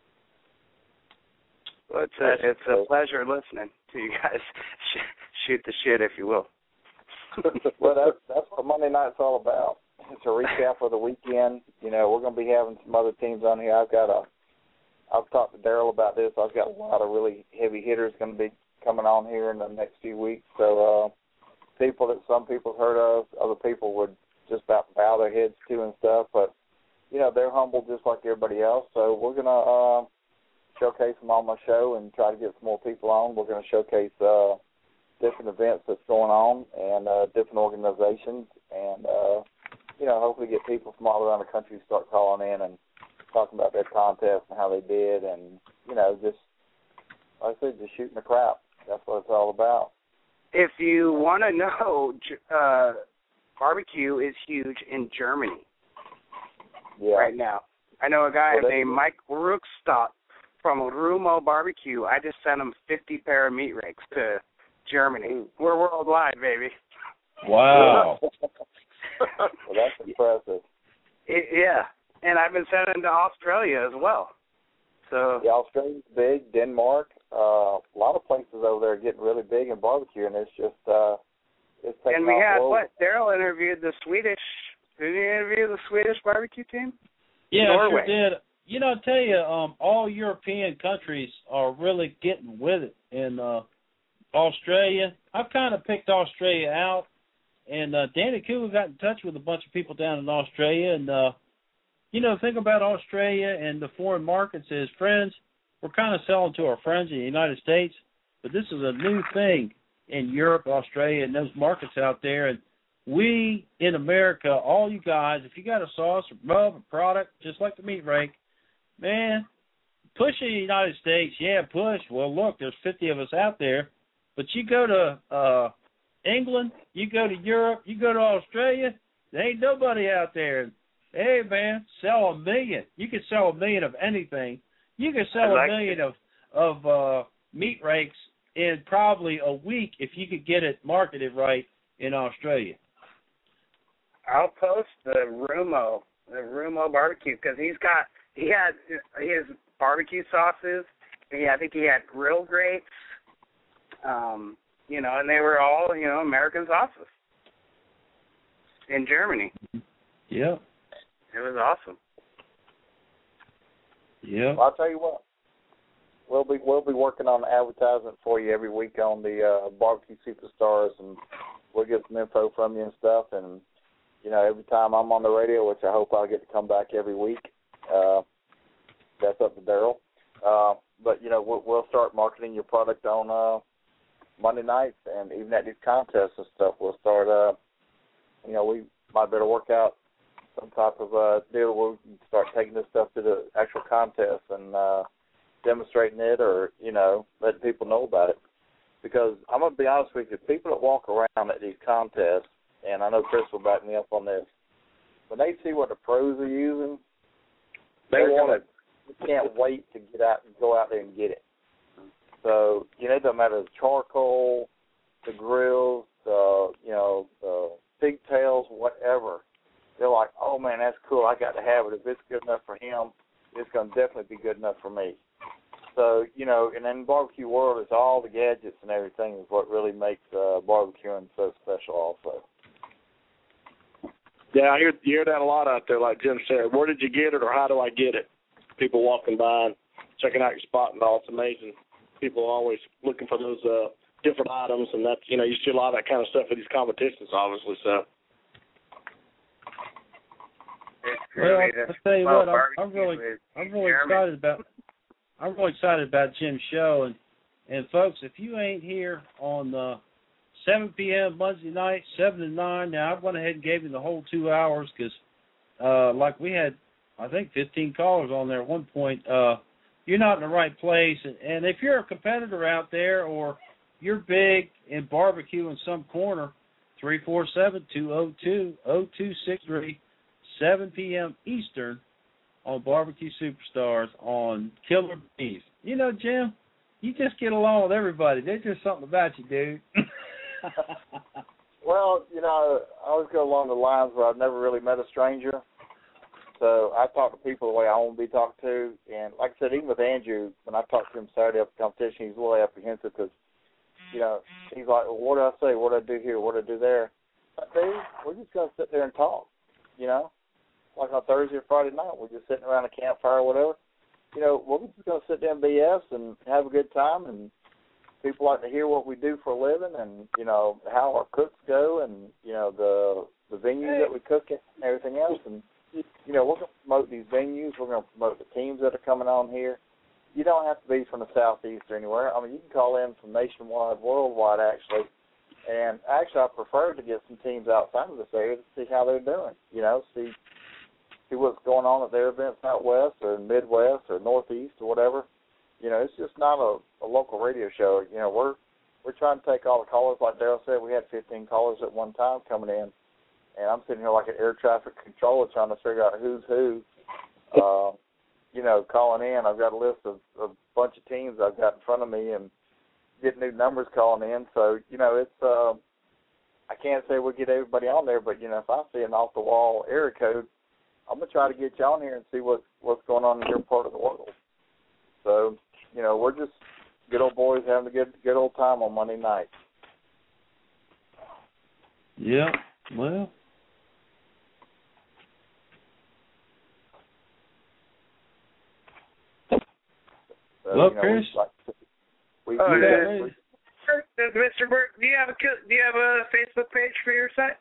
Well, it's a pleasure listening to you guys shoot the shit, if you will. Well, that's what Monday night's all about. It's a recap of the weekend. We're going to be having some other teams on here. I've talked to Daryl about this. I've got a lot of really heavy hitters going to be coming on here in the next few weeks. So people that some people have heard of, other people would just about bow their heads to and stuff. But, they're humble just like everybody else. So we're going to showcase them on my show and try to get some more people on. We're going to showcase different events that's going on and different organizations and, hopefully get people from all around the country to start calling in and talking about their contest and how they did and, just, like I said, just shooting the crap. That's what it's all about. If you want to know, barbecue is huge in Germany right now. I know a guy named Mike Ruckstadt from Rumo Barbecue. I just sent him 50 pair of meat rakes to Germany. We're worldwide, baby. Wow. Well, that's impressive. Yeah, and I've been sending to Australia as well. So Australia's big, Denmark, a lot of places over there are getting really big in barbecue, and it's just it's taking And we had off. Daryl interviewed the Swedish. Did he interview the Swedish barbecue team? Yeah, Norway. I sure did. I tell you, all European countries are really getting with it. And Australia, I've kind of picked Australia out. And Danny Kugler got in touch with a bunch of people down in Australia. And, the thing about Australia and the foreign markets is, friends, we're kind of selling to our friends in the United States. But this is a new thing in Europe, Australia, and those markets out there. And we in America, all you guys, if you got a sauce, a rub, a product, just like the meat rake, man, push in the United States, yeah, push. Well, look, there's 50 of us out there. But you go to England, you go to Europe, you go to Australia, there ain't nobody out there. Hey, man, sell 1 million. You can sell 1 million of anything. You can sell 1 million of meat rakes in probably a week if you could get it marketed right in Australia. I'll post the Rumo barbecue, because he had his barbecue sauces. I think he had grill grates. You know, and they were all, you know, American sauces in Germany. Yeah. It was awesome. Yeah. Well, I'll tell you what. We'll be working on advertisement for you every week on the Barbecue Superstars, and we'll get some info from you and stuff. And you know, every time I'm on the radio, which I hope I'll get to come back every week, that's up to Daryl. But you know, we'll start marketing your product on Monday nights, and even at these contests and stuff, we'll start. You know, we might better work out some type of deal where we can start taking this stuff to the actual contest and demonstrating it, or you know, letting people know about it. Because I'm gonna be honest with you, people that walk around at these contests, and I know Chris will back me up on this, when they see what the pros are using, they can't wait to go out there and get it. So, you know, it doesn't matter the charcoal, the grills, you know, the pigtails, whatever. They're like, oh man, that's cool, I got to have it. If it's good enough for him, it's going to definitely be good enough for me. So, you know, and in the barbecue world, it's all the gadgets and everything is what really makes barbecuing so special also. Yeah, you hear that a lot out there, like Jim said. Where did you get it, or how do I get it? People walking by and checking out your spot and all. It's amazing. People are always looking for those different items, and that's, you know, you see a lot of that kind of stuff at these competitions, obviously. So. Well, I'll tell you what, I'm really excited about Jim's show, and folks, if you ain't here on 7 p.m. Monday night, 7 to 9. Now I went ahead and gave you the whole 2 hours because, like we had, I think 15 callers on there at one point. You're not in the right place, and if you're a competitor out there or you're big in barbecue in some corner, 347-202-0263. 7 p.m. Eastern on Barbecue Superstars on Killer Beef. You know, Jim, you just get along with everybody. There's just something about you, dude. Well, you know, I always go along the lines where I've never really met a stranger. So I talk to people the way I want to be talked to. And like I said, even with Andrew, when I talked to him Saturday after the competition, he's really apprehensive because, you know, he's like, well, what do I say? What do I do here? What do I do there? But, dude, we're just going to sit there and talk, you know? Like on Thursday or Friday night, we're just sitting around a campfire or whatever. You know, we're just going to sit there and BS and have a good time, and people like to hear what we do for a living and, you know, how our cooks go and, you know, the venues that we cook at and everything else. And, you know, we're going to promote these venues. We're going to promote the teams that are coming on here. You don't have to be from the Southeast or anywhere. I mean, you can call in from nationwide, worldwide, actually. And actually, I prefer to get some teams outside of this area to see how they're doing, you know, see what's going on at their events out west or Midwest or Northeast or whatever. You know, it's just not a local radio show. You know, we're trying to take all the callers. Like Daryl said, we had 15 callers at one time coming in, and I'm sitting here like an air traffic controller trying to figure out who's who. You know, calling in. I've got a list of a bunch of teams I've got in front of me and getting new numbers calling in. So, you know, it's I can't say we'll get everybody on there, but, you know, if I see an off-the-wall area code, I'm going to try to get you on here and see what's going on in your part of the world. So, you know, we're just good old boys having a good old time on Monday night. Yeah, well. So, well, you know, Chris. Mr. Burke, do you have a Facebook page for your site?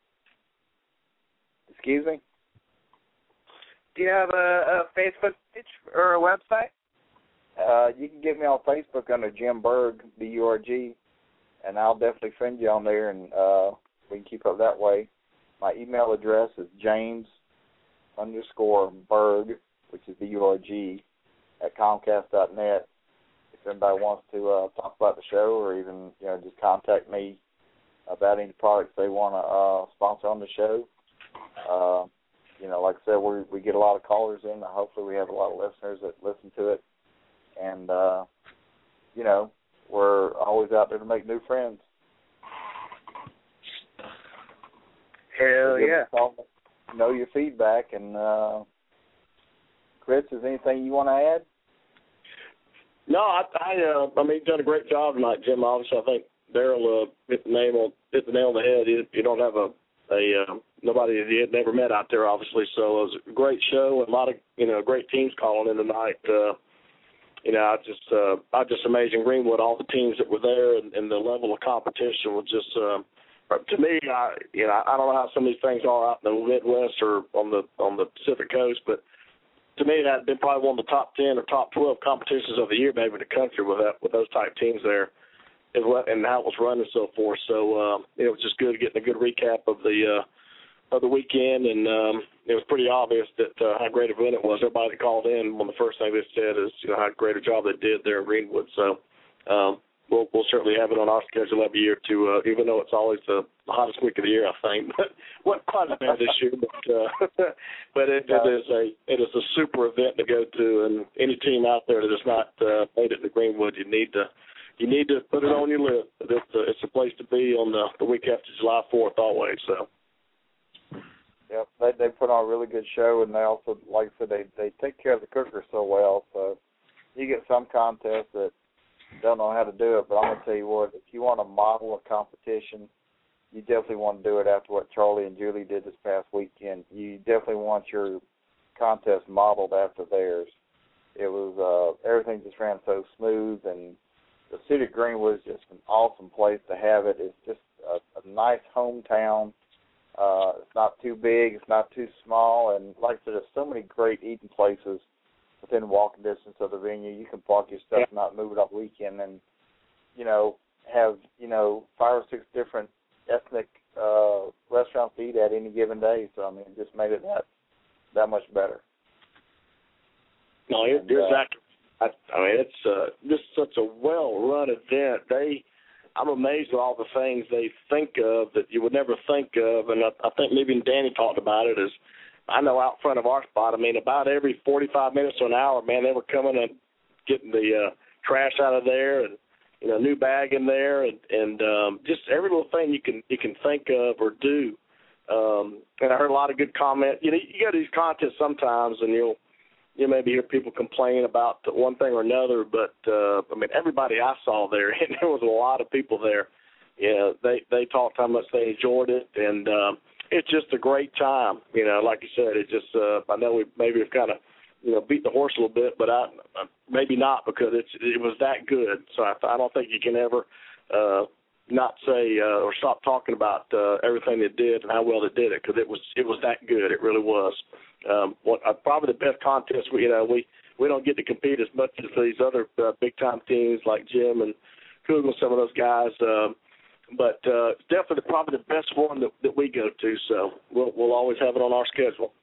Excuse me? Do you have a Facebook page or a website? You can get me on Facebook under Jim Berg, B-U-R-G, and I'll definitely friend you on there, and we can keep up that way. My email address is James_Berg, which is BURG, at Comcast.net. If anybody wants to talk about the show or even, just contact me about any products they want to sponsor on the show. Like I said, we get a lot of callers in. Hopefully we have a lot of listeners that listen to it. And, we're always out there to make new friends. Hell yeah. Know your feedback. And, Chris, is there anything you want to add? No, I mean, you've done a great job tonight, Jim. Obviously, I think Daryl hit the nail on the head. You don't have nobody that you had never met out there, obviously. So it was a great show and a lot of great teams calling in tonight. I just amazing Greenwood, all the teams that were there, and the level of competition was just. To me, I don't know how some of these things are out in the Midwest or on the Pacific Coast, but to me, that had been probably one of the top 10 or top 12 competitions of the year, maybe in the country with those type teams there, and how it was run and so forth. So it was just good getting a good recap of the weekend, and it was pretty obvious that how great an event it was. Everybody that called in, one of the first things they said is how great a job they did there in Greenwood. So we'll certainly have it on our schedule every year too, even though it's always the hottest week of the year, I think. But wasn't quite as bad this year, but it is a super event to go to, and any team out there that has not made it to Greenwood, you need to put it on your list. It's a place to be on the week after July 4th always. So. Yep, they put on a really good show, and they also, like I said, they take care of the cookers so well. So you get some contests that don't know how to do it, but I'm going to tell you what, if you want to model a competition, you definitely want to do it after what Charlie and Julie did this past weekend. You definitely want your contest modeled after theirs. It was, everything just ran so smooth, and the city of Greenwood is just an awesome place to have it. It's just a nice hometown. It's not too big, it's not too small, and like I said, there's so many great eating places within walking distance of the venue. You can park your stuff and not move it up weekend and, have, 5 or 6 different ethnic restaurants to eat at any given day. So, I mean, it just made it that much better. No, you're exactly. I mean, it's just such a well-run event. I'm amazed at all the things they think of that you would never think of, and I think maybe Danny talked about it, is I know out front of our spot, I mean, about every 45 minutes to an hour, man, they were coming and getting the trash out of there and, new bag in there and just every little thing you can think of or do. And I heard a lot of good comment. You go to these contests sometimes and you'll maybe hear people complain about one thing or another, but, I mean, everybody I saw there, and there was a lot of people there, they talked how much they enjoyed it, and it's just a great time. Like you said, it just, I know we maybe have kind of, beat the horse a little bit, but maybe not, because it was that good. So I don't think you can ever not say or stop talking about everything they did and how well they did it, because it was that good. It really was. Probably the best contest. We don't get to compete as much as these other big time teams like Jim and Kugel, some of those guys. But it's definitely probably the best one that we go to. So we'll always have it on our schedule.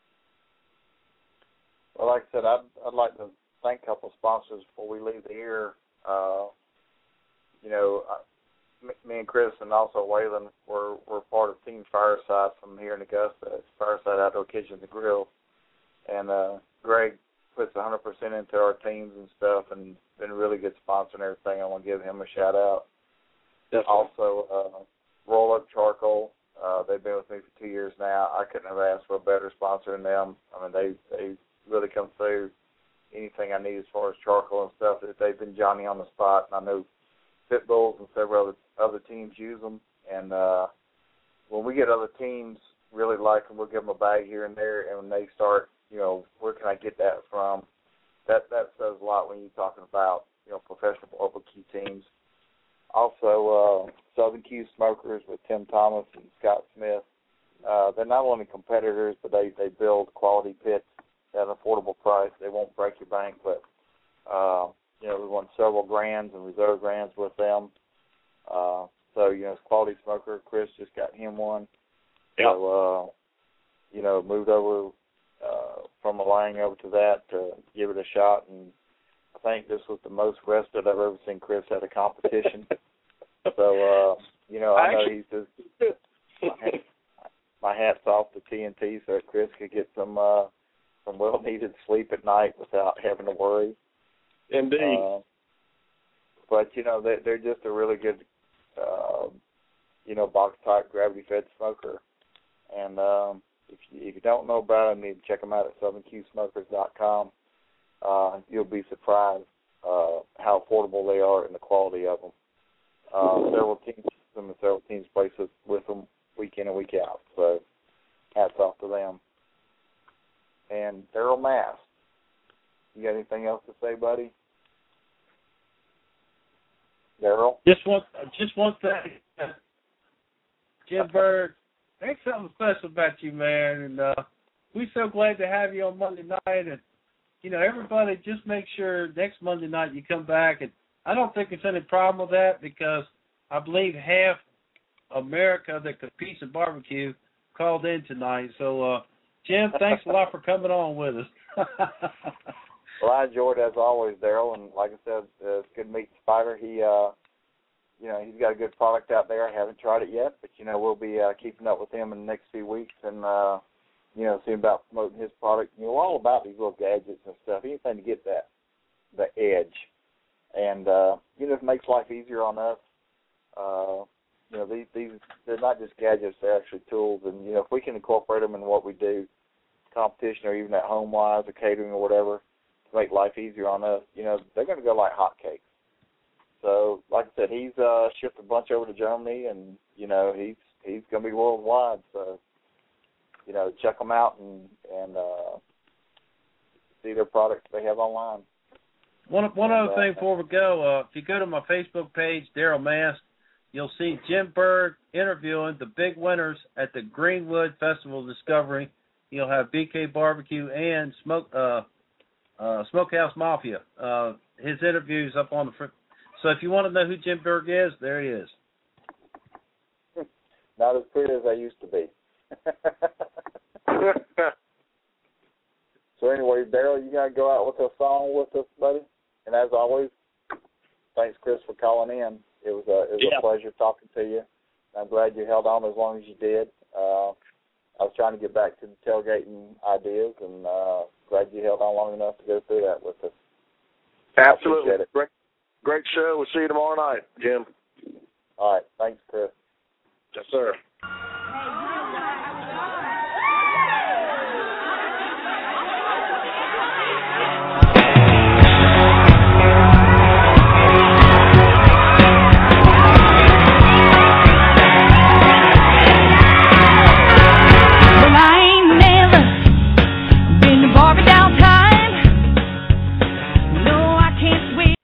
Well, like I said, I'd like to thank a couple of sponsors before we leave the air. Me and Chris and also Waylon were part of Team Fireside from here in Augusta. It's Fireside Outdoor Kitchen and Grill. And Greg puts 100% into our teams and stuff and been a really good sponsor and everything. I want to give him a shout-out. Definitely. Also, Roll Up Charcoal. They've been with me for 2 years now. I couldn't have asked for a better sponsor than them. I mean, they really come through anything I need as far as charcoal and stuff. They've been Johnny on the spot, and I know Pit Bulls and several other teams use them. And when we get other teams really like them, we'll give them a bag here and there. And when they start, where can I get that from? That says a lot when you're talking about, professional barbecue teams. Also, Southern Q Smokers with Tim Thomas and Scott Smith. They're not only competitors, but they build quality pits at an affordable price. They won't break your bank, but we won several grands and reserve grands with them. So it's quality smoker. Chris just got him one. Yep. So, moved over from Lang over to that to give it a shot, and I think this was the most rested I've ever seen Chris at a competition. So, I know he's just my hat's off to TNT so that Chris could get some well-needed sleep at night without having to worry. Indeed. But, they're just a really good, box-type gravity-fed smoker. And if you don't know about them, you need to check them out at SouthernQSmokers.com. You'll be surprised how affordable they are and the quality of them. Several teams use them and several teams play with them week in and week out. So hats off to them. And Daryl Mast, you got anything else to say, buddy? Daryl? Just one thing. Jim Berg, there's something special about you, man, and we're so glad to have you on Monday night. And everybody, just make sure next Monday night you come back. And I don't think there's any problem with that because I believe half America that competes in barbecue called in tonight. So, Jim, thanks a lot for coming on with us. Well, I enjoyed it as always, Daryl, and like I said, it's good meeting Spider. He, he's got a good product out there. I haven't tried it yet, but we'll be keeping up with him in the next few weeks and seeing about promoting his product. We're all about these little gadgets and stuff, anything to get the edge, and it makes life easier on us. These they're not just gadgets; they're actually tools, and if we can incorporate them in what we do, competition or even at home wise or catering or whatever, to make life easier on us, they're going to go like hotcakes. So, like I said, he's shipped a bunch over to Germany, and he's going to be worldwide. So, check them out and see their products they have online. One other thing before we go, if you go to my Facebook page, Daryl Mast, you'll see Jim Berg interviewing the big winners at the Greenwood Festival of Discovery. You'll have BK Barbecue and Smokehouse Mafia. His interview's up on the front. So if you want to know who Jim Berg is, there he is. Not as pretty as I used to be. So anyway, Daryl, you got to go out with a song with us, buddy. And as always, thanks, Chris, for calling in. It was a pleasure talking to you. I'm glad you held on as long as you did. I was trying to get back to the tailgating ideas, and glad you held on long enough to go through that with us. Absolutely. Great show. We'll see you tomorrow night, Jim. All right. Thanks, Chris. Yes, sir.